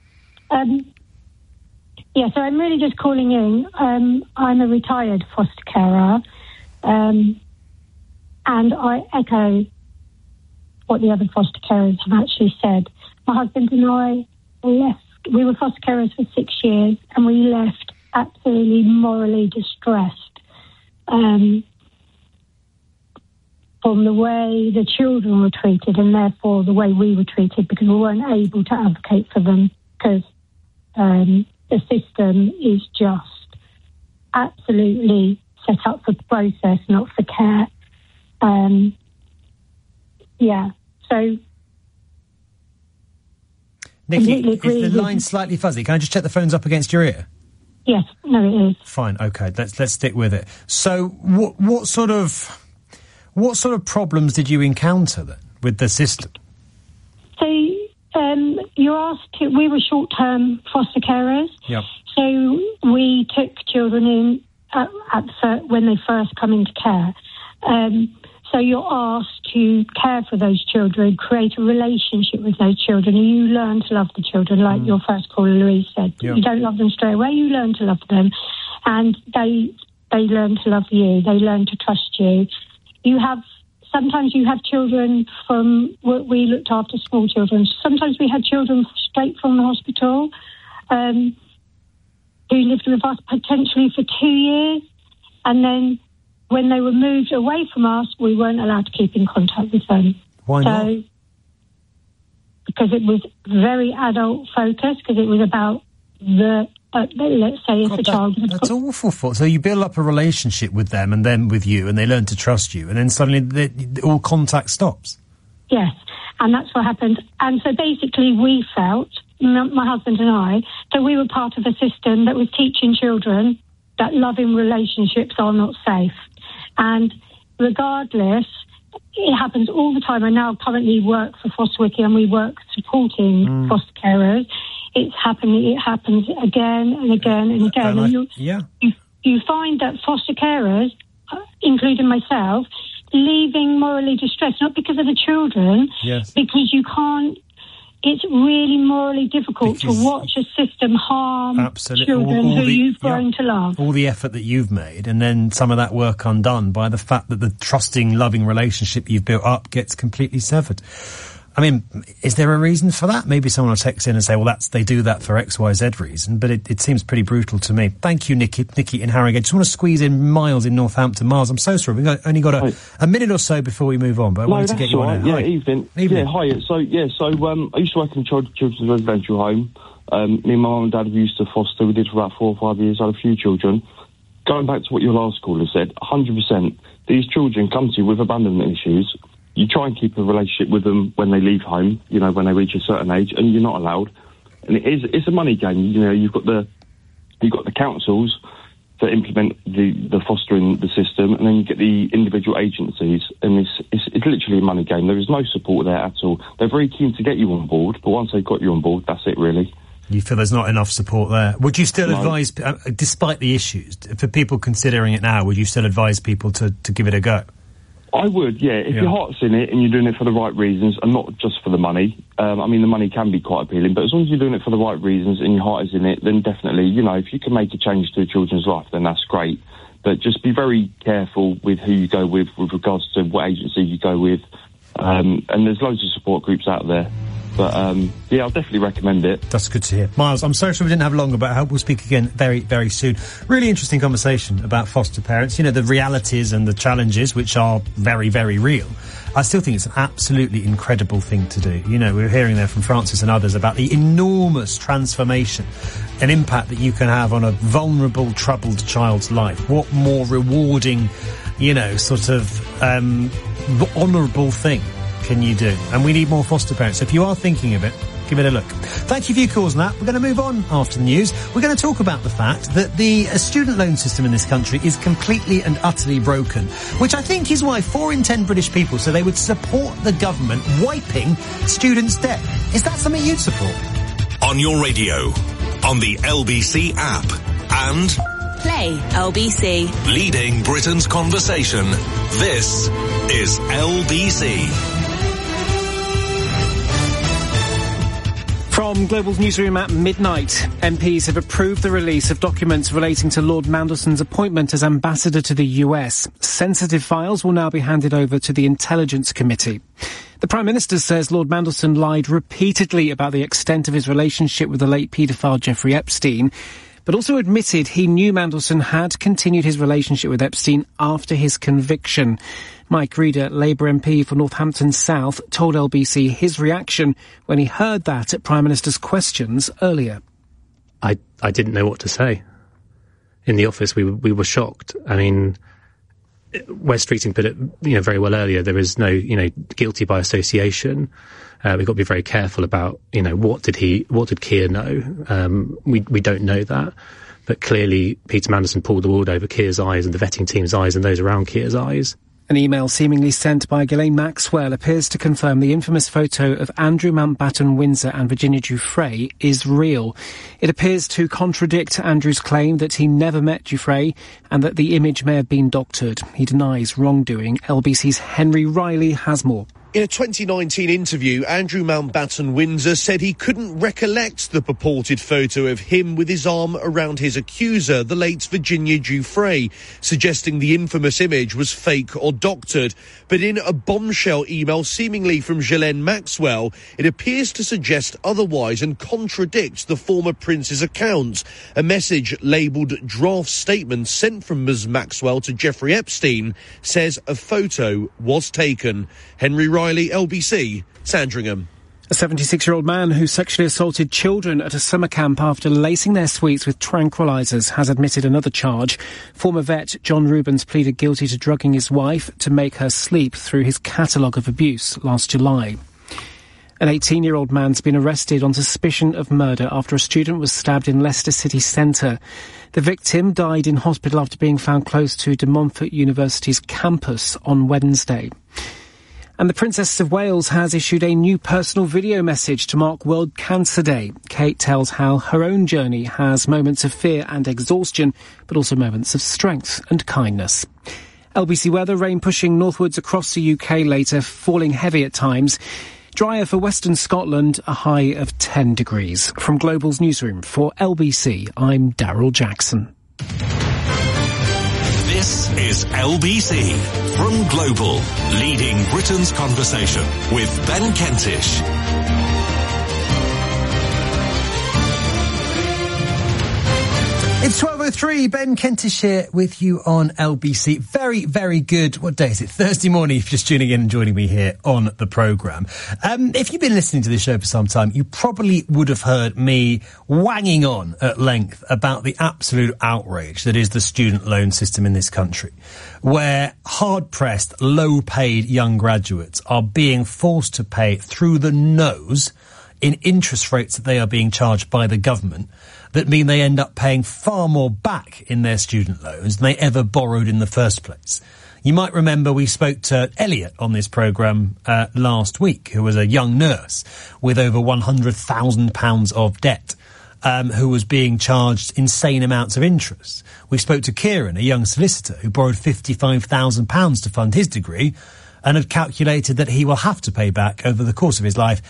So I'm really just calling in. I'm a retired foster carer, and I echo what the other foster carers have actually said. My husband and I left. We were foster carers for 6 years, and we left absolutely morally distressed from the way the children were treated, and therefore the way we were treated, because we weren't able to advocate for them, because the system is just absolutely set up for process, not for care. So... Nikki, is the line slightly fuzzy? Can I just check the phone's up against your ear? Yes, no, it is. Fine, okay, let's stick with it. So, what sort of problems did you encounter then with the system? So, you asked. We were short-term foster carers. Yep. So we took children in when they first come into care. So you're asked to care for those children, create a relationship with those children, and you learn to love the children, like your first caller, Louise, said. Yeah. You don't love them straight away, you learn to love them, and they learn to love you, they learn to trust you. Sometimes you have children we looked after small children. Sometimes we had children straight from the hospital who lived with us potentially for 2 years, and then when they were moved away from us, we weren't allowed to keep in contact with them. Why not? Because it was very adult focused, because it was about let's say if a child... That's awful. So you build up a relationship with them and then with you, and they learn to trust you, and then suddenly all contact stops. Yes, and that's what happened. And so basically we felt, my husband and I, that we were part of a system that was teaching children that loving relationships are not safe. And regardless, it happens all the time. I now currently work for Foster Wiki, and we work supporting foster carers. It happens again and again and again. And you find that foster carers, including myself, leaving morally distressed, not because of the children, because you can't. It's really morally difficult to watch a system harm children who you've grown to love. All the effort that you've made, and then some of that work undone by the fact that the trusting, loving relationship you've built up gets completely severed. I mean, is there a reason for that? Maybe someone will text in and say, well, they do that for X, Y, Z reason, but it seems pretty brutal to me. Thank you, Nikki in Harrogate. Just want to squeeze in Miles in Northampton. Miles, I'm so sorry. We've only got a minute or so before we move on, but I wanted to get you on air. Evening. Yeah, hi. So I used to work in a children's residential home. Me and my mum and dad used to foster. We did for about 4 or 5 years. I had a few children. Going back to what your last caller said, 100%. These children come to you with abandonment issues. You try and keep a relationship with them when they leave home, when they reach a certain age, and you're not allowed. And it's a money game. You've got the councils that implement the fostering the system, and then you get the individual agencies, and it's literally a money game. There is no support there at all. They're very keen to get you on board, but once they've got you on board, that's it, really. You feel there's not enough support there. Would you still advise, despite the issues, for people considering it now, would you still advise people to give it a go? I would, yeah. If your heart's in it and you're doing it for the right reasons and not just for the money, the money can be quite appealing, but as long as you're doing it for the right reasons and your heart is in it, then definitely, if you can make a change to a children's life, then that's great. But just be very careful with who you go with regards to what agency you go with. And there's loads of support groups out there. But, I'll definitely recommend it. That's good to hear. Miles, I'm sorry we didn't have longer, but I hope we'll speak again very, very soon. Really interesting conversation about foster parents. The realities and the challenges, which are very, very real. I still think it's an absolutely incredible thing to do. We were hearing there from Francis and others about the enormous transformation and impact that you can have on a vulnerable, troubled child's life. What more rewarding, honourable thing can you do? And we need more foster parents. So if you are thinking of it, give it a look. Thank you for your calls on that. We're going to move on after the news. We're going to talk about the fact that the student loan system in this country is completely and utterly broken, which I think is why 4 in 10 British people say they would support the government wiping students' debt. Is that something you'd support? On your radio, on the LBC app, and Play LBC. Leading Britain's conversation. This is LBC. From Global's newsroom at midnight, MPs have approved the release of documents relating to Lord Mandelson's appointment as ambassador to the US. Sensitive files will now be handed over to the Intelligence Committee. The Prime Minister says Lord Mandelson lied repeatedly about the extent of his relationship with the late paedophile Jeffrey Epstein, but also admitted he knew Mandelson had continued his relationship with Epstein after his conviction. Mike Reeder, Labour MP for Northampton South, told LBC his reaction when he heard that at Prime Minister's questions earlier. I didn't know what to say. In the office, we were shocked. I mean, Wes Streeting put it, very well earlier. There is no, guilty by association. We've got to be very careful about, what did Keir know? We don't know that. But clearly, Peter Mandelson pulled the wool over Keir's eyes and the vetting team's eyes and those around Keir's eyes. An email seemingly sent by Ghislaine Maxwell appears to confirm the infamous photo of Andrew Mountbatten Windsor and Virginia Giuffre is real. It appears to contradict Andrew's claim that he never met Giuffre and that the image may have been doctored. He denies wrongdoing. LBC's Henry Riley has more. In a 2019 interview, Andrew Mountbatten Windsor said he couldn't recollect the purported photo of him with his arm around his accuser, the late Virginia Giuffre, suggesting the infamous image was fake or doctored. But in a bombshell email seemingly from Ghislaine Maxwell, it appears to suggest otherwise and contradicts the former prince's account. A message labelled draft statement sent from Ms Maxwell to Jeffrey Epstein says a photo was taken. Henry Riley, LBC, Sandringham. A 76-year-old man who sexually assaulted children at a summer camp after lacing their sweets with tranquilizers has admitted another charge. Former vet John Rubens pleaded guilty to drugging his wife to make her sleep through his catalogue of abuse last July. An 18-year-old man's been arrested on suspicion of murder after a student was stabbed in Leicester city centre. The victim died in hospital after being found close to De Montfort University's campus on Wednesday. And the Princess of Wales has issued a new personal video message to mark World Cancer Day. Kate tells how her own journey has moments of fear and exhaustion, but also moments of strength and kindness. LBC weather, rain pushing northwards across the UK later, falling heavy at times. Drier for western Scotland, a high of 10 degrees. From Global's newsroom for LBC, I'm Daryl Jackson. This is LBC from Global, leading Britain's conversation with Ben Kentish. It's 12:03, Ben Kentish here with you on LBC. Very, very good, what day is it? Thursday morning, if you're just tuning in and joining me here on the programme. If you've been listening to this show for some time, you probably would have heard me wanging on at length about the absolute outrage that is the student loan system in this country, where hard-pressed, low-paid young graduates are being forced to pay through the nose in interest rates that they are being charged by the government that mean they end up paying far more back in their student loans than they ever borrowed in the first place. You might remember we spoke to Elliot on this programme last week, who was a young nurse with over £100,000 of debt, who was being charged insane amounts of interest. We spoke to Kieran, a young solicitor who borrowed £55,000 to fund his degree and had calculated that he will have to pay back over the course of his life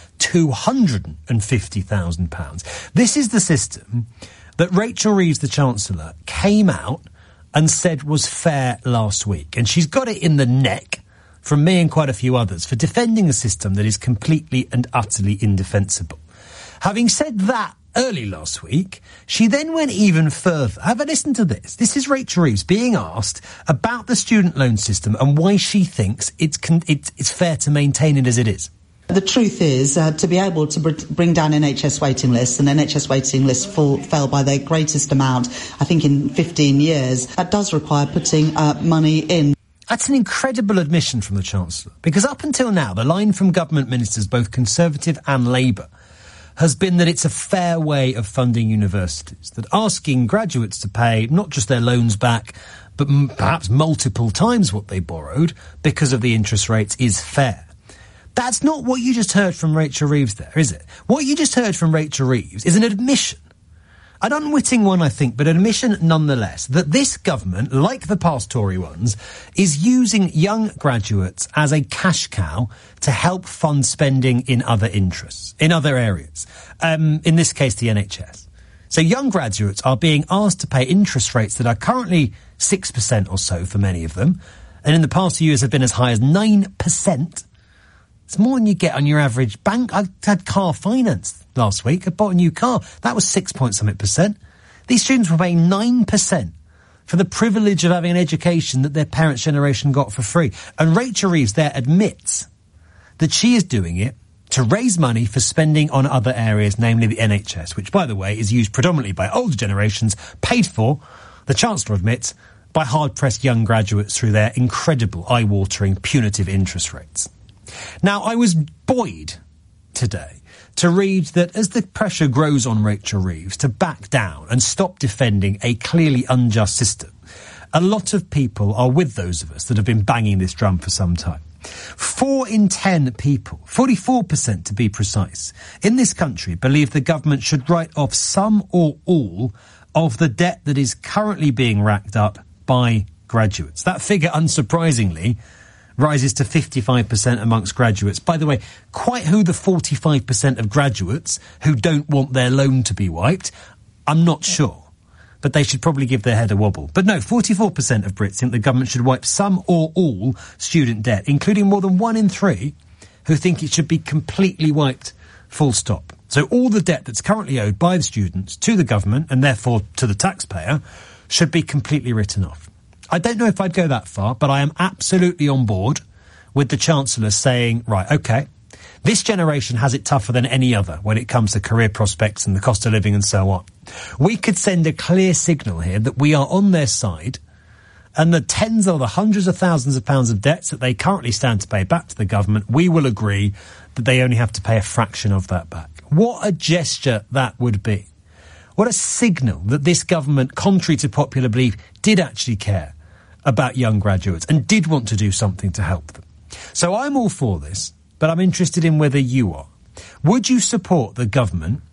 £250,000. This is the system that Rachel Reeves, the Chancellor, came out and said was fair last week. And she's got it in the neck from me and quite a few others for defending a system that is completely and utterly indefensible. Having said that, early last week, she then went even further. Have a listen to this. This is Rachel Reeves being asked about the student loan system and why she thinks it's fair to maintain it as it is. The truth is, to be able to bring down NHS waiting lists, and NHS waiting lists fell by their greatest amount, I think, in 15 years, that does require putting money in. That's an incredible admission from the Chancellor, because up until now, the line from government ministers, both Conservative and Labour, has been that it's a fair way of funding universities, that asking graduates to pay not just their loans back, but perhaps multiple times what they borrowed because of the interest rates is fair. That's not what you just heard from Rachel Reeves there, is it? What you just heard from Rachel Reeves is an admission. An unwitting one, I think, but an admission nonetheless, that this government, like the past Tory ones, is using young graduates as a cash cow to help fund spending in other interests, in other areas. In this case, the NHS. So young graduates are being asked to pay interest rates that are currently 6% or so for many of them, and in the past few years have been as high as 9%. It's more than you get on your average bank. I had car finance last week. I bought a new car. That was 6-point-something%. These students were paying 9% for the privilege of having an education that their parents' generation got for free. And Rachel Reeves there admits that she is doing it to raise money for spending on other areas, namely the NHS, which, by the way, is used predominantly by older generations, paid for, the Chancellor admits, by hard-pressed young graduates through their incredible, eye-watering, punitive interest rates. Now, I was buoyed today to read that as the pressure grows on Rachel Reeves to back down and stop defending a clearly unjust system, a lot of people are with those of us that have been banging this drum for some time. 4 in 10 people, 44% to be precise, in this country believe the government should write off some or all of the debt that is currently being racked up by graduates. That figure, unsurprisingly, rises to 55% amongst graduates. By the way, quite who the 45% of graduates who don't want their loan to be wiped, I'm not sure. But they should probably give their head a wobble. But no, 44% of Brits think the government should wipe some or all student debt, including more than 1 in 3 who think it should be completely wiped, full stop. So all the debt that's currently owed by the students to the government, and therefore to the taxpayer, should be completely written off. I don't know if I'd go that far, but I am absolutely on board with the Chancellor saying, right, OK, this generation has it tougher than any other when it comes to career prospects and the cost of living and so on. We could send a clear signal here that we are on their side, and the tens or the hundreds of thousands of pounds of debts that they currently stand to pay back to the government, we will agree that they only have to pay a fraction of that back. What a gesture that would be. What a signal that this government, contrary to popular belief, did actually care about young graduates and did want to do something to help them. So I'm all for this, but I'm interested in whether you are. Would you support the government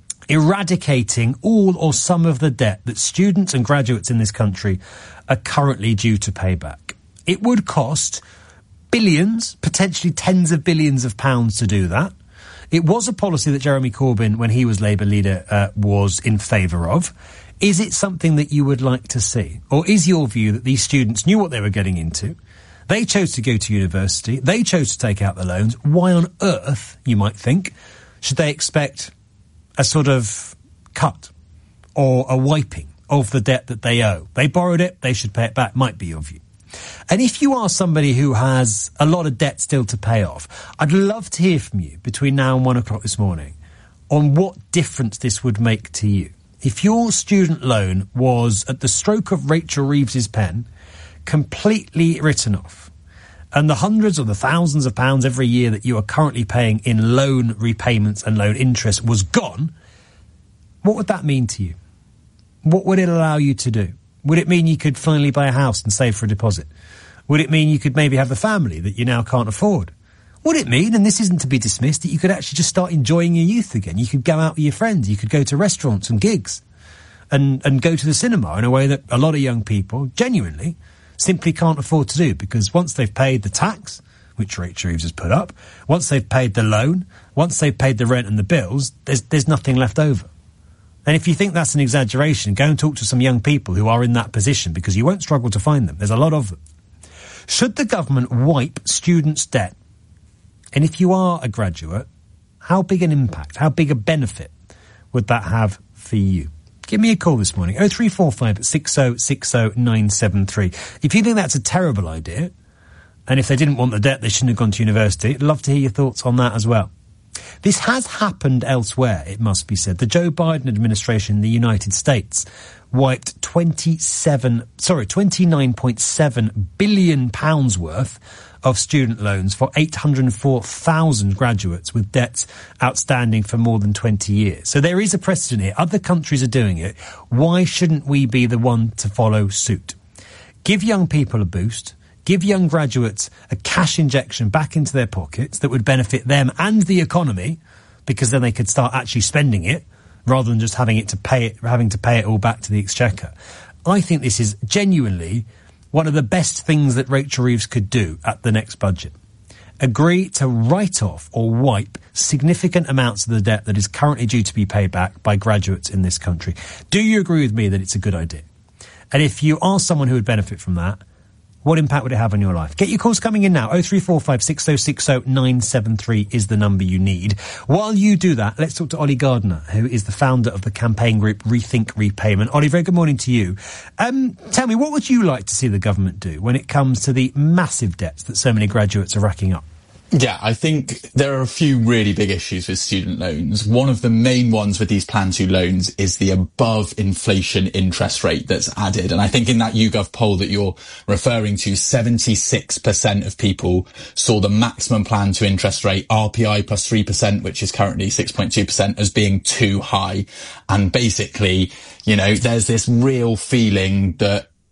eradicating all or some of the debt that students and graduates in this country are currently due to pay back? It would cost billions, potentially tens of billions of pounds to do that. It was a policy that Jeremy Corbyn, when he was Labour leader, was in favour of. Is it something that you would like to see? Or is your view that these students knew what they were getting into? They chose to go to university. They chose to take out the loans. Why on earth, you might think, should they expect a sort of cut or a wiping of the debt that they owe? They borrowed it. They should pay it back, might be your view. And if you are somebody who has a lot of debt still to pay off, I'd love to hear from you between now and 1 o'clock this morning on what difference this would make to you. If your student loan was, at the stroke of Rachel Reeves's pen, completely written off, and the hundreds or the thousands of pounds every year that you are currently paying in loan repayments and loan interest was gone, what would that mean to you? What would it allow you to do? Would it mean you could finally buy a house and save for a deposit? Would it mean you could maybe have the family that you now can't afford? Would it mean, and this isn't to be dismissed, that you could actually just start enjoying your youth again? You could go out with your friends, you could go to restaurants and gigs, and go to the cinema in a way that a lot of young people, genuinely, simply can't afford to do, because once they've paid the tax, which Rachel Reeves has put up, once they've paid the loan, once they've paid the rent and the bills, there's nothing left over. And if you think that's an exaggeration, go and talk to some young people who are in that position, because you won't struggle to find them. There's a lot of them. Should the government wipe students' debt? And if you are a graduate, how big an impact, how big a benefit would that have for you? Give me a call this morning, 0345 6060 973. If you think that's a terrible idea, and if they didn't want the debt, they shouldn't have gone to university, I'd love to hear your thoughts on that as well. This has happened elsewhere, it must be said. The Joe Biden administration in the United States wiped 29.7 billion pounds worth of student loans for 804,000 graduates with debts outstanding for more than 20 years. So there is a precedent here. Other countries are doing it. Why shouldn't we be the one to follow suit? Give young people a boost. Give young graduates a cash injection back into their pockets that would benefit them and the economy, because then they could start actually spending it rather than just having to pay it all back to the Exchequer. I think this is genuinely one of the best things that Rachel Reeves could do at the next budget. Agree to write off or wipe significant amounts of the debt that is currently due to be paid back by graduates in this country. Do you agree with me that it's a good idea? And if you are someone who would benefit from that, what impact would it have on your life? Get your calls coming in now. 0345 6060 973 is the number you need. While you do that, let's talk to Ollie Gardner, who is the founder of the campaign group Rethink Repayment. Ollie, very good morning to you. Tell me, what would you like to see the government do when it comes to the massive debts that so many graduates are racking up? Yeah, I think there are a few really big issues with student loans. One of the main ones with these Plan 2 loans is the above inflation interest rate that's added. And I think in that YouGov poll that you're referring to, 76% of people saw the maximum Plan 2 interest rate, RPI plus 3%, which is currently 6.2%, as being too high. And basically, you know, there's this real feeling that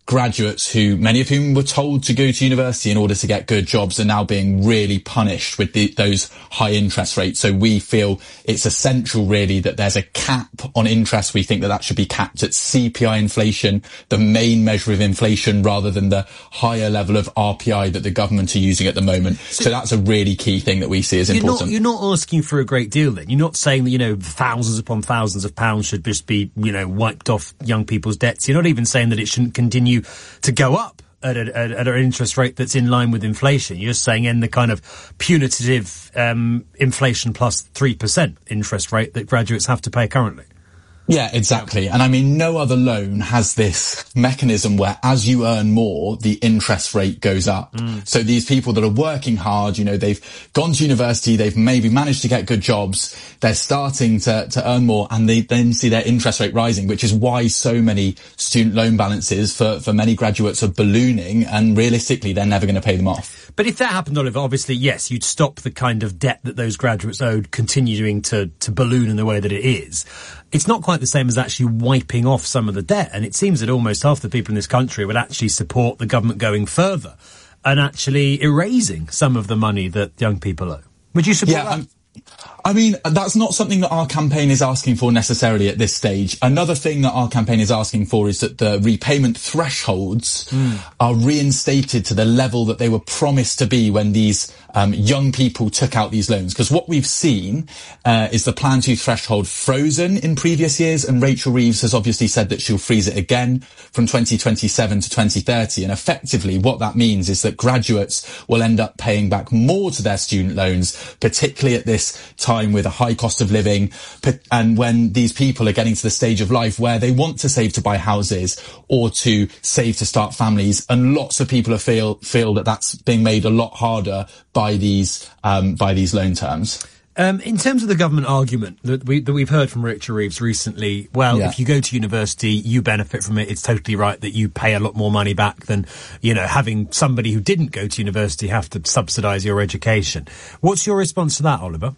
graduates who, many of whom were told to go to university in order to get good jobs, are now being really punished with those high interest rates. So we feel it's essential really that there's a cap on interest. We think that should be capped at CPI inflation, the main measure of inflation, rather than the higher level of RPI that the government are using at the moment. So that's a really key thing that we see as important. You're not asking for a great deal then. You're not saying that, thousands upon thousands of pounds should just be, wiped off young people's debts. You're not even saying that it shouldn't continue to go up at an interest rate that's in line with inflation. You're saying in the kind of punitive inflation plus 3% interest rate that graduates have to pay currently. Yeah, exactly. And I mean, no other loan has this mechanism where as you earn more, the interest rate goes up. So these people that are working hard, they've gone to university, they've maybe managed to get good jobs, they're starting to earn more, and they then see their interest rate rising, which is why so many student loan balances for many graduates are ballooning, and realistically, they're never going to pay them off. But if that happened, Oliver, obviously, yes, you'd stop the kind of debt that those graduates owed continuing to balloon in the way that it is. It's not quite the same as actually wiping off some of the debt. And it seems that almost half the people in this country would actually support the government going further and actually erasing some of the money that young people owe. Would you support that? I mean, that's not something that our campaign is asking for necessarily at this stage. Another thing that our campaign is asking for is that the repayment thresholds are reinstated to the level that they were promised to be when these young people took out these loans. Because what we've seen is the Plan 2 threshold frozen in previous years, and Rachel Reeves has obviously said that she'll freeze it again from 2027 to 2030. And effectively what that means is that graduates will end up paying back more to their student loans, particularly at this time with a high cost of living, and when these people are getting to the stage of life where they want to save to buy houses or to save to start families, and lots of people feel that that's being made a lot harder by these loan terms. In terms of the government argument that we've heard from Rachel Reeves recently, if you go to university, you benefit from it. It's totally right that you pay a lot more money back than, having somebody who didn't go to university have to subsidise your education. What's your response to that, Oliver?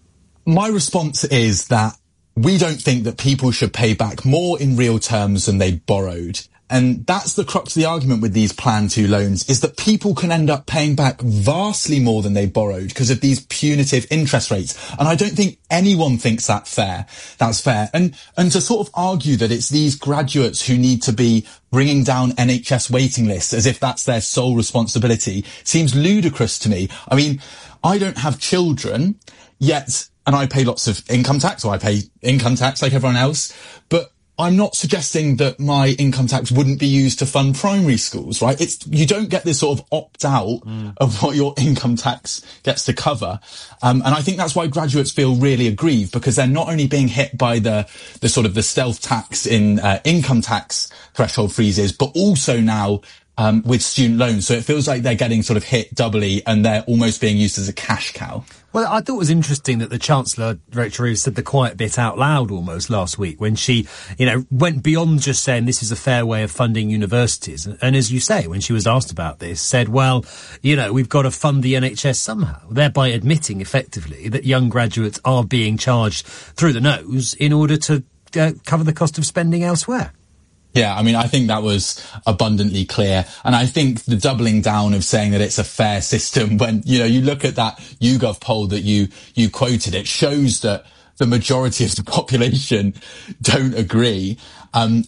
My response is that we don't think that people should pay back more in real terms than they borrowed. And that's the crux of the argument with these Plan 2 loans, is that people can end up paying back vastly more than they borrowed because of these punitive interest rates. And I don't think anyone thinks that's fair. And to sort of argue that it's these graduates who need to be bringing down NHS waiting lists as if that's their sole responsibility seems ludicrous to me. I mean, I don't have children yet, and I pay lots of income tax, or I pay income tax like everyone else, but I'm not suggesting that my income tax wouldn't be used to fund primary schools, right? You don't get this sort of opt-out of what your income tax gets to cover. And I think that's why graduates feel really aggrieved, because they're not only being hit by the sort of the stealth tax in income tax threshold freezes, but also now with student loans. So it feels like they're getting sort of hit doubly, and they're almost being used as a cash cow. Well, I thought it was interesting that the Chancellor, Rachel Reeves, said the quiet bit out loud almost last week when she, went beyond just saying this is a fair way of funding universities. And as you say, when she was asked about this, said, well, we've got to fund the NHS somehow, thereby admitting effectively that young graduates are being charged through the nose in order to cover the cost of spending elsewhere. Yeah, I mean, I think that was abundantly clear. And I think the doubling down of saying that it's a fair system, when, you look at that YouGov poll that you quoted, it shows that the majority of the population don't agree. I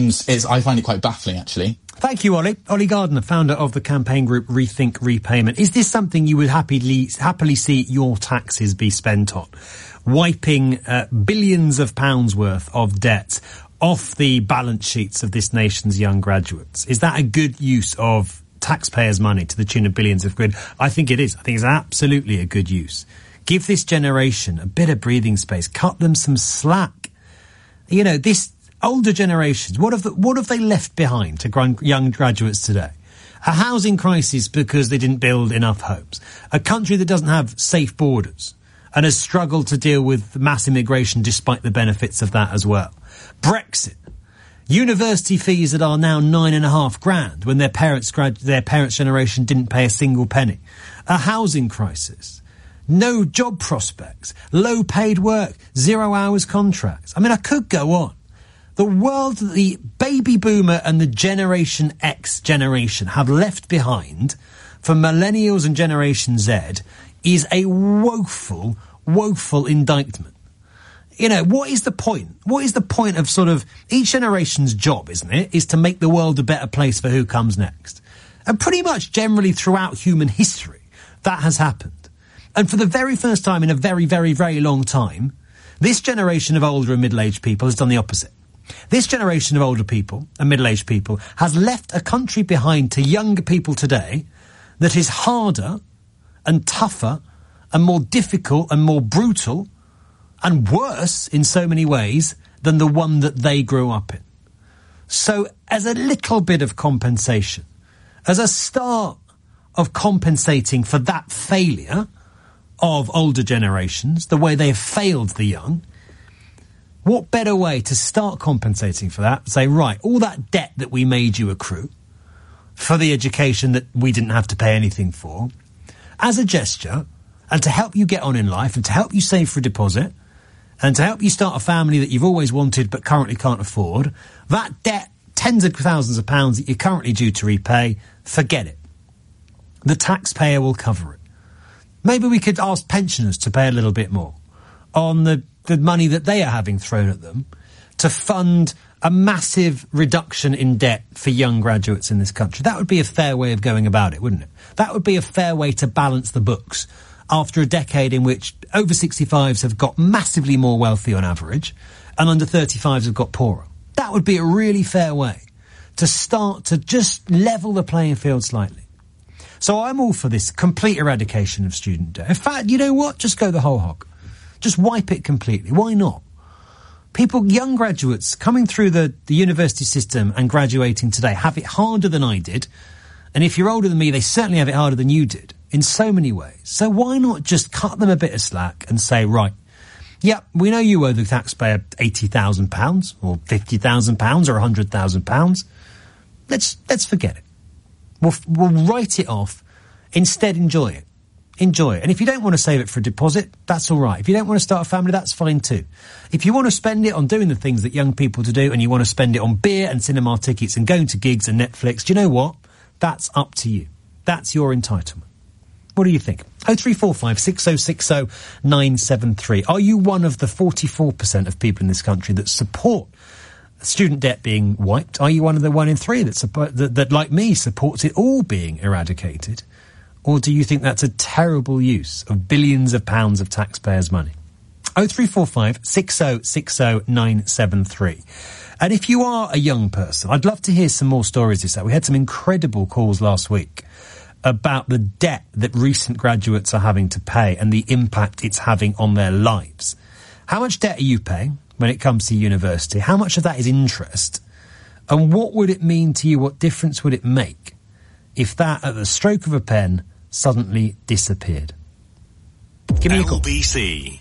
find it quite baffling, actually. Thank you, Ollie. Ollie Gardner, founder of the campaign group Rethink Repayment. Is this something you would happily see your taxes be spent on? Wiping billions of pounds worth of debt off the balance sheets of this nation's young graduates. Is that a good use of taxpayers' money to the tune of billions of quid? I think it is. I think it's absolutely a good use. Give this generation a bit of breathing space. Cut them some slack. This older generations, what have they left behind to young graduates today? A housing crisis because they didn't build enough homes. A country that doesn't have safe borders and has struggled to deal with mass immigration despite the benefits of that as well. Brexit. University fees that are now $9,500 when their parents' generation didn't pay a single penny. A housing crisis. No job prospects. Low paid work. 0 hours contracts. I mean, I could go on. The world that the baby boomer and the Generation X generation have left behind for millennials and Generation Z is a woeful, woeful indictment. You know, what is the point? What is the point of sort of each generation's job, isn't it, is to make the world a better place for who comes next? And pretty much generally throughout human history, that has happened. And for the very first time in a very, very, very long time, this generation of older and middle-aged people has done the opposite. This generation of older people and middle-aged people has left a country behind to younger people today that is harder and tougher and more difficult and more brutal and worse in so many ways than the one that they grew up in. So as a little bit of compensation, as a start of compensating for that failure of older generations, the way they have failed the young, what better way to start compensating for that? Say, right, all that debt that we made you accrue for the education that we didn't have to pay anything for, as a gesture, and to help you get on in life, and to help you save for a deposit, and to help you start a family that you've always wanted but currently can't afford, that debt, tens of thousands of pounds that you're currently due to repay, forget it. The taxpayer will cover it. Maybe we could ask pensioners to pay a little bit more on the money that they are having thrown at them to fund a massive reduction in debt for young graduates in this country. That would be a fair way of going about it, wouldn't it? That would be a fair way to balance the books after a decade in which over 65s have got massively more wealthy on average and under 35s have got poorer. That would be a really fair way to start to just level the playing field slightly. So I'm all for this complete eradication of student debt. In fact, you know what? Just go the whole hog. Just wipe it completely. Why not? People, young graduates coming through the university system and graduating today have it harder than I did. And if you're older than me, they certainly have it harder than you did in so many ways. So why not just cut them a bit of slack and say, right, yeah, we know you owe the taxpayer £80,000 or £50,000 or £100,000. Let's forget it. We'll write it off. Instead, enjoy it. Enjoy it. And if you don't want to save it for a deposit, that's all right. If you don't want to start a family, that's fine too. If you want to spend it on doing the things that young people do and you want to spend it on beer and cinema tickets and going to gigs and Netflix, do you know what? That's up to you. That's your entitlement. What do you think? 0345 6060 973. Are you one of the 44% of people in this country that support student debt being wiped? Are you one of the 1 in 3 that like me, supports it all being eradicated? Or do you think that's a terrible use of billions of pounds of taxpayers' money? 0345 6060 973. And if you are a young person, I'd love to hear some more stories this week. We had some incredible calls last week about the debt that recent graduates are having to pay and the impact it's having on their lives. How much debt are you paying when it comes to university? How much of that is interest? And what would it mean to you? What difference would it make if that, at the stroke of a pen, suddenly disappeared? Give me a call. LBC.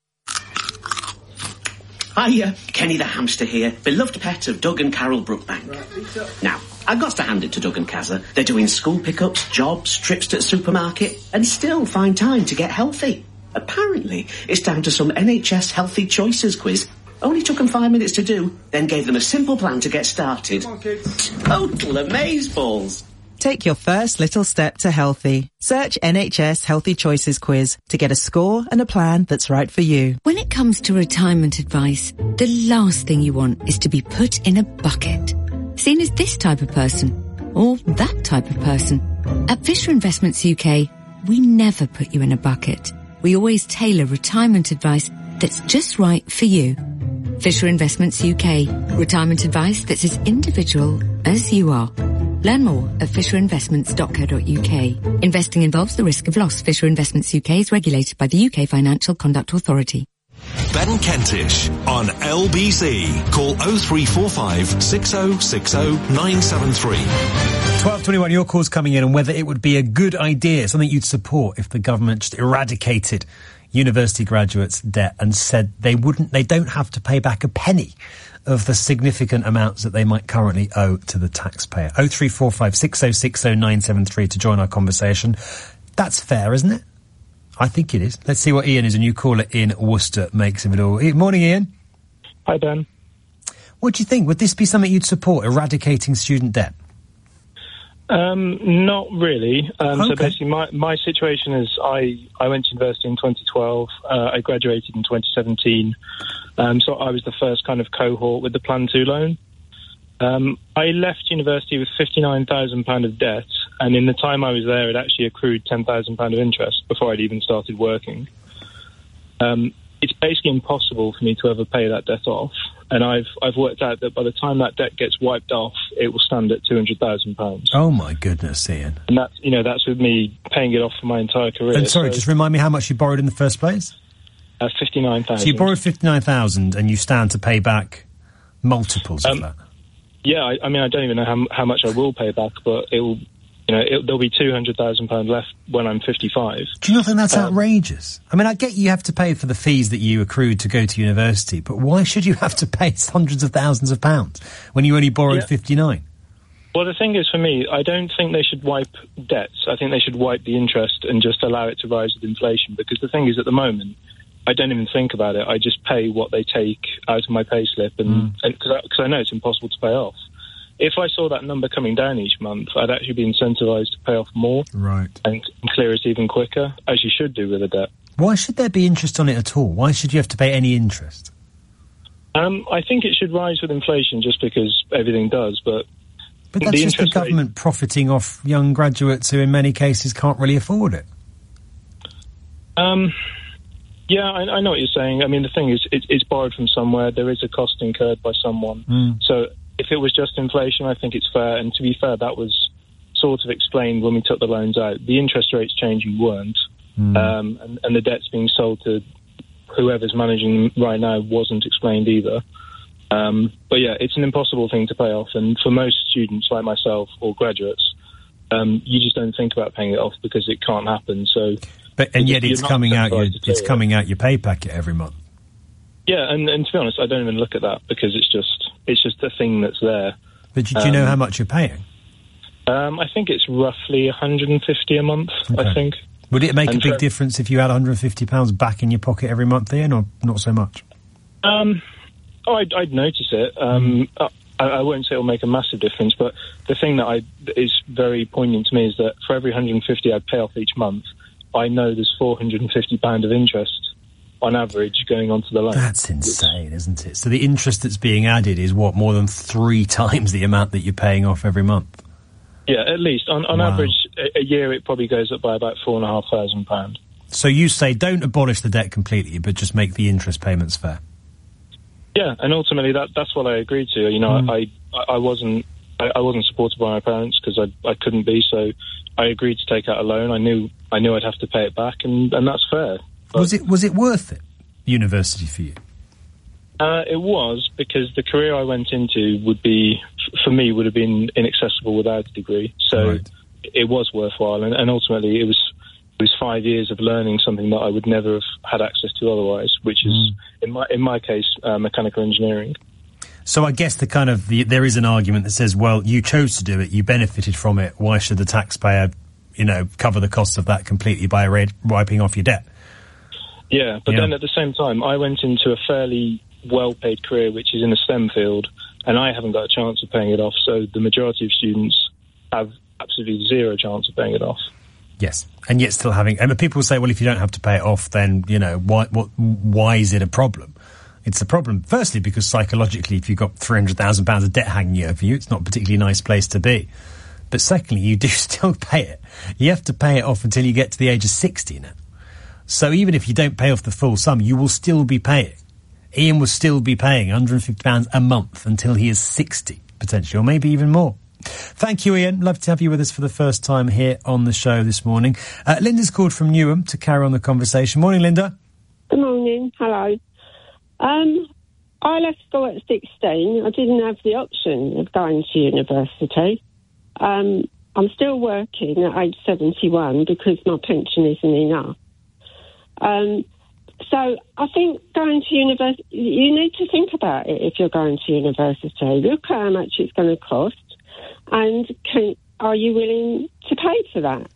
Hiya, Kenny the hamster here, beloved pet of Doug and Carol Brookbank. Now, I've got to hand it to Doug and Kazza. They're doing school pickups, jobs, trips to the supermarket, and still find time to get healthy. Apparently, it's down to some NHS Healthy Choices quiz. Only took them 5 minutes to do, then gave them a simple plan to get started. Come on, kids. Total amazeballs. Take your first little step to healthy. Search NHS Healthy Choices quiz to get a score and a plan that's right for you. When it comes to retirement advice, the last thing you want is to be put in a bucket. Seen as this type of person, or that type of person. At Fisher Investments UK, we never put you in a bucket. We always tailor retirement advice that's just right for you. Fisher Investments UK. Retirement advice that's as individual as you are. Learn more at fisherinvestments.co.uk. Investing involves the risk of loss. Fisher Investments UK is regulated by the UK Financial Conduct Authority. Ben Kentish on LBC. Call 0345 6060 973. 12:21, your call's coming in on whether it would be a good idea, something you'd support if the government just eradicated university graduates' debt and said they don't have to pay back a penny of the significant amounts that they might currently owe to the taxpayer. 0345 6060 973 to join our conversation. That's fair, isn't it? I think it is. Let's see what Ian is, a new caller in Worcester, makes of it all. Morning, Ian. Hi, Ben. What do you think? Would this be something you'd support, eradicating student debt? Not really. So basically my situation is I went to university in 2012. I graduated in 2017. So I was the first kind of cohort with the Plan 2 loan. I left university with £59,000 of debt, and in the time I was there, it actually accrued £10,000 of interest before I'd even started working. It's basically impossible for me to ever pay that debt off, and I've worked out that by the time that debt gets wiped off, it will stand at £200,000. Oh my goodness, Ian! And that's with me paying it off for my entire career. And sorry, just remind me how much you borrowed in the first place. 59,000. So you borrowed 59,000, and you stand to pay back multiples of that. Yeah, I mean, I don't even know how much I will pay back, but there'll be £200,000 left when I'm 55. Do you not think that's outrageous? I mean, I get you have to pay for the fees that you accrued to go to university, but why should you have to pay hundreds of thousands of pounds when you only borrowed 59? Well, the thing is, for me, I don't think they should wipe debts. I think they should wipe the interest and just allow it to rise with inflation, because the thing is, at the moment, I don't even think about it. I just pay what they take out of my payslip, and because I know it's impossible to pay off. If I saw that number coming down each month, I'd actually be incentivized to pay off more, right, and clear it even quicker, as you should do with a debt. Why should there be interest on it at all? Why should you have to pay any interest? I think it should rise with inflation, just because everything does. But that's just the government profiting off young graduates who, in many cases, can't really afford it. Yeah, I know what you're saying. I mean, the thing is, it's borrowed from somewhere. There is a cost incurred by someone. So if it was just inflation, I think it's fair. And to be fair, that was sort of explained when we took the loans out. The interest rates changing weren't. And the debts being sold to whoever's managing them right now wasn't explained either. But yeah, it's an impossible thing to pay off. And for most students like myself or graduates, you just don't think about paying it off because it can't happen. So... And yet it's coming out your pay packet every month. Yeah, and to be honest, I don't even look at that because it's just a thing that's there. But do you know how much you're paying? I think it's roughly £150 a month, I think. Would it make a big difference if you had £150 back in your pocket every month, Ian, or not so much? I'd notice it. I won't say it'll make a massive difference, but the thing that is very poignant to me is that for every £150 I pay off each month, I know there's £450 of interest on average going onto the loan. That's insane, isn't it? So the interest that's being added is more than 3 times the amount that you're paying off every month? Yeah, at least. On average, a year it probably goes up by about £4,500. So you say don't abolish the debt completely, but just make the interest payments fair? Yeah, and ultimately that's what I agreed to. You know, I wasn't supported by my parents because I couldn't be, so I agreed to take out a loan. I knew I'd have to pay it back, and that's fair. But was it worth it, university for you? It was, because the career I went into would have been inaccessible without a degree. So it was worthwhile, and ultimately it was 5 years of learning something that I would never have had access to otherwise, which is in my case mechanical engineering. So I guess there is an argument that says, well, you chose to do it, you benefited from it. Why should the taxpayer, cover the cost of that completely by wiping off your debt? Yeah, but then at the same time, I went into a fairly well-paid career, which is in the STEM field, and I haven't got a chance of paying it off. So the majority of students have absolutely zero chance of paying it off. Yes, and yet still having... And people say, well, if you don't have to pay it off, then, why is it a problem? It's a problem, firstly, because psychologically, if you've got £300,000 of debt hanging over you, it's not a particularly nice place to be. But secondly, you do still pay it. You have to pay it off until you get to the age of 60 now. So even if you don't pay off the full sum, you will still be paying. Ian will still be paying £150 a month until he is 60, potentially, or maybe even more. Thank you, Ian. Love to have you with us for the first time here on the show this morning. Linda's called from Newham to carry on the conversation. Morning, Linda. Good morning. Hello. I left school at 16. I didn't have the option of going to university. I'm still working at age 71 because my pension isn't enough. So I think going to university, you need to think about it if you're going to university. Look at how much it's going to cost, and are you willing to pay for that?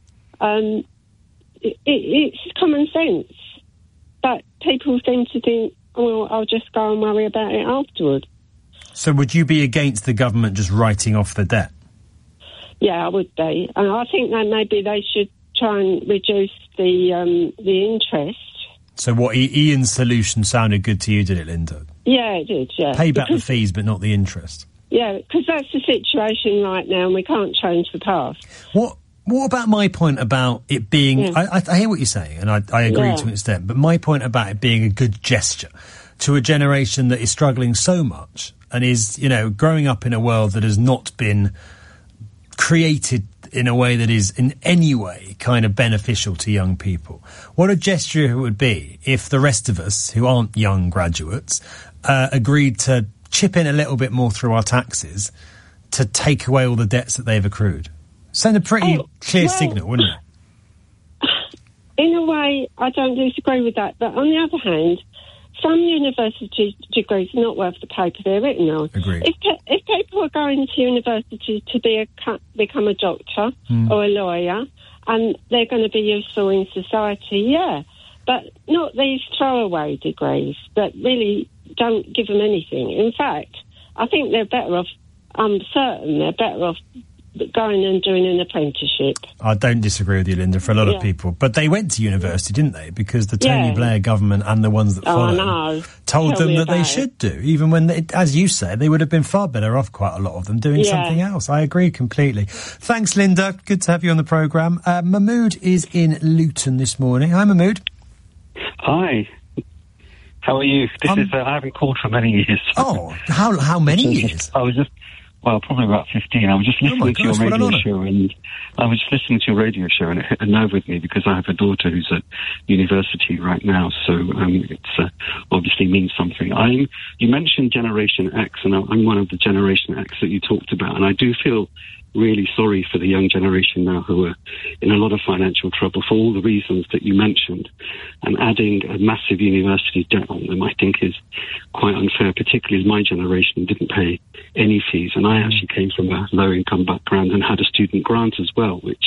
It's common sense, but people seem to think, well, I'll just go and worry about it afterwards. So would you be against the government just writing off the debt? Yeah, I would be. And I think that maybe they should try and reduce the interest. So what, Ian's solution sounded good to you, did it, Linda? Yeah, it did, yeah. Pay back the fees, but not the interest. Yeah, because that's the situation right now, and we can't change the past. What about my point about it being... Yeah. I hear what you're saying, and I agree to an extent, but my point about it being a good gesture to a generation that is struggling so much and is, you know, growing up in a world that has not been created in a way that is in any way kind of beneficial to young people. What a gesture it would be if the rest of us, who aren't young graduates, agreed to chip in a little bit more through our taxes to take away all the debts that they've accrued. Send a pretty clear signal, wouldn't it? In a way, I don't disagree with that. But on the other hand, some university degrees are not worth the paper they're written on. Agreed. If people are going to university to become a doctor or a lawyer, and they're going to be useful in society, yeah. But not these throwaway degrees that really don't give them anything. In fact, I think they're better off, I'm certain they're better off going and doing an apprenticeship. I don't disagree with you, Linda, for a lot of people. But they went to university, didn't they? Because the Tony Blair government and the ones that followed told them that they should do, even when, as you said, they would have been far better off, quite a lot of them, doing something else. I agree completely. Thanks, Linda. Good to have you on the programme. Mahmood is in Luton this morning. Hi, Mahmood. Hi. How are you? I haven't called for many years. Oh, how many years? I was just... Well, probably about 15. I was just listening to your radio show, and it hit a nerve with me because I have a daughter who's at university right now, so it's obviously means something. You mentioned Generation X, and I'm one of the Generation X that you talked about, and I do feel really sorry for the young generation now who are in a lot of financial trouble for all the reasons that you mentioned. And adding a massive university debt on them, I think, is quite unfair, particularly as my generation didn't pay any fees. And I actually came from a low-income background and had a student grant as well, which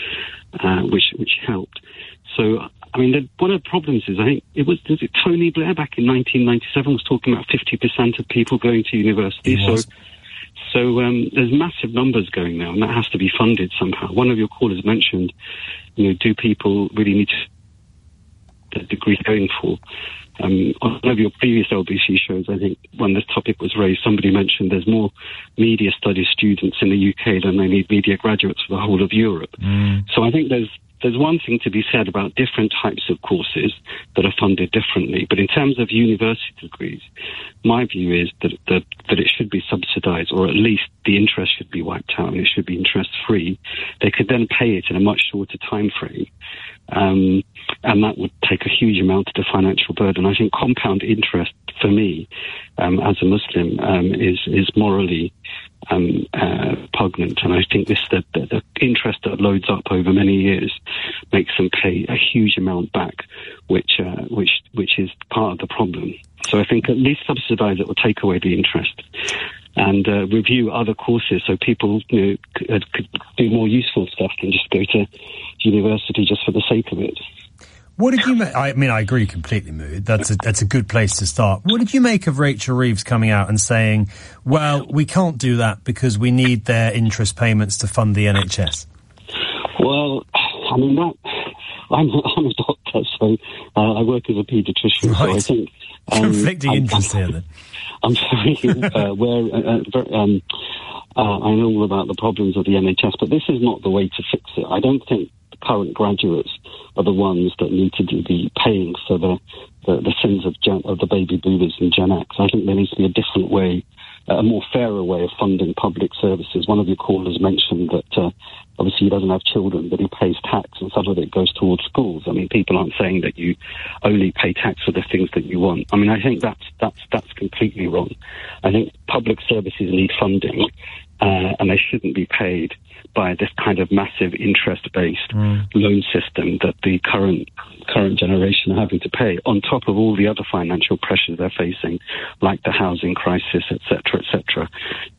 helped. So, I mean, one of the problems is, I think, was it Tony Blair back in 1997 was talking about 50% of people going to university. So there's massive numbers going now, and that has to be funded somehow. One of your callers mentioned, do people really need the degree going for? On one of your previous LBC shows, I think when this topic was raised, somebody mentioned there's more media studies students in the UK than they need media graduates for the whole of Europe. So I think there's one thing to be said about different types of courses that are funded differently. But in terms of university degrees, my view is that it should be subsidised, or at least the interest should be wiped out and it should be interest-free. They could then pay it in a much shorter time frame. And that would take a huge amount of the financial burden. I think compound interest, for me, as a Muslim, is morally pugnant, and I think the interest that loads up over many years makes them pay a huge amount back, which is part of the problem. So I think at least subsidise it or take away the interest, and review other courses so people could do more useful stuff than just go to university just for the sake of it. What did you make? I mean, I agree completely, Mood. That's a good place to start. What did you make of Rachel Reeves coming out and saying, well, we can't do that because we need their interest payments to fund the NHS? Well, I mean, I'm a doctor, so I work as a paediatrician, so I think... conflicting interests here, then. I'm very aware, I know all about the problems of the NHS, but this is not the way to fix it. I don't think current graduates are the ones that need to be paying for the sins of the baby boomers and Gen X. I think there needs to be a different way, a more fairer way of funding public services. One of your callers mentioned that obviously he doesn't have children, but he pays tax, and some of it goes towards schools. I mean, people aren't saying that you only pay tax for the things that you want. I mean, I think that's completely wrong. I think public services need funding, and they shouldn't be paid by this kind of massive interest-based loan system that the current generation are having to pay, on top of all the other financial pressures they're facing, like the housing crisis, etc., etc.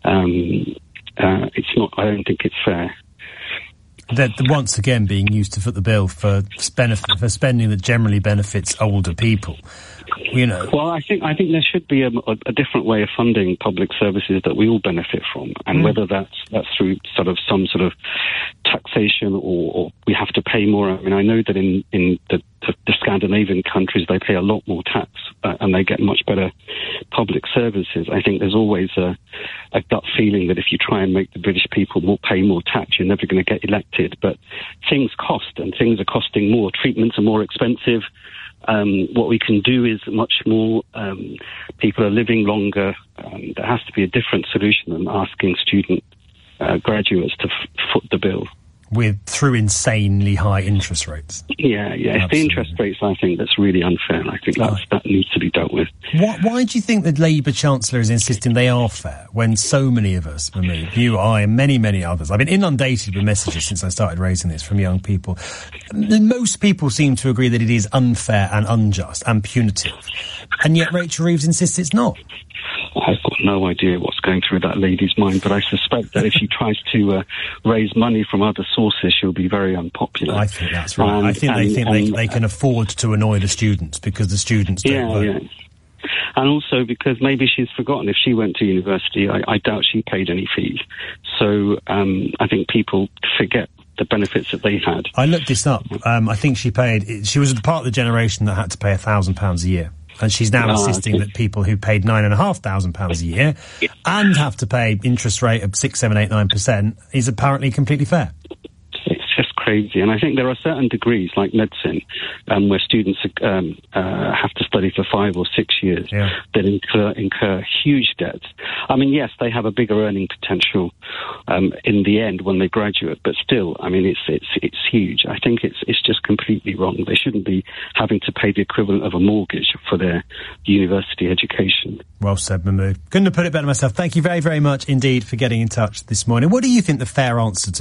It's not. I don't think it's fair. They're once again being used to foot the bill for spending that generally benefits older people. you know. Well, I think there should be a different way of funding public services that we all benefit from, and whether that's through some sort of taxation or we have to pay more. I mean, I know that in the Scandinavian countries they pay a lot more tax and they get much better public services. I think there's always a gut feeling that if you try and make the British people pay more tax, you're never going to get elected. But things cost, and things are costing more. Treatments are more expensive. What we can do is much more. People are living longer. There has to be a different solution than asking student graduates to foot the bill. Through insanely high interest rates. Yeah. It's the interest rates, I think, that's really unfair. I think that needs to be dealt with. Why do you think the Labour Chancellor is insisting they are fair when so many of us, you, I, and many, many others, I've been inundated with messages since I started raising this from young people. Most people seem to agree that it is unfair and unjust and punitive. And yet Rachel Reeves insists it's not. I've got no idea what's going through that lady's mind, but I suspect that if she tries to raise money from other sources, she'll be very unpopular. I think that's right. I think they can afford to annoy the students because the students don't vote. Yeah. And also because maybe she's forgotten, if she went to university, I doubt she paid any fees. So I think people forget the benefits that they had. I looked this up. I think she was part of the generation that had to pay £1,000 a year. And she's now insisting that people who paid £9,500 a year and have to pay interest rate of 6, 7, 8, 9% is apparently completely fair. It's just crazy. And I think there are certain degrees, like medicine, where students have to study for 5 or 6 years that incur huge debts. I mean, yes, they have a bigger earning potential in the end when they graduate, but still, I mean, it's huge. I think it's just completely wrong. They shouldn't be having to pay the equivalent of a mortgage for their university education. Well said, Mahmood. Couldn't have put it better myself. Thank you very, very much indeed for getting in touch this morning. What do you think the fair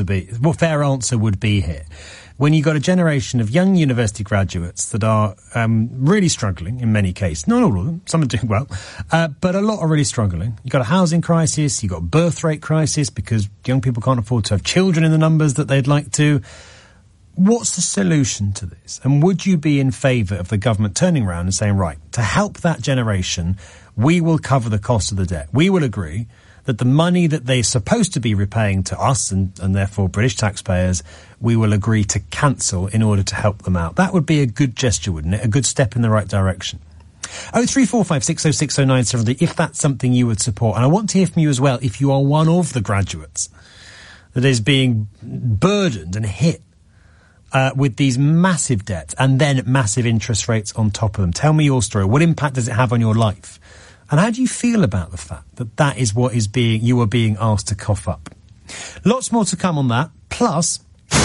answer would be here? When you've got a generation of young university graduates that are really struggling in many cases, not all of them, some are doing well, but a lot are really struggling. You've got a housing crisis, you've got a birth rate crisis because young people can't afford to have children in the numbers that they'd like to. What's the solution to this? And would you be in favour of the government turning around and saying, right, to help that generation, we will cover the cost of the debt. We will agree that the money that they're supposed to be repaying to us and therefore British taxpayers, we will agree to cancel in order to help them out. That would be a good gesture, wouldn't it? A good step in the right direction. 0345 6060 970 if that's something you would support. And I want to hear from you as well if you are one of the graduates that is being burdened and hit with these massive debts and then massive interest rates on top of them. Tell me your story. What impact does it have on your life? And how do you feel about the fact that that is what you are being asked to cough up? Lots more to come on that. Plus,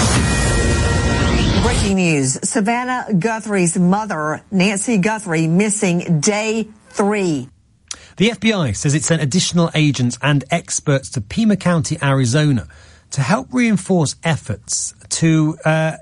breaking news. Savannah Guthrie's mother, Nancy Guthrie, missing day 3. The FBI says it sent additional agents and experts to Pima County, Arizona, to help reinforce efforts to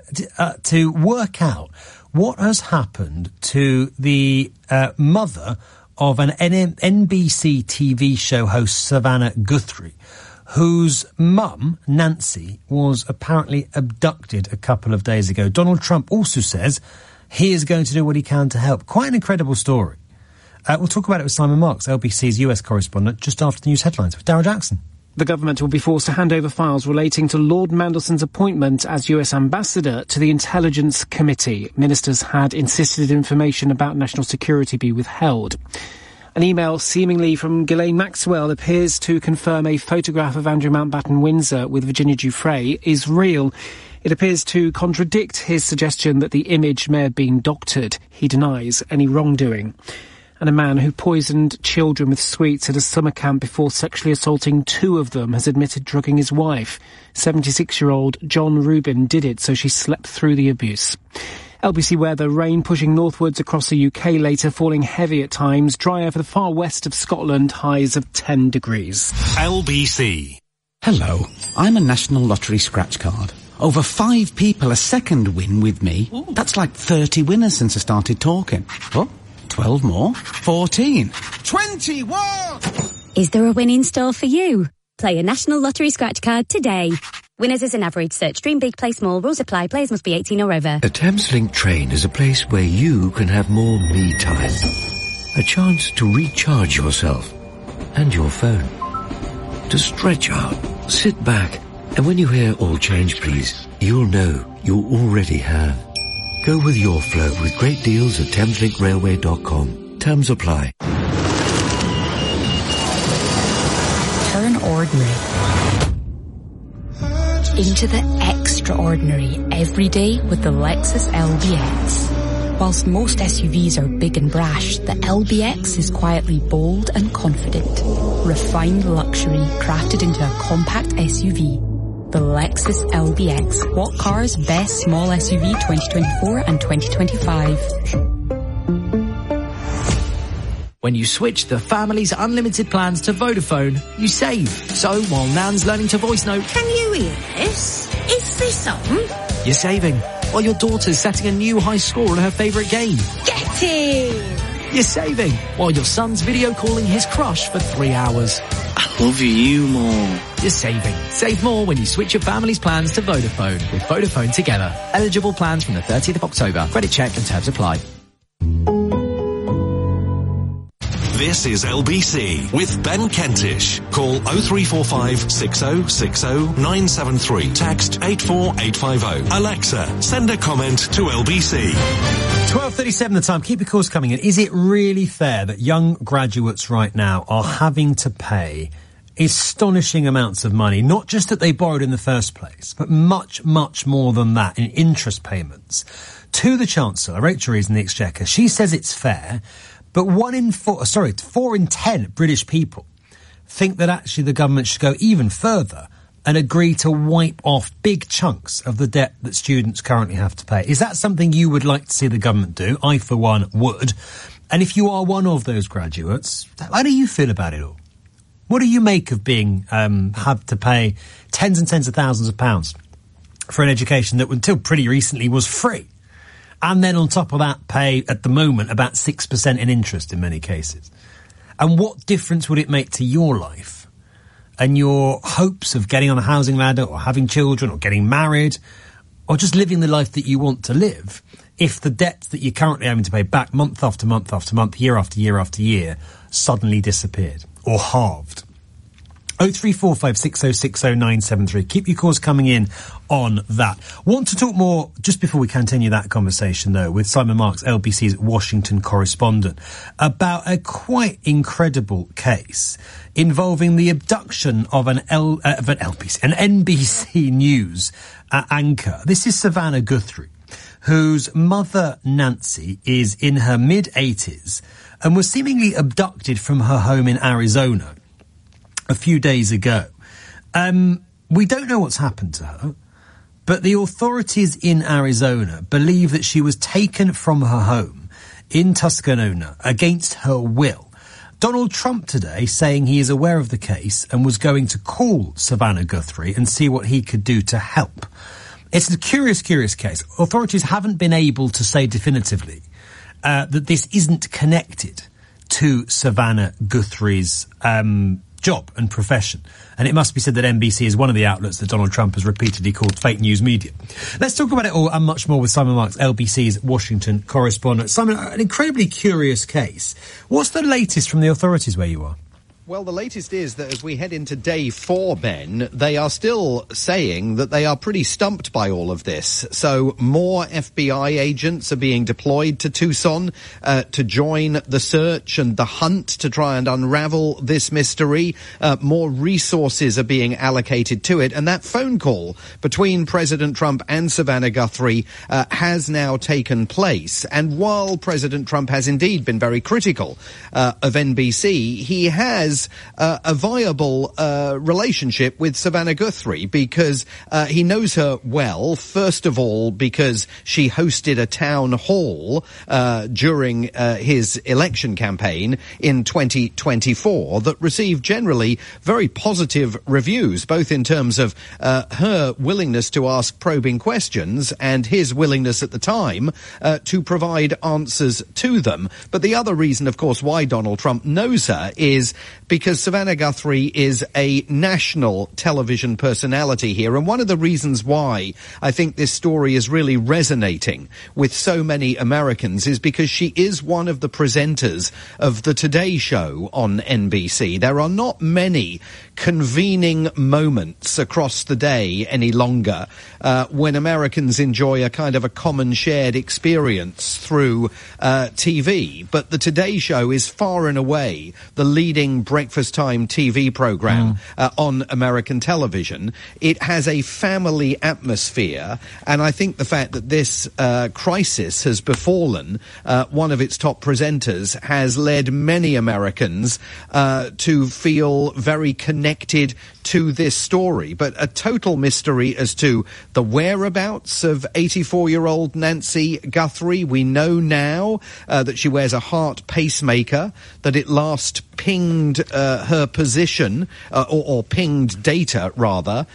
work out what has happened to the mother of an NBC TV show host, Savannah Guthrie, whose mum, Nancy, was apparently abducted a couple of days ago. Donald Trump also says he is going to do what he can to help. Quite an incredible story. We'll talk about it with Simon Marks, LBC's US correspondent, just after the news headlines with Darrell Jackson. The government will be forced to hand over files relating to Lord Mandelson's appointment as US ambassador to the Intelligence Committee. Ministers had insisted information about national security be withheld. An email seemingly from Ghislaine Maxwell appears to confirm a photograph of Andrew Mountbatten Windsor with Virginia Giuffre is real. It appears to contradict his suggestion that the image may have been doctored. He denies any wrongdoing. And a man who poisoned children with sweets at a summer camp before sexually assaulting 2 of them has admitted drugging his wife. 76-year-old John Rubin did it so she slept through the abuse. LBC weather, rain pushing northwards across the UK later, falling heavy at times, dry over the far west of Scotland, highs of 10 degrees. LBC. Hello, I'm a National Lottery scratch card. Over 5 people a second win with me. Ooh. That's like 30 winners since I started talking. Oh, 12 more. 14. 21! Is there a win in store for you? Play a National Lottery scratch card today. Winners as an average. Search Dream Big, Play Small. Rules apply. Players must be 18 or over. A Thameslink train is a place where you can have more me time. A chance to recharge yourself and your phone. To stretch out, sit back, and when you hear "all change please," you'll know you already have. Go with your flow with great deals at thameslinkrailway.com. Terms apply. Turn ordinary into the extraordinary every day with the Lexus LBX. Whilst most SUVs are big and brash, the LBX is quietly bold and confident. Refined luxury crafted into a compact SUV. The Lexus LBX. What car's best small SUV 2024 and 2025? When you switch the family's unlimited plans to Vodafone, you save. So while Nan's learning to voice note, "Can you hear this? Is this on?" You're saving. While your daughter's setting a new high score on her favourite game. Get in! You're saving. While your son's video calling his crush for 3 hours. I love you more. You're saving. Save more when you switch your family's plans to Vodafone with Vodafone Together. Eligible plans from the 30th of October. Credit check and terms apply. This is LBC with Ben Kentish. Call 0345 6060 973. Text 84850. Alexa, send a comment to LBC. 12:37 the time. Keep your calls coming in. Is it really fair that young graduates right now are having to pay astonishing amounts of money, not just that they borrowed in the first place, but much, much more than that in interest payments to the Chancellor, Rachel Reeves in the Exchequer? She says it's fair. But 4 in 10 British people think that actually the government should go even further and agree to wipe off big chunks of the debt that students currently have to pay. Is that something you would like to see the government do? I, for one, would. And if you are one of those graduates, how do you feel about it all? What do you make of being had to pay tens and tens of thousands of pounds for an education that until pretty recently was free? And then on top of that, pay, at the moment, about 6% in interest in many cases. And what difference would it make to your life and your hopes of getting on the housing ladder or having children or getting married or just living the life that you want to live if the debts that you're currently having to pay back month after month after month, year after year after year, suddenly disappeared or halved? 0345 6060 973. Keep your calls coming in on that. Want to talk more, just before we continue that conversation though, with Simon Marks, LBC's Washington correspondent, about a quite incredible case involving the abduction of an NBC News anchor. This is Savannah Guthrie, whose mother, Nancy, is in her mid-80s and was seemingly abducted from her home in Arizona a few days ago. We don't know what's happened to her, but the authorities in Arizona believe that she was taken from her home in Tuscaloosa against her will. Donald Trump today saying he is aware of the case and was going to call Savannah Guthrie and see what he could do to help. It's a curious case. Authorities haven't been able to say definitively that this isn't connected to Savannah Guthrie's job and profession. And it must be said that NBC is one of the outlets that Donald Trump has repeatedly called fake news media. Let's talk about it all and much more with Simon Marks, LBC's Washington correspondent. Simon, an incredibly curious case. What's the latest from the authorities where you are? Well, the latest is that as we head into day 4, Ben, they are still saying that they are pretty stumped by all of this. So more FBI agents are being deployed to Tucson to join the search and the hunt to try and unravel this mystery. More resources are being allocated to it. And that phone call between President Trump and Savannah Guthrie has now taken place. And while President Trump has indeed been very critical of NBC, he has a viable relationship with Savannah Guthrie because he knows her well, first of all because she hosted a town hall during his election campaign in 2024 that received generally very positive reviews, both in terms of her willingness to ask probing questions and his willingness at the time to provide answers to them. But the other reason, of course, why Donald Trump knows her is because Savannah Guthrie is a national television personality here. And one of the reasons why I think this story is really resonating with so many Americans is because she is one of the presenters of the Today Show on NBC. There are not many convening moments across the day any longer when Americans enjoy a kind of a common shared experience through TV. But the Today Show is far and away the leading breakfast time TV program on American television. It has a family atmosphere, and I think the fact that this crisis has befallen one of its top presenters has led many Americans to feel very connected to this story. But a total mystery as to the whereabouts of 84-year-old Nancy Guthrie. We know now that she wears a heart pacemaker, that it last pinged her position, or pinged data, rather,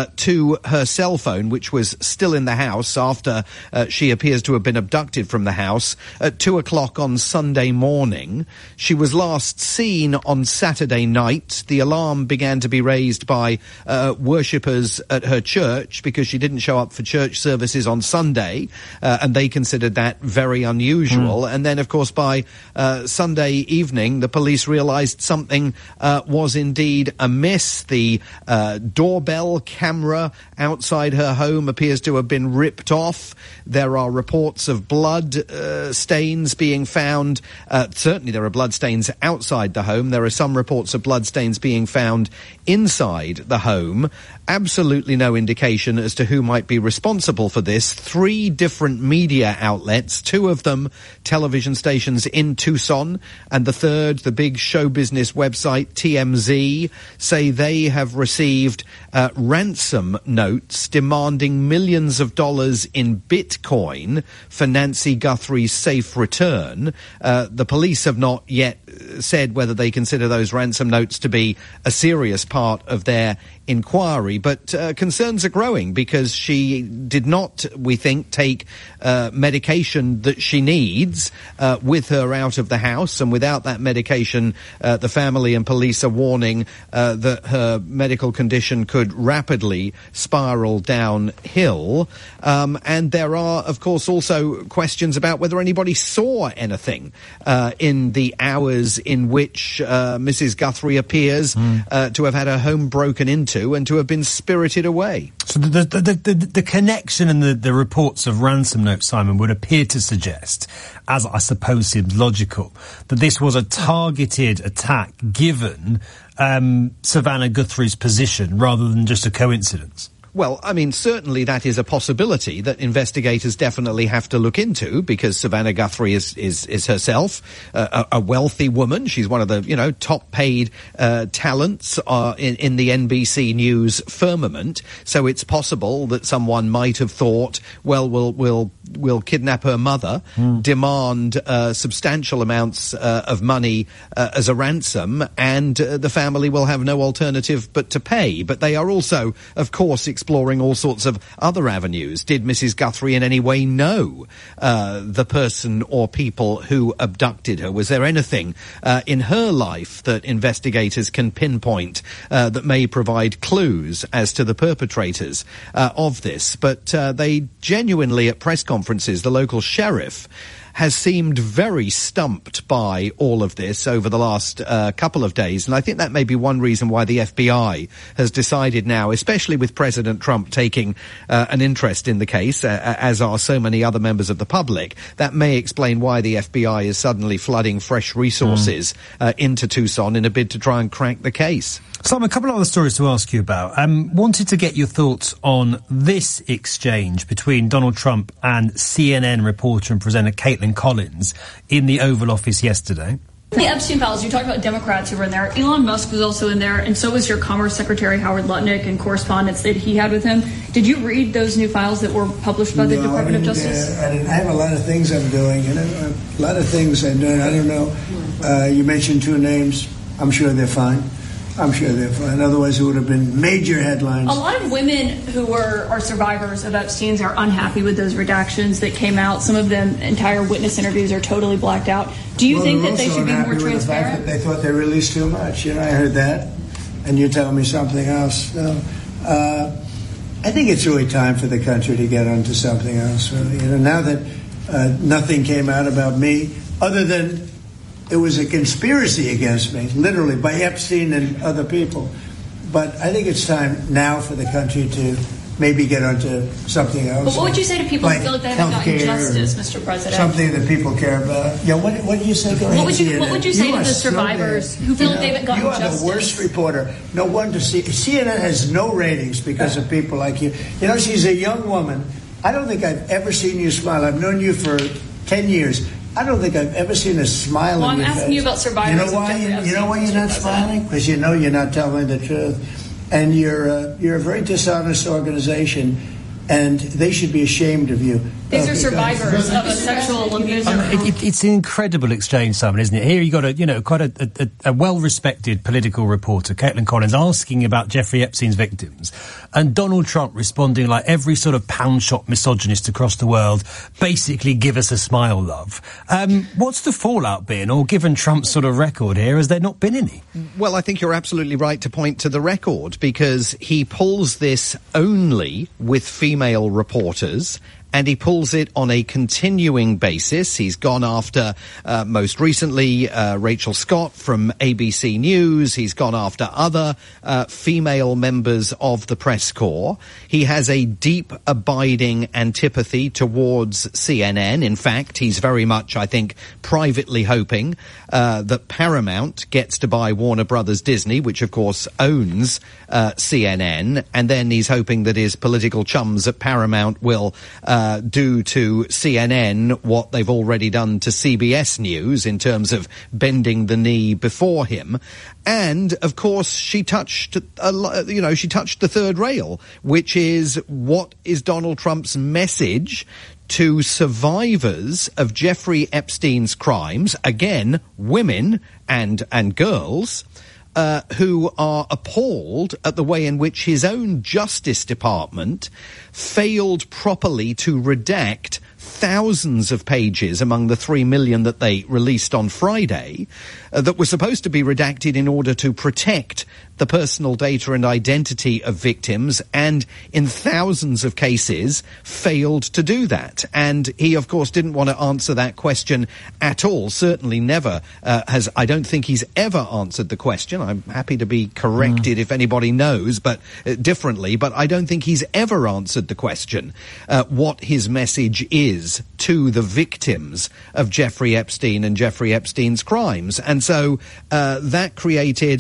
to her cell phone, which was still in the house after she appears to have been abducted from the house at 2 o'clock on Sunday morning. She was last seen on Saturday night. The alarm began to be raised by worshippers at her church because she didn't show up for church services on Sunday, and they considered that very unusual. And then, of course, by Sunday evening, the police realized something was indeed amiss. The doorbell camera outside her home appears to have been ripped off. There are reports of blood stains being found. Certainly there are blood stains outside the home. There are some reports of blood stains being found inside the home. Absolutely no indication as to who might be responsible for this. 3 different media outlets, 2 of them television stations in Tucson, and the third, the big show business website TMZ, say they have received ransom notes demanding millions of dollars in Bitcoin for Nancy Guthrie's safe return. The police have not yet said whether they consider those ransom notes to be a serious part of their inquiry, but concerns are growing because she did not, we think, take medication that she needs with her out of the house, and without that medication, the family and police are warning that her medical condition could rapidly spiral downhill. And there are, of course, also questions about whether anybody saw anything in the hours in which Mrs. Guthrie appears to have had her home broken into and to have been spirited away. So the connection and the reports of ransom notes, Simon, would appear to suggest, as I suppose seems logical, that this was a targeted attack given Savannah Guthrie's position rather than just a coincidence. Well, I mean, certainly that is a possibility that investigators definitely have to look into, because Savannah Guthrie is herself a wealthy woman. She's one of the, top paid talents in the NBC News firmament. So it's possible that someone might have thought, well, we'll kidnap her mother, demand substantial amounts of money as a ransom, and the family will have no alternative but to pay. But they are also, of course, exploring all sorts of other avenues. Did Mrs. Guthrie in any way know the person or people who abducted her? Was there anything in her life that investigators can pinpoint that may provide clues as to the perpetrators of this? But they genuinely, at press conferences, the local sheriff has seemed very stumped by all of this over the last couple of days. And I think that may be one reason why the FBI has decided now, especially with President Trump taking an interest in the case, as are so many other members of the public, that may explain why the FBI is suddenly flooding fresh resources into Tucson in a bid to try and crack the case. Simon, a couple of other stories to ask you about. Wanted to get your thoughts on this exchange between Donald Trump and CNN reporter and presenter Caitlin Collins in the Oval Office yesterday. The Epstein files, you talked about Democrats who were in there. Elon Musk was also in there, and so was your Commerce Secretary Howard Lutnick and correspondence that he had with him. Did you read those new files that were published by the Department of Justice? I have a lot of things I'm doing, and a lot of things I'm doing. I don't know. You mentioned 2 names. I'm sure they're fine. I'm sure they're fine. Otherwise, it would have been major headlines. A lot of women who are survivors of Epstein's are unhappy with those redactions that came out. Some of them, entire witness interviews are totally blacked out. Do you think that they should be more transparent? The fact that they thought they released too much. I heard that, and you tell me something else. So, I think it's really time for the country to get onto something else. Really. Now that nothing came out about me, other than it was a conspiracy against me, literally, by Epstein and other people. But I think it's time now for the country to maybe get onto something else. But what would you say to people who feel like they haven't gotten justice, Mr. President? Something that people care about. Yeah, what did you say? What would you say to the survivors who feel like they haven't gotten justice? You are the worst reporter. No wonder CNN has no ratings because of people like you. She's a young woman. I don't think I've ever seen you smile. I've known you for 10 years. I don't think I've ever seen a smile on your face. I'm asking you about survivors. You know why you're not smiling? Because you know you're not telling the truth. And you're a very dishonest organization, and they should be ashamed of you. These are survivors of a sexual abuse. It's an incredible exchange, Simon, isn't it? Here you got quite a well-respected political reporter, Caitlin Collins, asking about Jeffrey Epstein's victims, and Donald Trump responding like every sort of pound-shop misogynist across the world, basically give us a smile, love. What's the fallout been, or given Trump's sort of record here, has there not been any? Well, I think you're absolutely right to point to the record, because he pulls this only with female reporters, and he pulls it on a continuing basis. He's gone after, most recently, Rachel Scott from ABC News. He's gone after other female members of the press corps. He has a deep, abiding antipathy towards CNN. In fact, he's very much, I think, privately hoping that Paramount gets to buy Warner Brothers Disney, which, of course, owns CNN. And then he's hoping that his political chums at Paramount will do to CNN what they've already done to CBS News in terms of bending the knee before him. And of course, she touched the third rail, which is what is Donald Trump's message to survivors of Jeffrey Epstein's crimes, again, women and girls, who are appalled at the way in which his own Justice Department failed properly to redact thousands of pages among the 3 million that they released on Friday that were supposed to be redacted in order to protect the personal data and identity of victims, and in thousands of cases failed to do that. And he, of course, didn't want to answer that question at all. Certainly never I don't think he's ever answered the question. I'm happy to be corrected if anybody knows, but differently. But I don't think he's ever answered the question what his message is to the victims of Jeffrey Epstein and Jeffrey Epstein's crimes. And so that created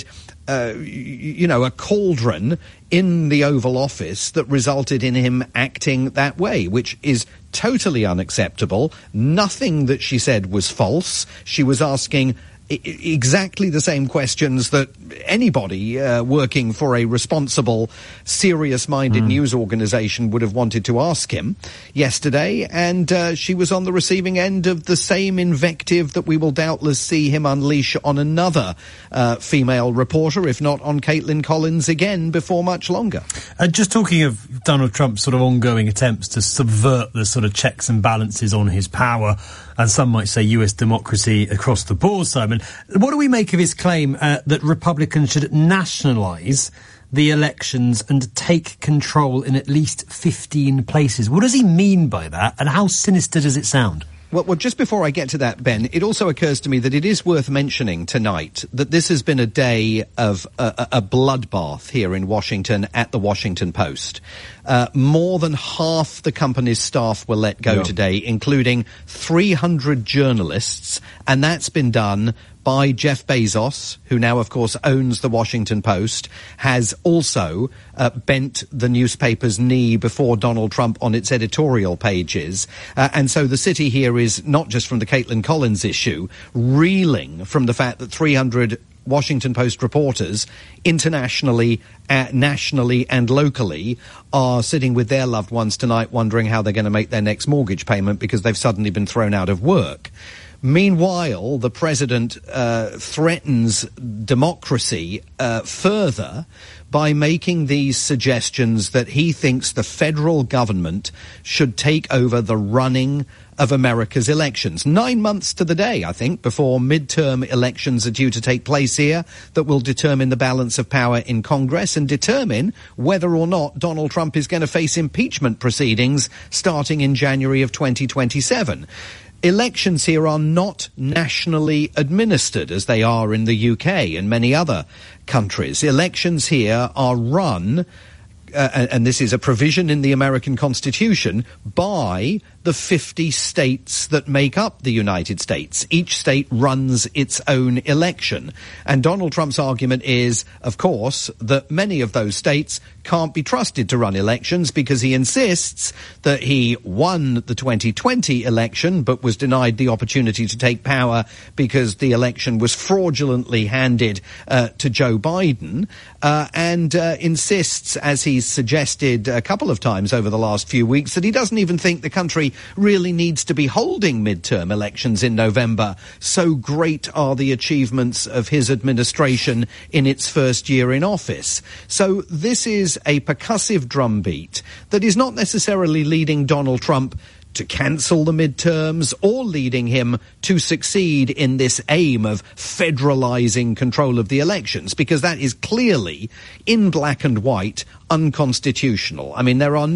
a cauldron in the Oval Office that resulted in him acting that way, which is totally unacceptable. Nothing that she said was false. She was asking exactly the same questions that anybody working for a responsible, serious-minded news organisation would have wanted to ask him yesterday, and she was on the receiving end of the same invective that we will doubtless see him unleash on another female reporter, if not on Caitlin Collins again, before much longer. Just talking of Donald Trump's sort of ongoing attempts to subvert the sort of checks and balances on his power, and some might say US democracy across the board, Simon, what do we make of his claim that Republicans should nationalise the elections and take control in at least 15 places? What does he mean by that, and how sinister does it sound? Well, just before I get to that, Ben, it also occurs to me that it is worth mentioning tonight that this has been a day of a bloodbath here in Washington at the Washington Post. More than half the company's staff were let go today, including 300 journalists, and that's been done by Jeff Bezos, who now, of course, owns the Washington Post, has also bent the newspaper's knee before Donald Trump on its editorial pages. And so the city here is, not just from the Caitlin Collins issue, reeling from the fact that 300 Washington Post reporters internationally, nationally and locally are sitting with their loved ones tonight wondering how they're going to make their next mortgage payment because they've suddenly been thrown out of work. Meanwhile, the president threatens democracy further by making these suggestions that he thinks the federal government should take over the running of America's elections. 9 months to the day, I think, before midterm elections are due to take place here that will determine the balance of power in Congress and determine whether or not Donald Trump is going to face impeachment proceedings starting in January of 2027. Elections here are not nationally administered as they are in the UK and many other countries. Elections here are run, and this is a provision in the American Constitution, by the 50 states that make up the United States. Each state runs its own election. And Donald Trump's argument is, of course, that many of those states can't be trusted to run elections because he insists that he won the 2020 election but was denied the opportunity to take power because the election was fraudulently handed to Joe Biden, and insists, as he's suggested a couple of times over the last few weeks, that he doesn't even think the country really needs to be holding midterm elections in November. So great are the achievements of his administration in its first year in office. So this is a percussive drumbeat that is not necessarily leading Donald Trump to cancel the midterms or leading him to succeed in this aim of federalizing control of the elections, because that is clearly, in black and white, unconstitutional. I mean, there are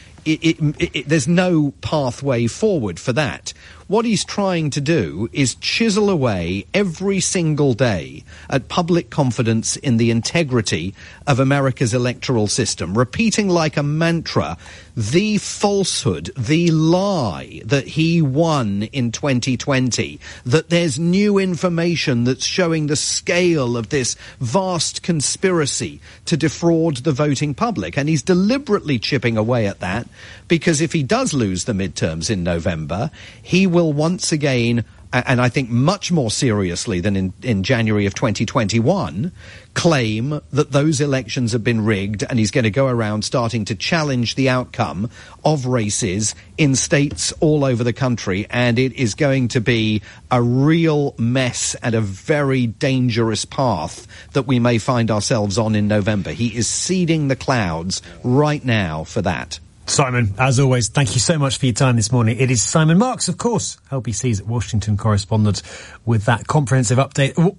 there's no pathway forward for that. What he's trying to do is chisel away every single day at public confidence in the integrity of America's electoral system, repeating like a mantra the falsehood, the lie that he won in 2020, that there's new information that's showing the scale of this vast conspiracy to defraud the voting public. And he's deliberately chipping away at that, because if he does lose the midterms in November, he will once again, and I think much more seriously than in January of 2021, claim that those elections have been rigged, and he's going to go around starting to challenge the outcome of races in states all over the country, and it is going to be a real mess and a very dangerous path that we may find ourselves on in November. He is seeding the clouds right now for that. Simon, as always, thank you so much for your time this morning. It is Simon Marks, of course, LBC's Washington correspondent, with that comprehensive update of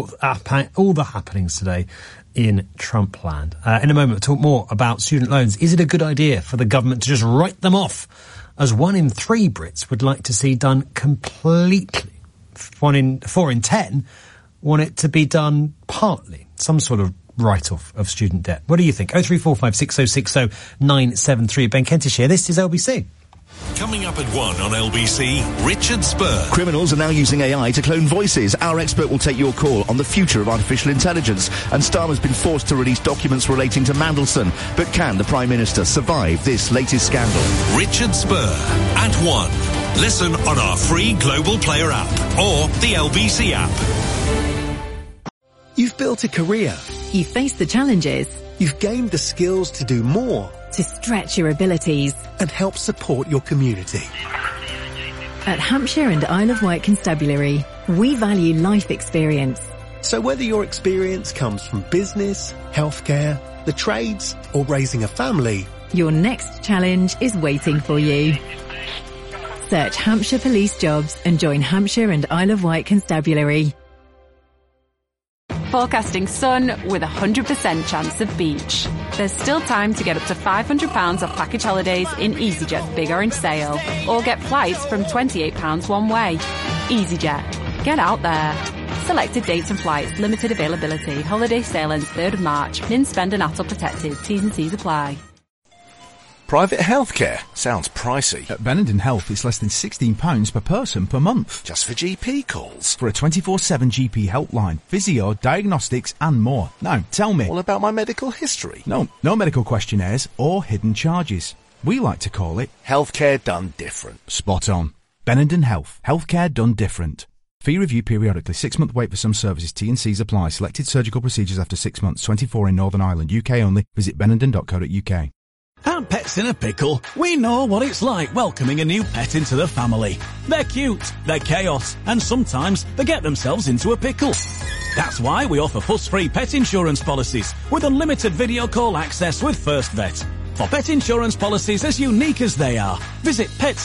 all the happenings today in Trumpland. In a moment, we'll talk more about student loans. Is it a good idea for the government to just write them off, as 1 in 3 Brits would like to see done completely? 4 in 10 want it to be done partly, some sort of write-off of student debt. What do you think? 0345 6060 973. Ben Kentish here. This is LBC. Coming up at 1 on LBC, Richard Spur. Criminals are now using AI to clone voices. Our expert will take your call on the future of artificial intelligence. And Starmer's been forced to release documents relating to Mandelson. But can the Prime Minister survive this latest scandal? Richard Spur at 1. Listen on our free Global Player app or the LBC app. You've built a career. You've faced the challenges. You've gained the skills to do more. To stretch your abilities. And help support your community. At Hampshire and Isle of Wight Constabulary, we value life experience. So whether your experience comes from business, healthcare, the trades, or raising a family, your next challenge is waiting for you. Search Hampshire Police Jobs and join Hampshire and Isle of Wight Constabulary. Forecasting sun with 100% chance of beach. There's still time to get up to £500 off package holidays in EasyJet's Big Orange Sale, or get flights from £28 one way. EasyJet. Get out there. Selected dates and flights, limited availability. Holiday sale ends 3rd of March. Min, spend and ATOL protected. T's and C's apply. Private healthcare sounds pricey. At Benenden Health, it's less than £16 per person per month. Just for GP calls? For a 24/7 GP helpline, physio, diagnostics and more. Now, tell me. All about my medical history? No medical questionnaires or hidden charges. We like to call it healthcare done different. Spot on. Benenden Health. Healthcare done different. Fee review periodically. 6-month wait for some services. T&Cs apply. Selected surgical procedures after 6 months. 24 in Northern Ireland. UK only. Visit benenden.co.uk. At Pets in a Pickle, we know what it's like welcoming a new pet into the family. They're cute, they're chaos, and sometimes they get themselves into a pickle. That's why we offer fuss-free pet insurance policies with unlimited video call access with First Vet. For pet insurance policies as unique as they are, visit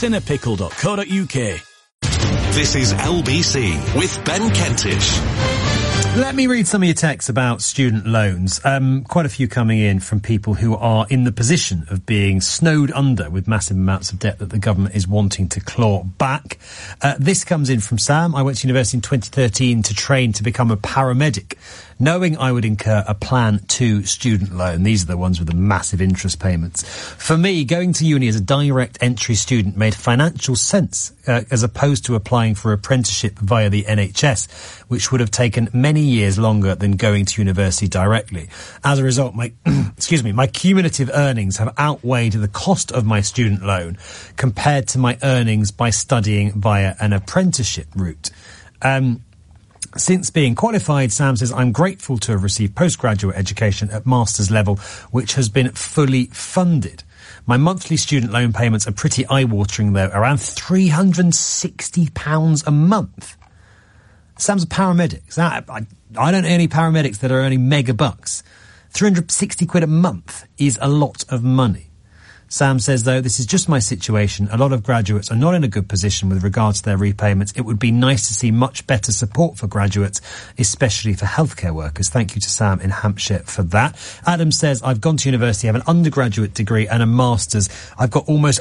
petsinnerpickle.co.uk. This is LBC with Ben Kentish. Let me read some of your texts about student loans. Quite a few coming in from people who are in the position of being snowed under with massive amounts of debt that the government is wanting to claw back. This comes in from Sam. I went to university in 2013 to train to become a paramedic, knowing I would incur a Plan 2 student loan. These are the ones with the massive interest payments. For me, going to uni as a direct entry student made financial sense, as opposed to applying for apprenticeship via the NHS, which would have taken many years longer than going to university directly. As a result, my my cumulative earnings have outweighed the cost of my student loan compared to my earnings by studying via an apprenticeship route. Since being qualified, Sam says, I'm grateful to have received postgraduate education at master's level, which has been fully funded. My monthly student loan payments are pretty eye-watering, though, around £360 a month. Sam's a paramedic. I don't know any paramedics that are earning mega bucks. 360 quid a month is a lot of money. Sam says, though, this is just my situation. A lot of graduates are not in a good position with regards to their repayments. It would be nice to see much better support for graduates, especially for healthcare workers. Thank you to Sam in Hampshire for that. Adam says, I've gone to university, have an undergraduate degree and a master's. I've got almost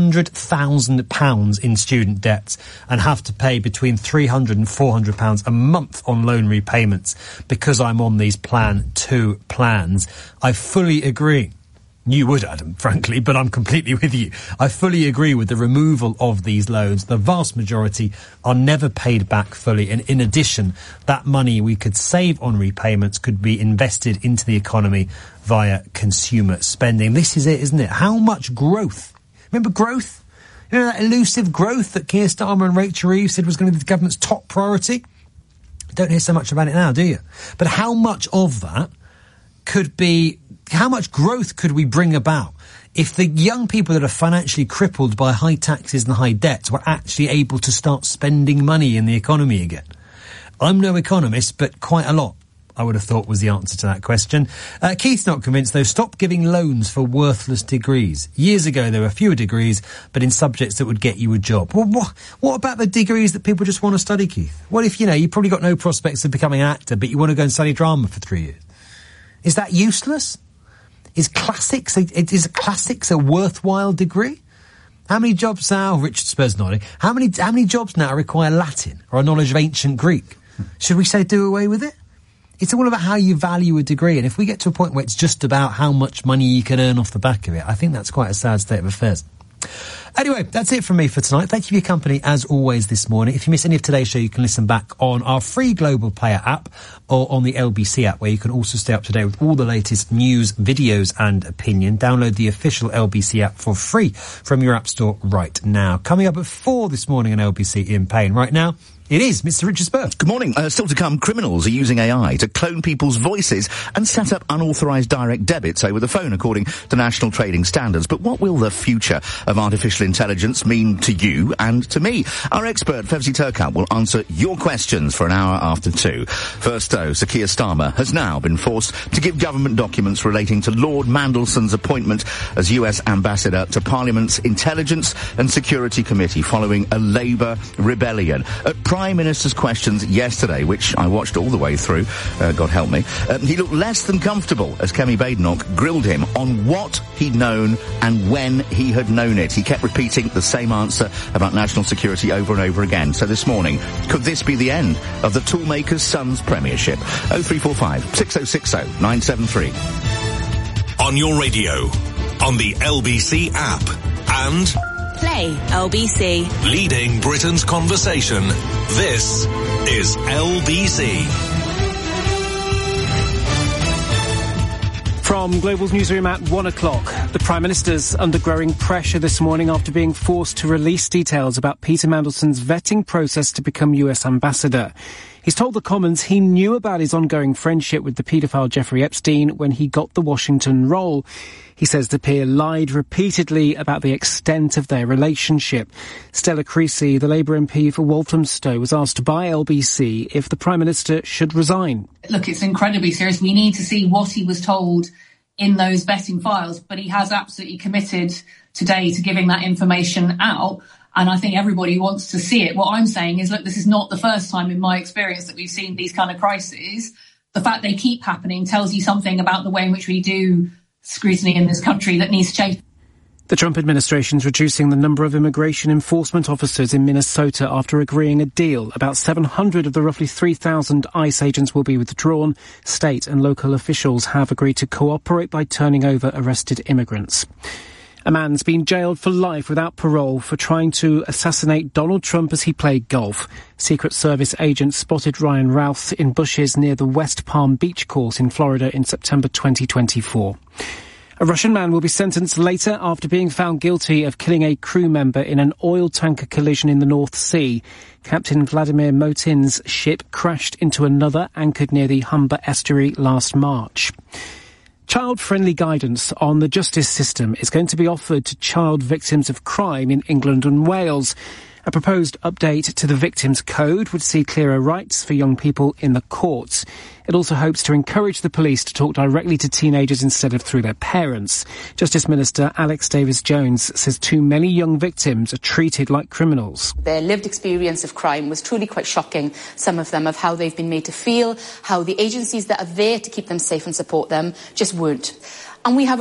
£100,000 in student debts and have to pay between £300 and £400 a month on loan repayments because I'm on these Plan 2 plans. I fully agree. You would, Adam, frankly, but I'm completely with you. I fully agree with the removal of these loans. The vast majority are never paid back fully. And in addition, that money we could save on repayments could be invested into the economy via consumer spending. This is it, isn't it? How much growth? Remember growth? You know, that elusive growth that Keir Starmer and Rachel Reeves said was going to be the government's top priority? Don't hear so much about it now, do you? But how much of that could be... How much growth could we bring about if the young people that are financially crippled by high taxes and high debts were actually able to start spending money in the economy again? I'm no economist, but quite a lot, I would have thought, was the answer to that question. Keith's not convinced, though. Stop giving loans for worthless degrees. Years ago, there were fewer degrees, but in subjects that would get you a job. Well, what about the degrees that people just want to study, Keith? What if, you've probably got no prospects of becoming an actor, but you want to go and study drama for 3 years? Is that useless? Is classics a worthwhile degree? How many jobs now, Richard Spurs nodding, how many jobs now require Latin or a knowledge of ancient Greek? Should we say do away with it? It's all about how you value a degree, and if we get to a point where it's just about how much money you can earn off the back of it, I think that's quite a sad state of affairs. Anyway, that's it from me for tonight. Thank you for your company, as always, this morning. If you miss any of today's show, you can listen back on our free Global Player app or on the LBC app, where you can also stay up to date with all the latest news, videos and opinion. Download the official LBC app for free from your app store right now. Coming up at 4 this morning on LBC in Pain. Right now, it is Mr. Richard Spur. Good morning. Still to come, criminals are using AI to clone people's voices and set up unauthorised direct debits over the phone, according to national trading standards. But what will the future of artificial intelligence mean to you and to me? Our expert, Fevzi Turkout, will answer your questions for an hour after 2. First, though, Sir Keir Starmer has now been forced to give government documents relating to Lord Mandelson's appointment as US ambassador to Parliament's Intelligence and Security Committee following a Labour rebellion. At Prime Minister's questions yesterday, which I watched all the way through, God help me, he looked less than comfortable as Kemi Badenoch grilled him on what he'd known and when he had known it. He kept repeating the same answer about national security over and over again. So this morning, could this be the end of the toolmaker's son's premiership? 0345 6060 973. On your radio, on the LBC app, and... Play LBC. Leading Britain's conversation. This is LBC. From Global's newsroom at 1 o'clock, the Prime Minister's under growing pressure this morning after being forced to release details about Peter Mandelson's vetting process to become US ambassador. He's told the Commons he knew about his ongoing friendship with the paedophile Jeffrey Epstein when he got the Washington role. He says the peer lied repeatedly about the extent of their relationship. Stella Creasy, the Labour MP for Walthamstow, was asked by LBC if the Prime Minister should resign. Look, it's incredibly serious. We need to see what he was told in those vetting files, but he has absolutely committed today to giving that information out. And I think everybody wants to see it. What I'm saying is, look, this is not the first time in my experience that we've seen these kind of crises. The fact they keep happening tells you something about the way in which we do scrutiny in this country that needs change. The Trump administration's reducing the number of immigration enforcement officers in Minnesota after agreeing a deal. About 700 of the roughly 3,000 ICE agents will be withdrawn. State and local officials have agreed to cooperate by turning over arrested immigrants. A man's been jailed for life without parole for trying to assassinate Donald Trump as he played golf. Secret Service agents spotted Ryan Routh in bushes near the West Palm Beach course in Florida in September 2024. A Russian man will be sentenced later after being found guilty of killing a crew member in an oil tanker collision in the North Sea. Captain Vladimir Motin's ship crashed into another anchored near the Humber estuary last March. Child-friendly guidance on the justice system is going to be offered to child victims of crime in England and Wales. A proposed update to the Victims Code would see clearer rights for young people in the courts. It also hopes to encourage the police to talk directly to teenagers instead of through their parents. Justice Minister Alex Davis-Jones says too many young victims are treated like criminals. Their lived experience of crime was truly quite shocking, some of them, of how they've been made to feel, how the agencies that are there to keep them safe and support them just weren't. And we have